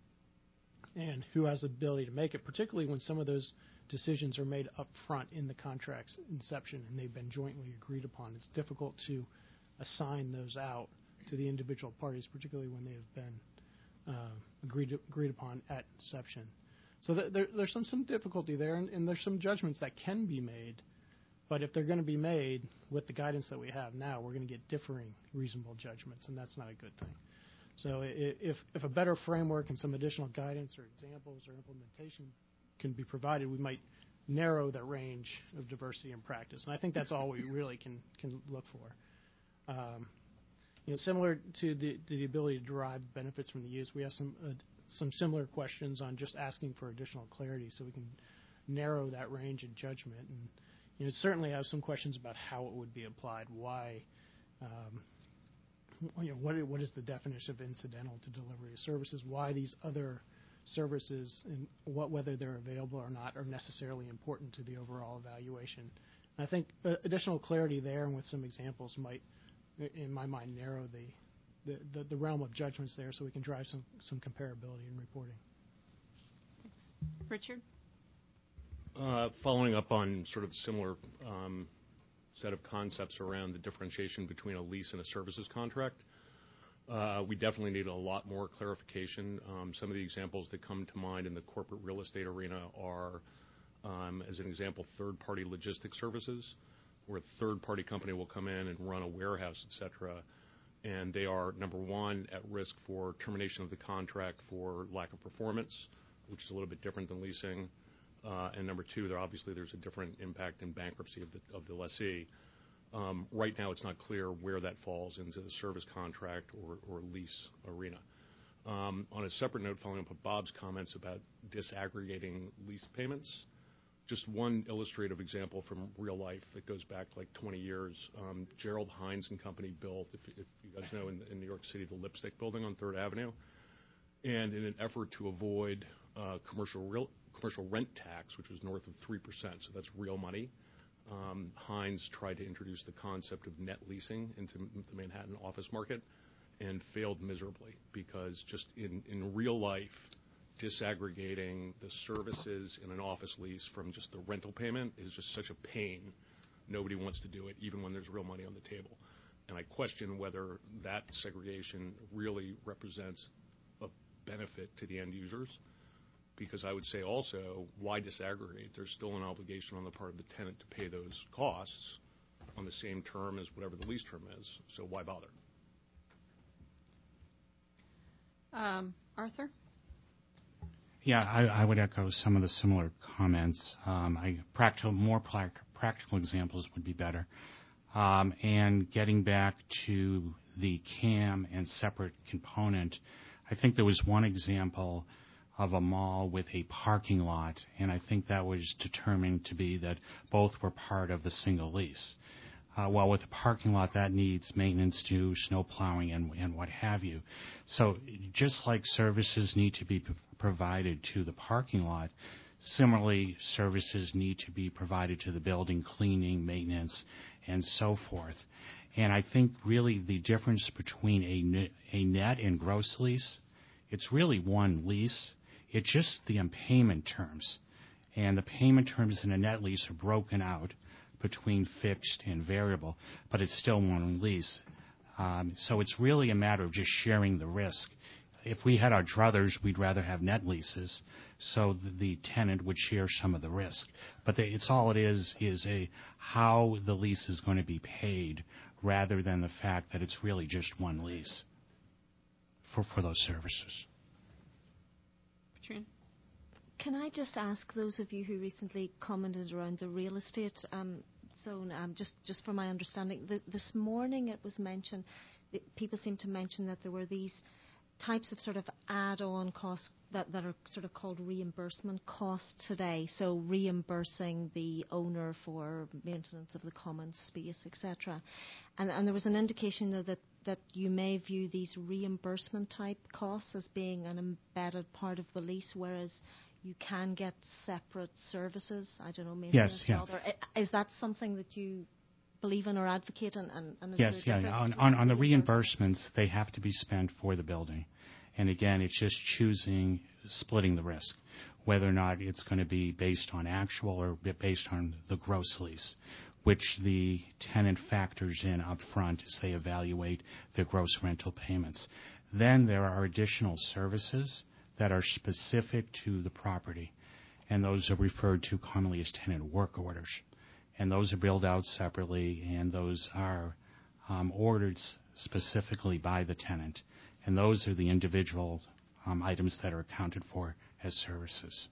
and who has the ability to make it, particularly when some of those decisions are made up front in the contract's inception and they've been jointly agreed upon. It's difficult to assign those out to the individual parties, particularly when they have been uh, agreed to, agreed upon at inception. So th- there, there's some, some difficulty there, and, and there's some judgments that can be made. But if they're going to be made with the guidance that we have now, we're going to get differing reasonable judgments, and that's not a good thing. So if, if a better framework and some additional guidance or examples or implementation can be provided, we might narrow the range of diversity in practice. And I think that's all we really can, can look for. Um, you know, similar to the, to the ability to derive benefits from the use, we have some, uh, some similar questions on just asking for additional clarity so we can narrow that range in judgment. And you know, certainly have some questions about how it would be applied, why, um, you know, what, what is the definition of incidental to delivery of services, why these other services and what, whether they're available or not, are necessarily important to the overall evaluation. And I think uh, additional clarity there and with some examples might, in my mind, narrow the, the, the, the realm of judgments there so we can drive some, some comparability in reporting. Thanks. Richard? Uh, following up on sort of similar um, set of concepts around the differentiation between a lease and a services contract, uh, we definitely need a lot more clarification. Um, some of the examples that come to mind in the corporate real estate arena are, um, as an example, third-party logistics services, where a third-party company will come in and run a warehouse, et cetera, and they are, number one, at risk for termination of the contract for lack of performance, which is a little bit different than leasing. Uh, and number two, there obviously there's a different impact in bankruptcy of the of the lessee. Um, right now, it's not clear where that falls into the service contract or, or lease arena. Um, on a separate note, following up with Bob's comments about disaggregating lease payments, just one illustrative example from real life that goes back like twenty years. Um, Gerald Hines and Company built, if, if you guys know, in, in New York City, the Lipstick Building on Third Avenue, and in an effort to avoid uh, commercial real commercial rent tax, which was north of three percent, so that's real money. Um, Hines tried to introduce the concept of net leasing into the Manhattan office market and failed miserably because just in, in real life, disaggregating the services in an office lease from just the rental payment is just such a pain. Nobody wants to do it, even when there's real money on the table. And I question whether that segregation really represents a benefit to the end users. Because I would say also, why disaggregate? There's still an obligation on the part of the tenant to pay those costs on the same term as whatever the lease term is. So why bother? Um, Arthur? Yeah, I, I would echo some of the similar comments. Um, I, practical, more pra- practical examples would be better. Um, and getting back to the C A M and separate component, I think there was one example of a mall with a parking lot, and I think that was determined to be that both were part of the single lease. Uh, well, with a parking lot, that needs maintenance to snow plowing and, and what have you. So just like services need to be p- provided to the parking lot, similarly, services need to be provided to the building, cleaning, maintenance, and so forth. And I think really the difference between a, net, a net and gross lease, it's really one lease. It's just the payment terms. And the payment terms in a net lease are broken out between fixed and variable, but it's still one lease. Um, so it's really a matter of just sharing the risk. If we had our druthers, we'd rather have net leases, so the, the tenant would share some of the risk. But the, it's all it is, is a how the lease is going to be paid rather than the fact that it's really just one lease for, for those services. Patrine? Can I just ask those of you who recently commented around the real estate um, zone, um, just, just for my understanding, the, this morning it was mentioned, that people seem to mention that there were these types of sort of add-on costs that, that are sort of called reimbursement costs today. So reimbursing the owner for maintenance of the common space, et cetera. And, and there was an indication though that, that you may view these reimbursement type costs as being an embedded part of the lease, whereas you can get separate services. I don't know, maintenance. Yes, yeah. Is that something that you believe in or advocate? And, and, and is yes, there a yeah. difference On, on, on the between reimbursements, they have to be spent for the building. And again, it's just choosing, splitting the risk, whether or not it's going to be based on actual or based on the gross lease, which the tenant factors in up front as they evaluate their gross rental payments. Then there are additional services that are specific to the property, and those are referred to commonly as tenant work orders. And those are billed out separately, and those are um, ordered specifically by the tenant. And those are the individual um, items that are accounted for as services.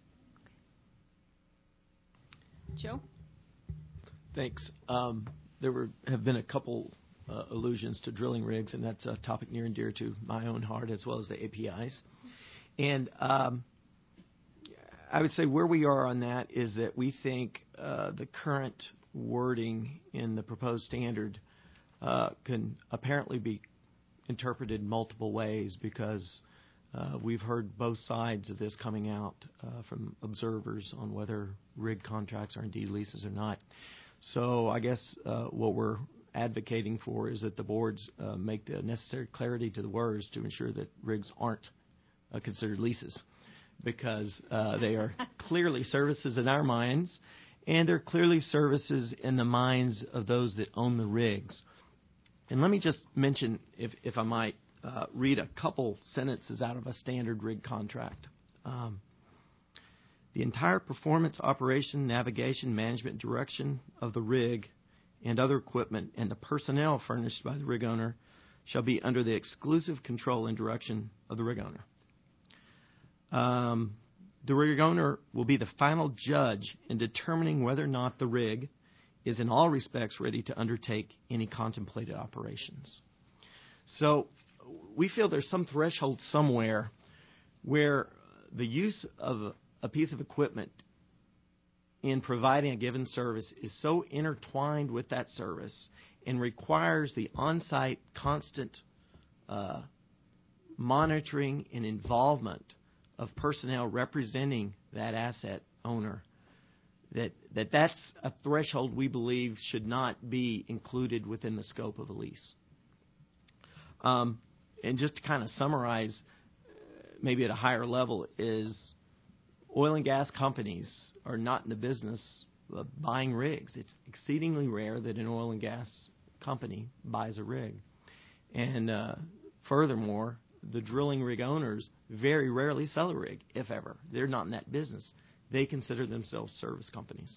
Joe? Thanks. Um, there were, have been a couple uh, allusions to drilling rigs, and that's a topic near and dear to my own heart, as well as the A P Is. And um, I would say where we are on that is that we think uh, the current wording in the proposed standard uh, can apparently be interpreted multiple ways, because uh, we've heard both sides of this coming out uh, from observers on whether rig contracts are indeed leases or not. So I guess uh, what we're advocating for is that the boards uh, make the necessary clarity to the words to ensure that rigs aren't uh, considered leases, because uh, they are clearly services in our minds, and they're clearly services in the minds of those that own the rigs. And let me just mention, if, if I might, uh, read a couple sentences out of a standard rig contract. Um, the entire performance, operation, navigation, management, direction of the rig and other equipment and the personnel furnished by the rig owner shall be under the exclusive control and direction of the rig owner. Um, the rig owner will be the final judge in determining whether or not the rig is in all respects ready to undertake any contemplated operations. So we feel there's some threshold somewhere where the use of a piece of equipment in providing a given service is so intertwined with that service and requires the on-site constant uh, monitoring and involvement of personnel representing that asset owner, that, that that's a threshold we believe should not be included within the scope of a lease. Um, and just to kind of summarize, maybe at a higher level, is oil and gas companies are not in the business of buying rigs. It's exceedingly rare that an oil and gas company buys a rig. And uh, furthermore, the drilling rig owners very rarely sell a rig, if ever. They're not in that business. They consider themselves service companies.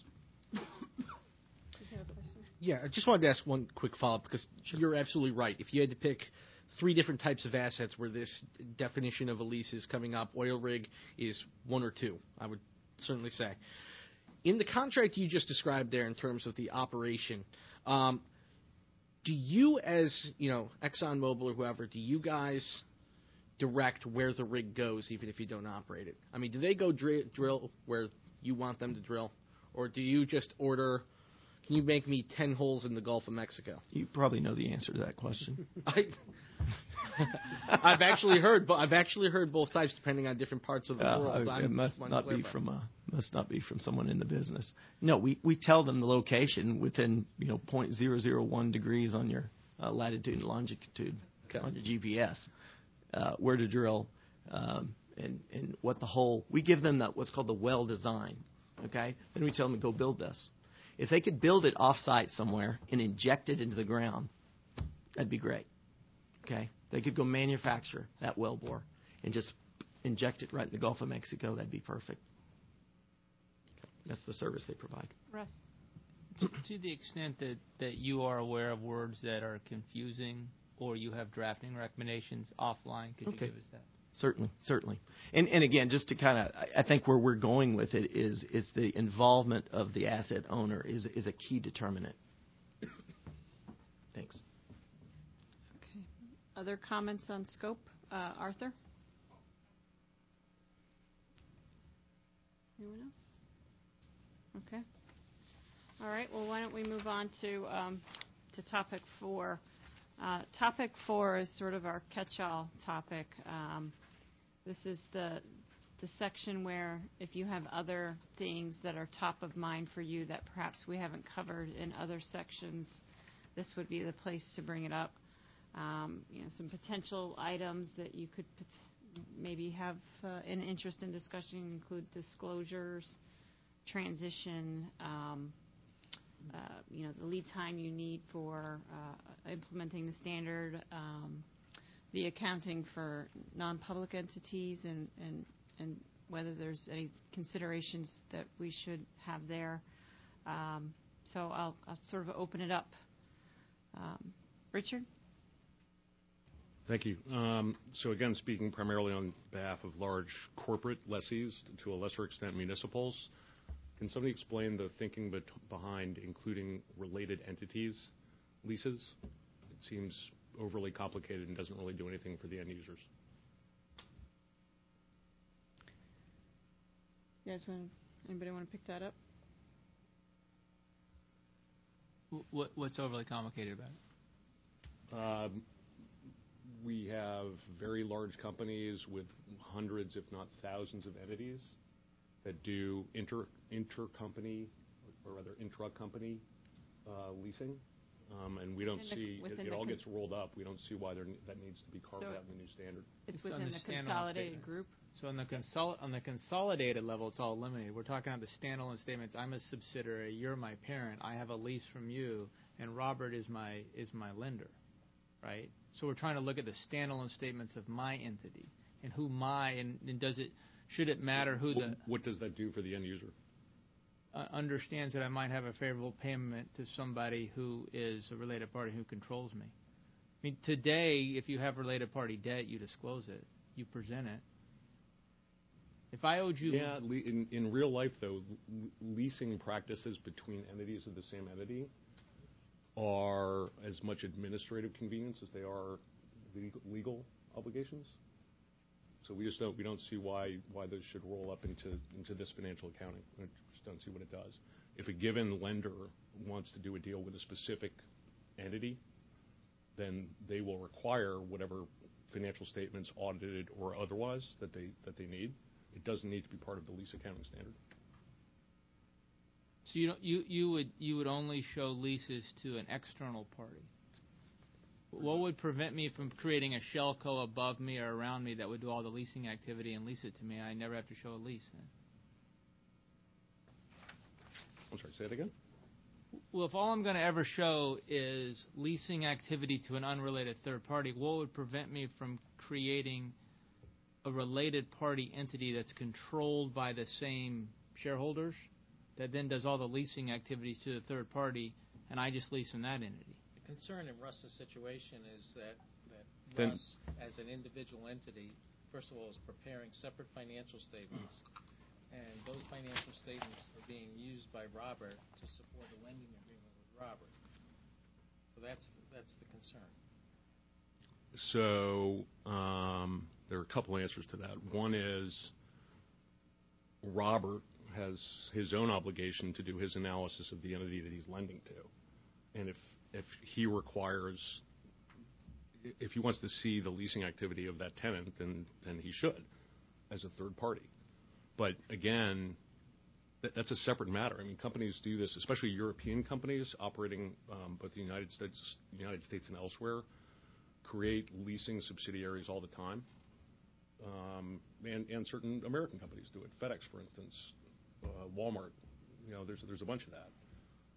Yeah, I just wanted to ask one quick follow-up, because sure. You're absolutely right. If you had to pick three different types of assets where this definition of a lease is coming up, oil rig is one or two, I would certainly say. In the contract you just described there in terms of the operation, um, do you as, you know, ExxonMobil or whoever, do you guys direct where the rig goes even if you don't operate it? I mean, do they go dri- drill where you want them to drill? Or do you just order, can you make me ten holes in the Gulf of Mexico? You probably know the answer to that question. I, I've actually heard, but I've actually heard both types depending on different parts of the uh, world. I, it must not be from a, must not be from someone in the business. No, we, we tell them the location within, you know, zero point zero zero one degrees on your uh, latitude and longitude okay. on your G P S, uh, where to drill, um, and and what the whole. We give them that what's called the well design. Okay, then we tell them to go build this. If they could build it off-site somewhere and inject it into the ground, that'd be great. Okay? They could go manufacture that wellbore and just inject it right in the Gulf of Mexico. That'd be perfect. That's the service they provide. Russ. To, to the extent that, that you are aware of words that are confusing or you have drafting recommendations offline, could Okay. you give us that? Certainly, certainly. And and again, just to kind of, I think where we're going with it is is the involvement of the asset owner is is a key determinant. Thanks. Okay. Other comments on scope? Uh, Arthur? Anyone else? Okay. All right. Well, why don't we move on to um, to topic four. Uh, topic four is sort of our catch-all topic. Um, this is the the section where if you have other things that are top of mind for you that perhaps we haven't covered in other sections, this would be the place to bring it up. Um, you know, some potential items that you could pot- maybe have uh, an interest in discussion include disclosures, transition, um, uh, you know, the lead time you need for uh, implementing the standard, um, the accounting for non-public entities, and, and, and whether there's any considerations that we should have there. Um, so I'll, I'll sort of open it up. Um, Richard? Thank you. Um, so again, speaking primarily on behalf of large corporate lessees, to a lesser extent municipals, can somebody explain the thinking bet- behind including related entities leases? It seems overly complicated and doesn't really do anything for the end users. You guys want? Anybody want to pick that up? What, what's overly complicated about it? Um, we have very large companies with hundreds, if not thousands, of entities that do inter intercompany or rather intra-company uh, leasing, um, and we don't Within the- see it, within it the all con- gets rolled up. We don't see why there, that needs to be carved So out in the new standard. It's, It's on within the the standalone consolidated statement. group. So on the, consol- on the consolidated level, it's all eliminated. We're talking about the standalone statements. I'm a subsidiary. You're my parent. I have a lease from you, and Robert is my is my lender, right? So we're trying to look at the standalone statements of my entity and who my and, and does it should it matter who the What does that do for the end user? uh, understands that I might have a favorable payment to somebody who is a related party who controls me. I mean, today, if you have related party debt, you disclose it, you present it. If I owed you, Yeah, le- in, in real life, though, l- leasing practices between entities of the same entity are as much administrative convenience as they are legal, legal obligations. So we just don't we don't see why why those should roll up into into this financial accounting. We just don't see what it does. If a given lender wants to do a deal with a specific entity, then they will require whatever financial statements, audited or otherwise, that they that they need. It doesn't need to be part of the lease accounting standard. so you don't, you you would you would only show leases to an external party. What would prevent me from creating a shell co above me or around me that would do all the leasing activity and lease it to me? I never have to show a lease then. I'm sorry, say it again? Well, if all I'm going to ever show is leasing activity to an unrelated third party, what would prevent me from creating a related party entity that's controlled by the same shareholders that then does all the leasing activities to the third party, and I just lease from that entity? The concern in Russ's situation is that, that Then- Russ, as an individual entity, first of all, is preparing separate financial statements, and those financial statements are being used by Robert to support a lending agreement with Robert. So that's that's the concern. So um, there are a couple answers to that. One is Robert has his own obligation to do his analysis of the entity that he's lending to. And if if he requires, if he wants to see the leasing activity of that tenant, then then he should, as a third party. But again, that, that's a separate matter. I mean, companies do this, especially European companies operating um, both the United States, United States and elsewhere, create leasing subsidiaries all the time. Um, and, and certain American companies do it. FedEx, for instance, uh, Walmart. You know, there's there's a bunch of that.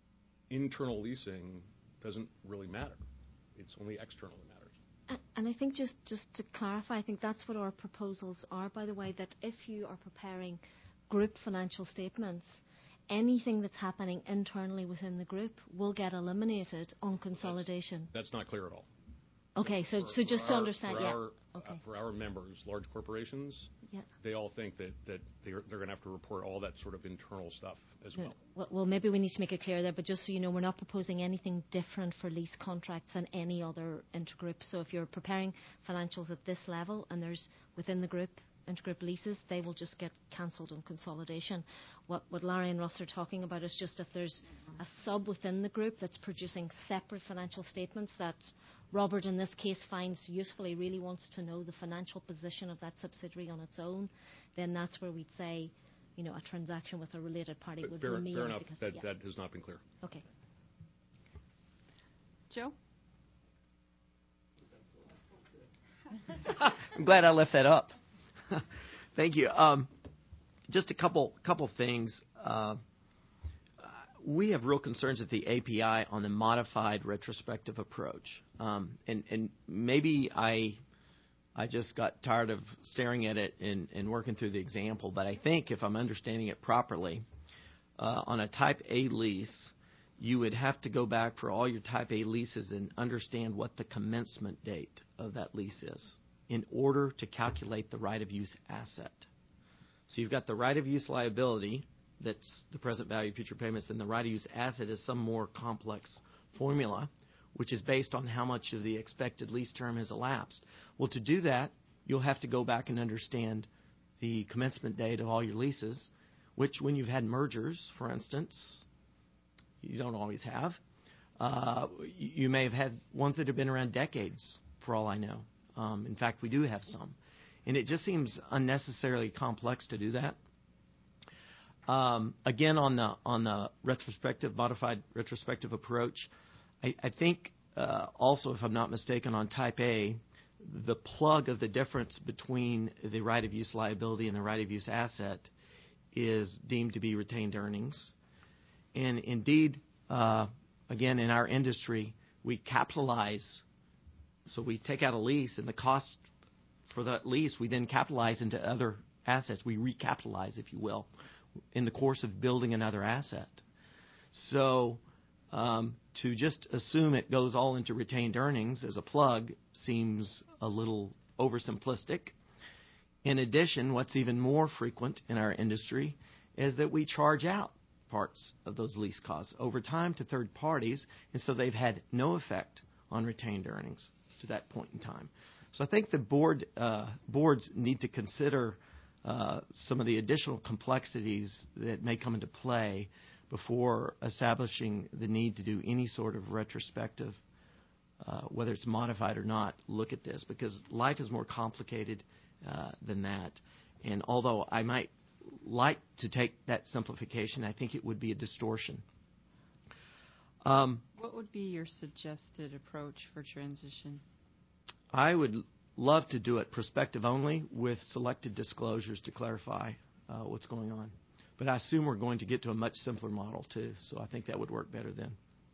internal leasing doesn't really matter. It's only external that matters. And I think just, just to clarify, I think that's what our proposals are, by the way, that if you are preparing group financial statements, anything that's happening internally within the group will get eliminated on consolidation. That's, that's not clear at all. Okay, so for, so just for to our, understand, for yeah. Our, okay. uh, for our members, large corporations, yeah. they all think that, that they're, they're going to have to report all that sort of internal stuff as well. well. Well, maybe we need to make it clear there, but just so you know, we're not proposing anything different for lease contracts than any other intergroup. So if you're preparing financials at this level and there's within the group intergroup leases, they will just get cancelled on consolidation. What, what Larry and Russ are talking about is just if there's a sub within the group that's producing separate financial statements that Robert in this case finds useful, he really wants to know the financial position of that subsidiary on its own, then that's where we'd say, you know, a transaction with a related party would fair, remain. Fair enough. Because, that, yeah. that has not been clear. Okay. Joe? I'm glad I left that up. Thank you. Um, just a couple couple things. Uh, we have real concerns at the A P I on the modified retrospective approach, um, and and maybe I I just got tired of staring at it and, and working through the example. But I think if I'm understanding it properly, uh, on a Type A lease, you would have to go back for all your Type A leases and understand what the commencement date of that lease is in order to calculate the right-of-use asset. So you've got the right-of-use liability, that's the present value of future payments, and the right-of-use asset is some more complex formula, which is based on how much of the expected lease term has elapsed. Well, to do that, you'll have to go back and understand the commencement date of all your leases, which when you've had mergers, for instance, you don't always have. Uh, you may have had ones that have been around decades, for all I know. Um, in fact, we do have some. And it just seems unnecessarily complex to do that. Um, again, on the on the retrospective, modified retrospective approach, I, I think uh, also, if I'm not mistaken, on Type A, the plug of the difference between the right-of-use liability and the right-of-use asset is deemed to be retained earnings. And indeed, uh, again, in our industry, we capitalize. So we take out a lease, and the cost for that lease, we then capitalize into other assets. We recapitalize, if you will, in the course of building another asset. So um, to just assume it goes all into retained earnings as a plug seems a little oversimplistic. In addition, what's even more frequent in our industry is that we charge out parts of those lease costs over time to third parties, and so they've had no effect on retained earnings to that point in time. So I think the board uh, boards need to consider uh, some of the additional complexities that may come into play before establishing the need to do any sort of retrospective, uh, whether it's modified or not, look at this, because life is more complicated uh, than that. And although I might like to take that simplification, I think it would be a distortion. Um, what would be your suggested approach for transition? I would love to do it prospective only with selected disclosures to clarify uh, what's going on. But I assume we're going to get to a much simpler model, too, so I think that would work better then.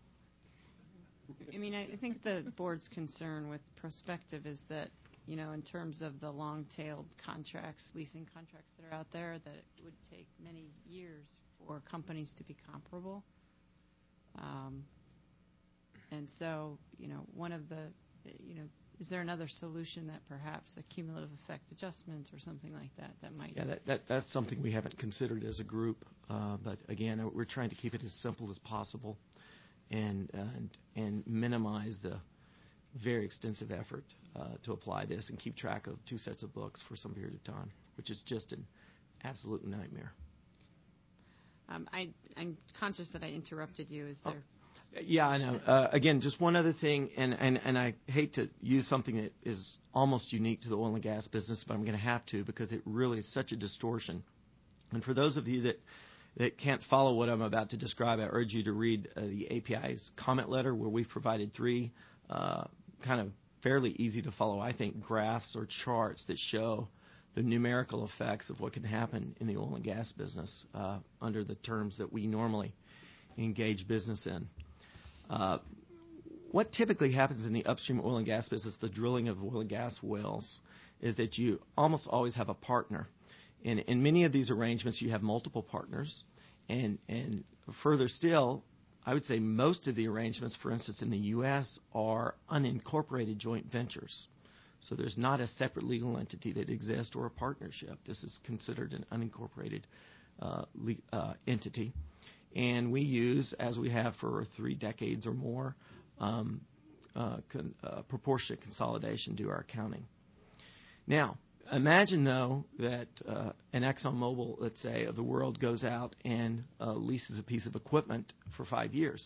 I mean, I think the board's concern with prospective is that, you know, in terms of the long-tailed contracts, leasing contracts that are out there, that it would take many years for companies to be comparable. Um, and so, you know, one of the, you know, is there another solution that perhaps a cumulative effect adjustment or something like that that might? Yeah, that, that that's something we haven't considered as a group. Uh, but again, we're trying to keep it as simple as possible, and uh, and, and minimize the very extensive effort uh, to apply this and keep track of two sets of books for some period of time, which is just an absolute nightmare. Um, I, I'm conscious that I interrupted you. Is there? Oh, yeah, I know. Uh, again, just one other thing, and, and, and I hate to use something that is almost unique to the oil and gas business, but I'm going to have to because it really is such a distortion. And for those of you that, that can't follow what I'm about to describe, I urge you to read uh, the A P I's comment letter where we've provided three uh, kind of fairly easy to follow, I think, graphs or charts that show the numerical effects of what can happen in the oil and gas business uh, under the terms that we normally engage business in. Uh, what typically happens in the upstream oil and gas business, the drilling of oil and gas wells, is that you almost always have a partner. In, in many of these arrangements, you have multiple partners. And, and further still, I would say most of the arrangements, for instance, in the U S, are unincorporated joint ventures. So there's not a separate legal entity that exists or a partnership. This is considered an unincorporated uh, le- uh, entity. And we use, as we have for three decades or more, um, uh, con- uh, proportionate consolidation to our accounting. Now, imagine, though, that uh, an ExxonMobil, let's say, of the world goes out and uh, leases a piece of equipment for five years.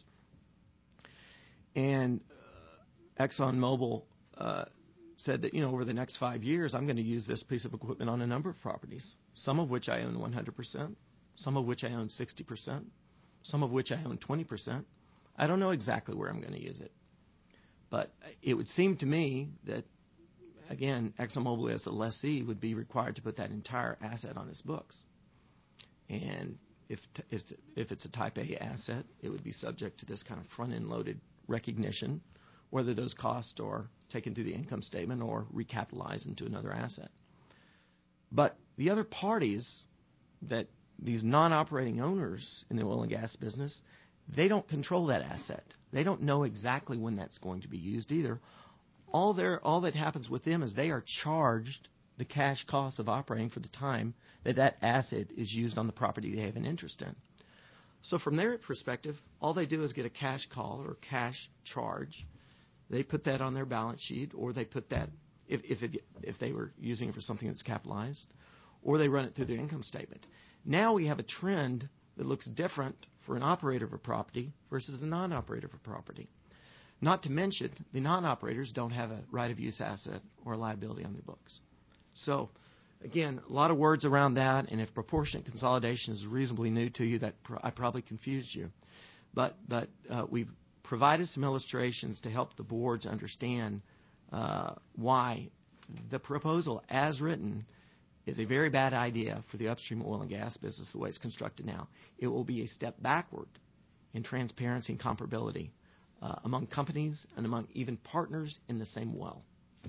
And uh, ExxonMobil uh, said that, you know, over the next five years, I'm going to use this piece of equipment on a number of properties, some of which I own one hundred percent, some of which I own sixty percent, some of which I own twenty percent. I don't know exactly where I'm going to use it. But it would seem to me that, again, ExxonMobil as a lessee would be required to put that entire asset on its books. And if, t- if, it's, if it's a Type A asset, it would be subject to this kind of front-end loaded recognition, whether those costs are taken through the income statement or recapitalized into another asset. But the other parties, that these non-operating owners in the oil and gas business, they don't control that asset. They don't know exactly when that's going to be used either. All their, all that happens with them is they are charged the cash cost of operating for the time that that asset is used on the property they have an interest in. So from their perspective, all they do is get a cash call or cash charge. They put that on their balance sheet, or they put that, if if, it, if they were using it for something that's capitalized, or they run it through their income statement. Now we have a trend that looks different for an operator of a property versus a non-operator of a property. Not to mention, the non-operators don't have a right-of-use asset or a liability on their books. So, again, a lot of words around that, and if proportionate consolidation is reasonably new to you, that pr- I probably confused you. But, but uh, we've provided some illustrations to help the boards understand uh, why the proposal as written is a very bad idea for the upstream oil and gas business the way it's constructed now. It will be a step backward in transparency and comparability uh, among companies and among even partners in the same well.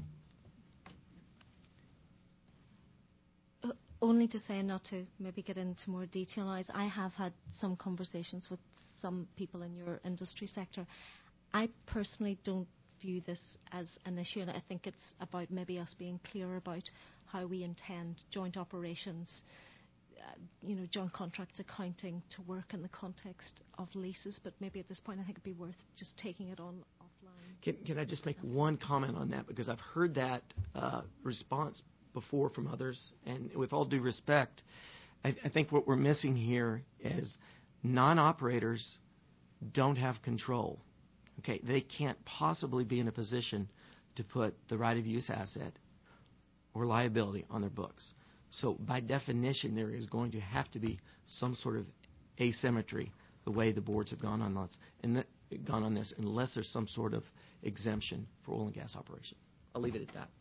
Uh, only to say, not to maybe get into more detail, is I have had some conversations with some people in your industry sector. I personally don't view this as an issue, and I think it's about maybe us being clear about how we intend joint operations, uh, you know, joint contracts accounting to work in the context of leases. But maybe at this point, I think it'd be worth just taking it on offline. Can, can I just make one comment on that? Because I've heard that uh, response before from others, and with all due respect, I, I think what we're missing here is non-operators don't have control. Okay, they can't possibly be in a position to put the right-of-use asset or liability on their books. So by definition, there is going to have to be some sort of asymmetry the way the boards have gone on this, and th- gone on this, unless there's some sort of exemption for oil and gas operation. I'll leave it at that.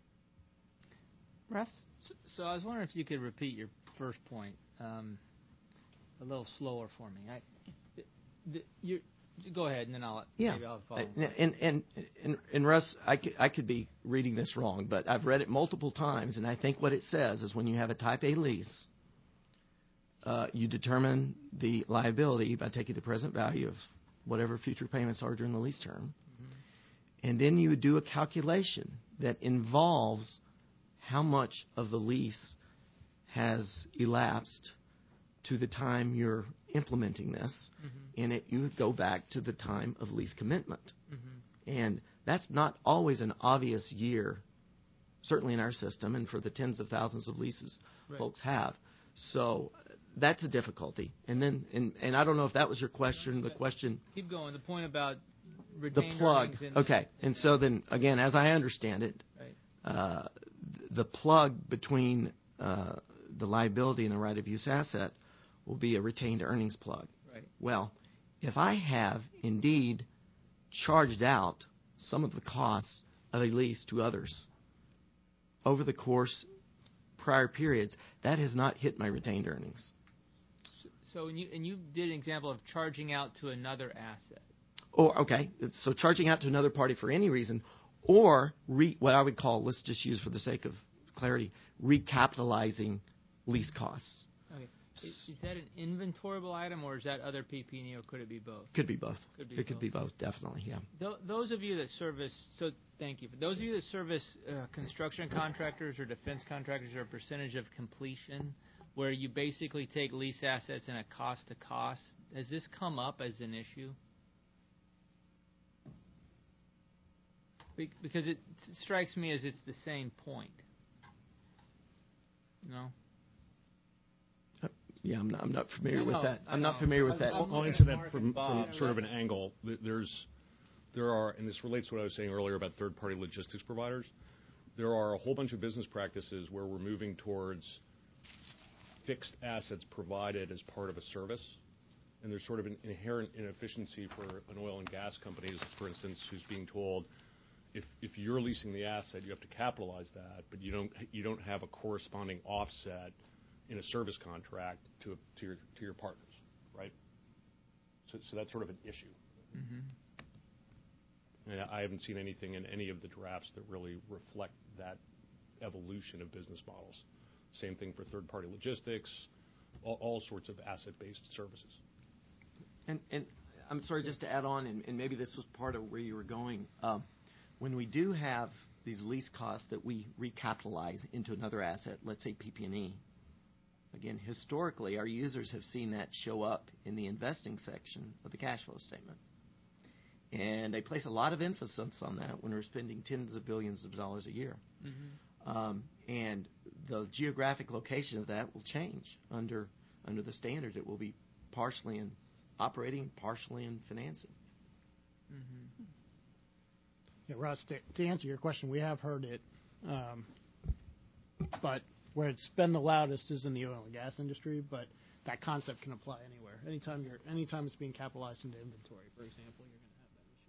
Russ? So, so I was wondering if you could repeat your first point um, a little slower for me. I, the, the, you're, Go ahead, and then I'll yeah. maybe I'll follow. And and and, and Russ, I could, I could be reading this wrong, but I've read it multiple times, and I think what it says is when you have a Type A lease, uh, you determine the liability by taking the present value of whatever future payments are during the lease term, mm-hmm. and then you would do a calculation that involves how much of the lease has elapsed to the time you're implementing this, mm-hmm. and it, you would go back to the time of lease commitment. Mm-hmm. And that's not always an obvious year, certainly in our system, and for the tens of thousands of leases right. folks have. So that's a difficulty. And then, and, and I don't know if that was your question, the question... Keep going. The point about retained the plug. earnings. Okay. The, and so then, again, as I understand it, right. uh, the plug between uh, the liability and the right-of-use asset will be a retained earnings plug. Right. Well, if I have indeed charged out some of the costs of a lease to others over the course prior periods, that has not hit my retained earnings. So, and you, and you did an example of charging out to another asset. Or, okay, so charging out to another party for any reason, or re, what I would call, let's just use for the sake of clarity, recapitalizing lease costs. Okay. Is, is that an inventoriable item, or is that other P P and E, or could it be both? Could be both. Could be it both. could be both, definitely, yeah. Th- those of you that service, so thank you. For those of you that service uh, construction contractors or defense contractors, or a percentage of completion, where you basically take lease assets and a cost to cost, has this come up as an issue? Be- because it strikes me as it's the same point. No? Yeah, I'm not, I'm not familiar I with know, that. I I'm know. not familiar with that. I'll, I'll answer that from, from sort of an angle. There's, there are, and this relates to what I was saying earlier about third-party logistics providers. There are a whole bunch of business practices where we're moving towards fixed assets provided as part of a service, and there's sort of an inherent inefficiency for an oil and gas company, for instance, who's being told, if if you're leasing the asset, you have to capitalize that, but you don't you don't have a corresponding offset in a service contract to to your to your partners, right? So so that's sort of an issue. Mm-hmm. And I haven't seen anything in any of the drafts that really reflect that evolution of business models. Same thing for third-party logistics, all, all sorts of asset-based services. And, and I'm sorry, just to add on, and, and maybe this was part of where you were going. Um, when we do have these lease costs that we recapitalize into another asset, let's say P P and E, again, historically, our users have seen that show up in the investing section of the cash flow statement. And they place a lot of emphasis on that when we're spending tens of billions of dollars a year. Mm-hmm. Um, and the geographic location of that will change under under the standard. It will be partially in operating, partially in financing. Mm-hmm. Yeah, Russ, to, to answer your question, we have heard it, um, but where it's been the loudest is in the oil and gas industry. But that concept can apply anywhere. Anytime you're, anytime it's being capitalized into inventory, for example, you're going to have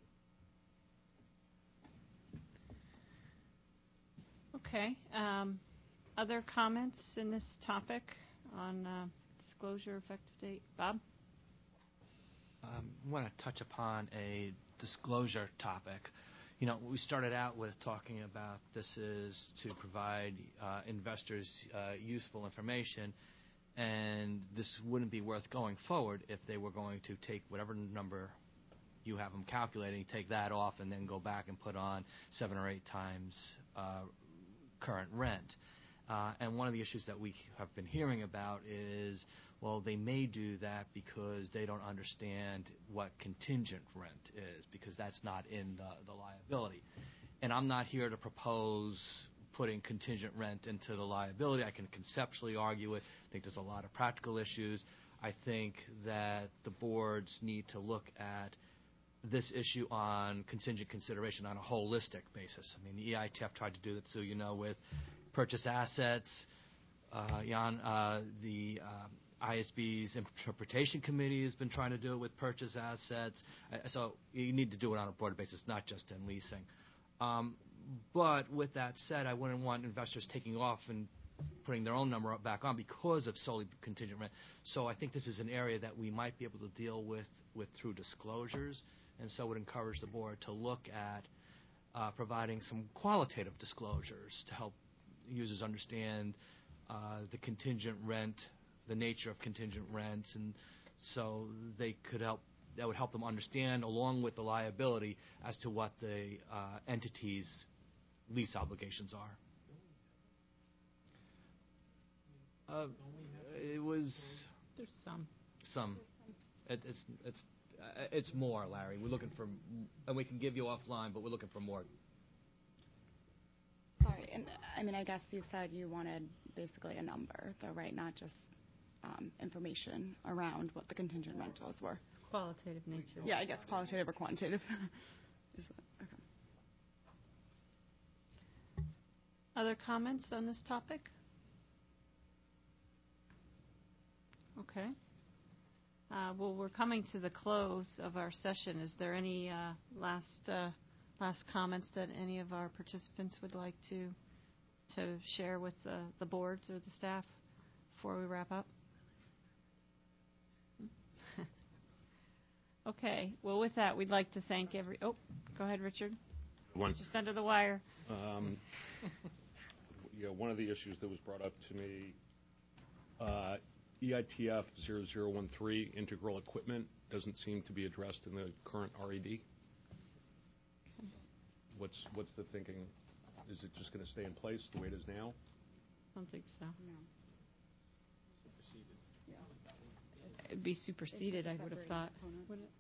that issue. Okay. Um, other comments in this topic on uh, disclosure effective date? Bob? Um, I want to touch upon a disclosure topic. You know, we started out with talking about this is to provide uh, investors uh, useful information, and this wouldn't be worth going forward if they were going to take whatever number you have them calculating, take that off, and then go back and put on seven or eight times uh, current rent. Uh, and one of the issues that we have been hearing about is, well, they may do that because they don't understand what contingent rent is, because that's not in the, the liability. And I'm not here to propose putting contingent rent into the liability. I can conceptually argue it. I think there's a lot of practical issues. I think that the boards need to look at this issue on contingent consideration on a holistic basis. I mean, the E I T F tried to do that, so you know, with purchase assets. Uh, Jan, uh, the uh, I S B's interpretation committee has been trying to do it with purchase assets. Uh, so you need to do it on a broader basis, not just in leasing. Um, but with that said, I wouldn't want investors taking off and putting their own number up back on because of solely contingent rent. So I think this is an area that we might be able to deal with, with through disclosures, and so would encourage the board to look at uh, providing some qualitative disclosures to help users understand uh, the contingent rent, the nature of contingent rents, and so they could help. That would help them understand, along with the liability, as to what the uh, entity's lease obligations are. Uh, it was There's some. some. It, it's it's uh, it's more, Larry. We're looking for, and we can give you offline, but we're looking for more. Sorry, and I mean, I guess you said you wanted basically a number, though, right? Not just um, information around what the contingent rentals were. Qualitative nature. Yeah, I guess qualitative or quantitative. Is it- okay. Other comments on this topic? Okay. Uh, well, we're coming to the close of our session. Is there any uh, last uh, last comments that any of our participants would like to to share with the, the boards or the staff before we wrap up? Okay. Well, with that, we'd like to thank every. Oh, go ahead, Richard. One. Just under the wire. Um, yeah, one of the issues that was brought up to me, uh, E I T F zero zero one three, integral equipment, doesn't seem to be addressed in the current R E D. What's what's the thinking? Is it just going to stay in place the way it is now? I don't think so. No. Superseded. Yeah. It'd be superseded, I would have thought. Would it?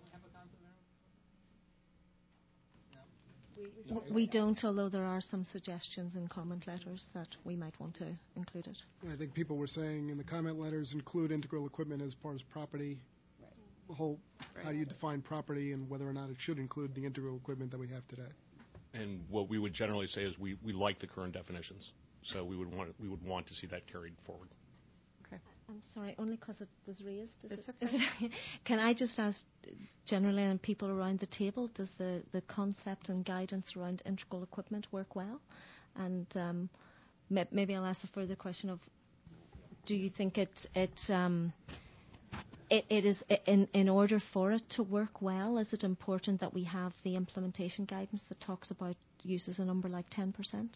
We don't, although there are some suggestions in comment letters that we might want to include it. I think people were saying in the comment letters include integral equipment as part of property. Right. The whole, right. How do you define property and whether or not it should include the integral equipment that we have today? And what we would generally say is we, we like the current definitions, so we would want we would want to see that carried forward. Okay. I'm sorry, only because it was raised. Is it's it, okay. Is it, can I just ask generally and people around the table, does the, the concept and guidance around integral equipment work well? And um, may, maybe I'll ask a further question of, do you think it it um, it, it is in in order for it to work well, is it important that we have the implementation guidance that talks about uses a number like ten percent?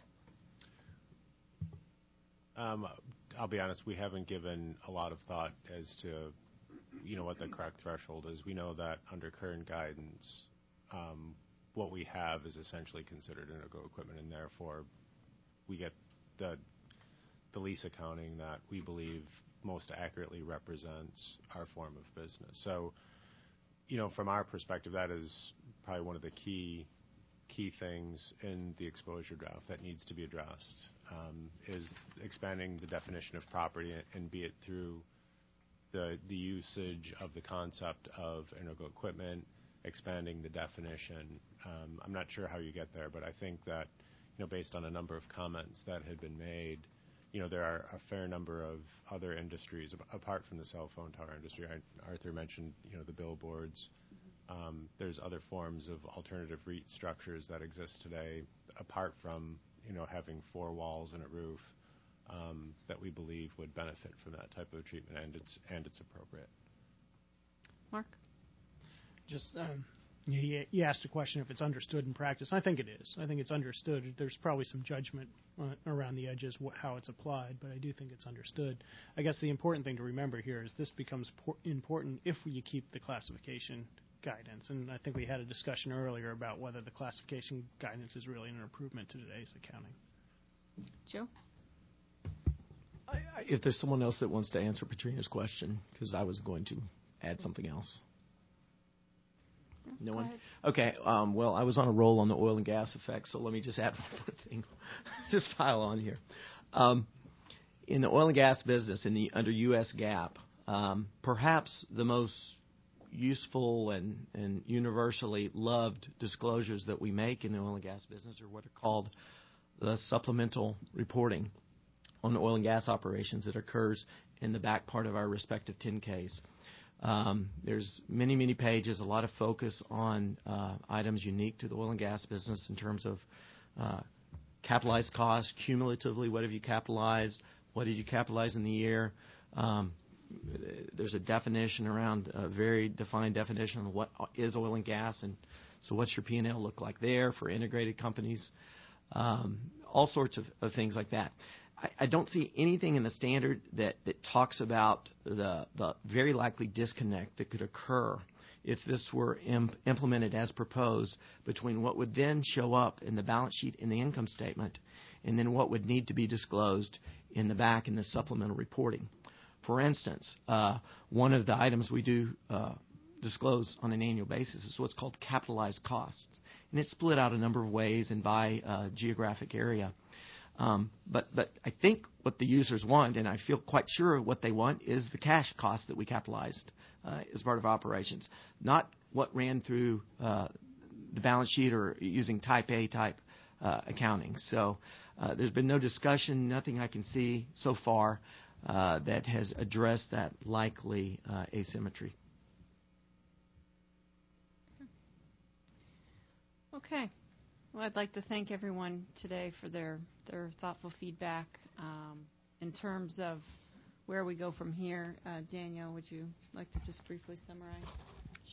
Um, I'll be honest, we haven't given a lot of thought as to, you know, what the correct threshold is. We know that under current guidance, um, what we have is essentially considered integral equipment, and therefore we get the the lease accounting that we believe most accurately represents our form of business. So, you know, from our perspective, that is probably one of the key key things in the exposure draft that needs to be addressed, um, is expanding the definition of property, and be it through the the usage of the concept of integral equipment, expanding the definition. Um, I'm not sure how you get there, but I think that, you know, based on a number of comments that had been made, you know, there are a fair number of other industries apart from the cell phone tower industry. I, Arthur mentioned, you know, the billboards. Um, there's other forms of alternative REIT structures that exist today, apart from, you know, having four walls and a roof, um, that we believe would benefit from that type of treatment, and it's and it's appropriate. Mark? Just um, you, you asked a question if it's understood in practice. I think it is. I think it's understood. There's probably some judgment uh, around the edges wh- how it's applied, but I do think it's understood. I guess the important thing to remember here is this becomes por- important if you keep the classification guidance, and I think we had a discussion earlier about whether the classification guidance is really an improvement to today's accounting. Joe? I, I, if there's someone else that wants to answer Patrina's question, because I was going to add something else. No Go one? ahead. Okay, um, well, I was on a roll on the oil and gas effects, so let me just add one more thing. Just pile on here. Um, in the oil and gas business, in the under U S GAAP, um, perhaps the most useful and, and universally loved disclosures that we make in the oil and gas business are what are called the supplemental reporting on the oil and gas operations that occurs in the back part of our respective ten Ks. Um, there's many, many pages, a lot of focus on uh, items unique to the oil and gas business in terms of uh, capitalized costs, cumulatively, what have you capitalized, what did you capitalize in the year. Um, there's a definition around, a very defined definition of what is oil and gas, and so what's your P and L look like there for integrated companies, um, all sorts of, of things like that. I, I don't see anything in the standard that, that talks about the, the very likely disconnect that could occur if this were imp- implemented as proposed between what would then show up in the balance sheet in the income statement and then what would need to be disclosed in the back in the supplemental reporting. For instance, uh, one of the items we do uh, disclose on an annual basis is what's called capitalized costs. And it's split out a number of ways and by uh, geographic area. Um, but, but I think what the users want, and I feel quite sure what they want, is the cash cost that we capitalized uh, as part of operations, not what ran through uh, the balance sheet or using type A type uh, accounting. So uh, there's been no discussion, nothing I can see so far uh, that has addressed that likely uh, asymmetry. Okay. Well, I'd like to thank everyone today for their, their thoughtful feedback. Um, in terms of where we go from here, uh, Danielle, would you like to just briefly summarize?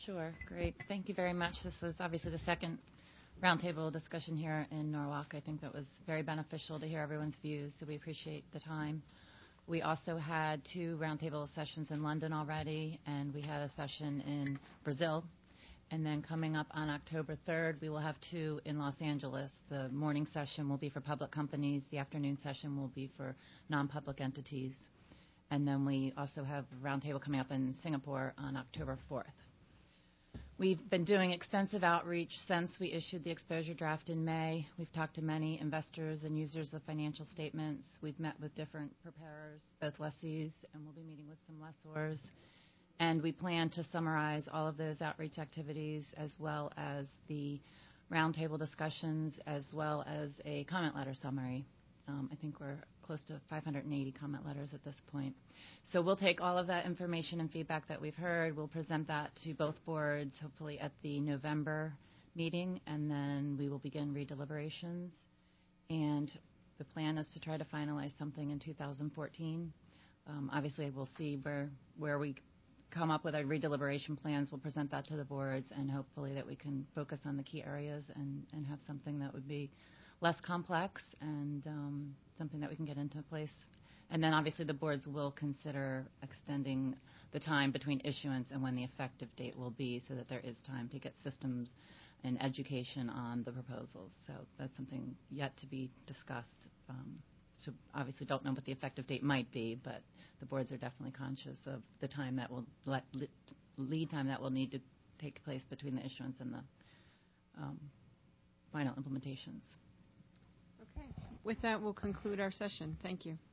Sure. Great. Thank you very much. This was obviously the second roundtable discussion here in Norwalk. I think that was very beneficial to hear everyone's views, so we appreciate the time. We also had two roundtable sessions in London already, and we had a session in Brazil. And then coming up on October third, we will have two in Los Angeles. The morning session will be for public companies. The afternoon session will be for non-public entities. And then we also have a roundtable coming up in Singapore on October fourth. We've been doing extensive outreach since we issued the exposure draft in May. We've talked to many investors and users of financial statements. We've met with different preparers, both lessees, and we'll be meeting with some lessors. And we plan to summarize all of those outreach activities as well as the roundtable discussions as well as a comment letter summary. Um, I think we're close to five hundred eighty comment letters at this point. So we'll take all of that information and feedback that we've heard. We'll present that to both boards, hopefully at the November meeting, and then we will begin redeliberations. And the plan is to try to finalize something in two thousand fourteen. Um, obviously, we'll see where where we come up with our redeliberation plans. We'll present that to the boards, and hopefully that we can focus on the key areas and, and have something that would be less complex and um, something that we can get into place. And then obviously the boards will consider extending the time between issuance and when the effective date will be so that there is time to get systems and education on the proposals. So that's something yet to be discussed. Um, so obviously don't know what the effective date might be, but the boards are definitely conscious of the time that will let, lead time that will need to take place between the issuance and the um, final implementations. Okay. With that, we'll conclude our session. Thank you.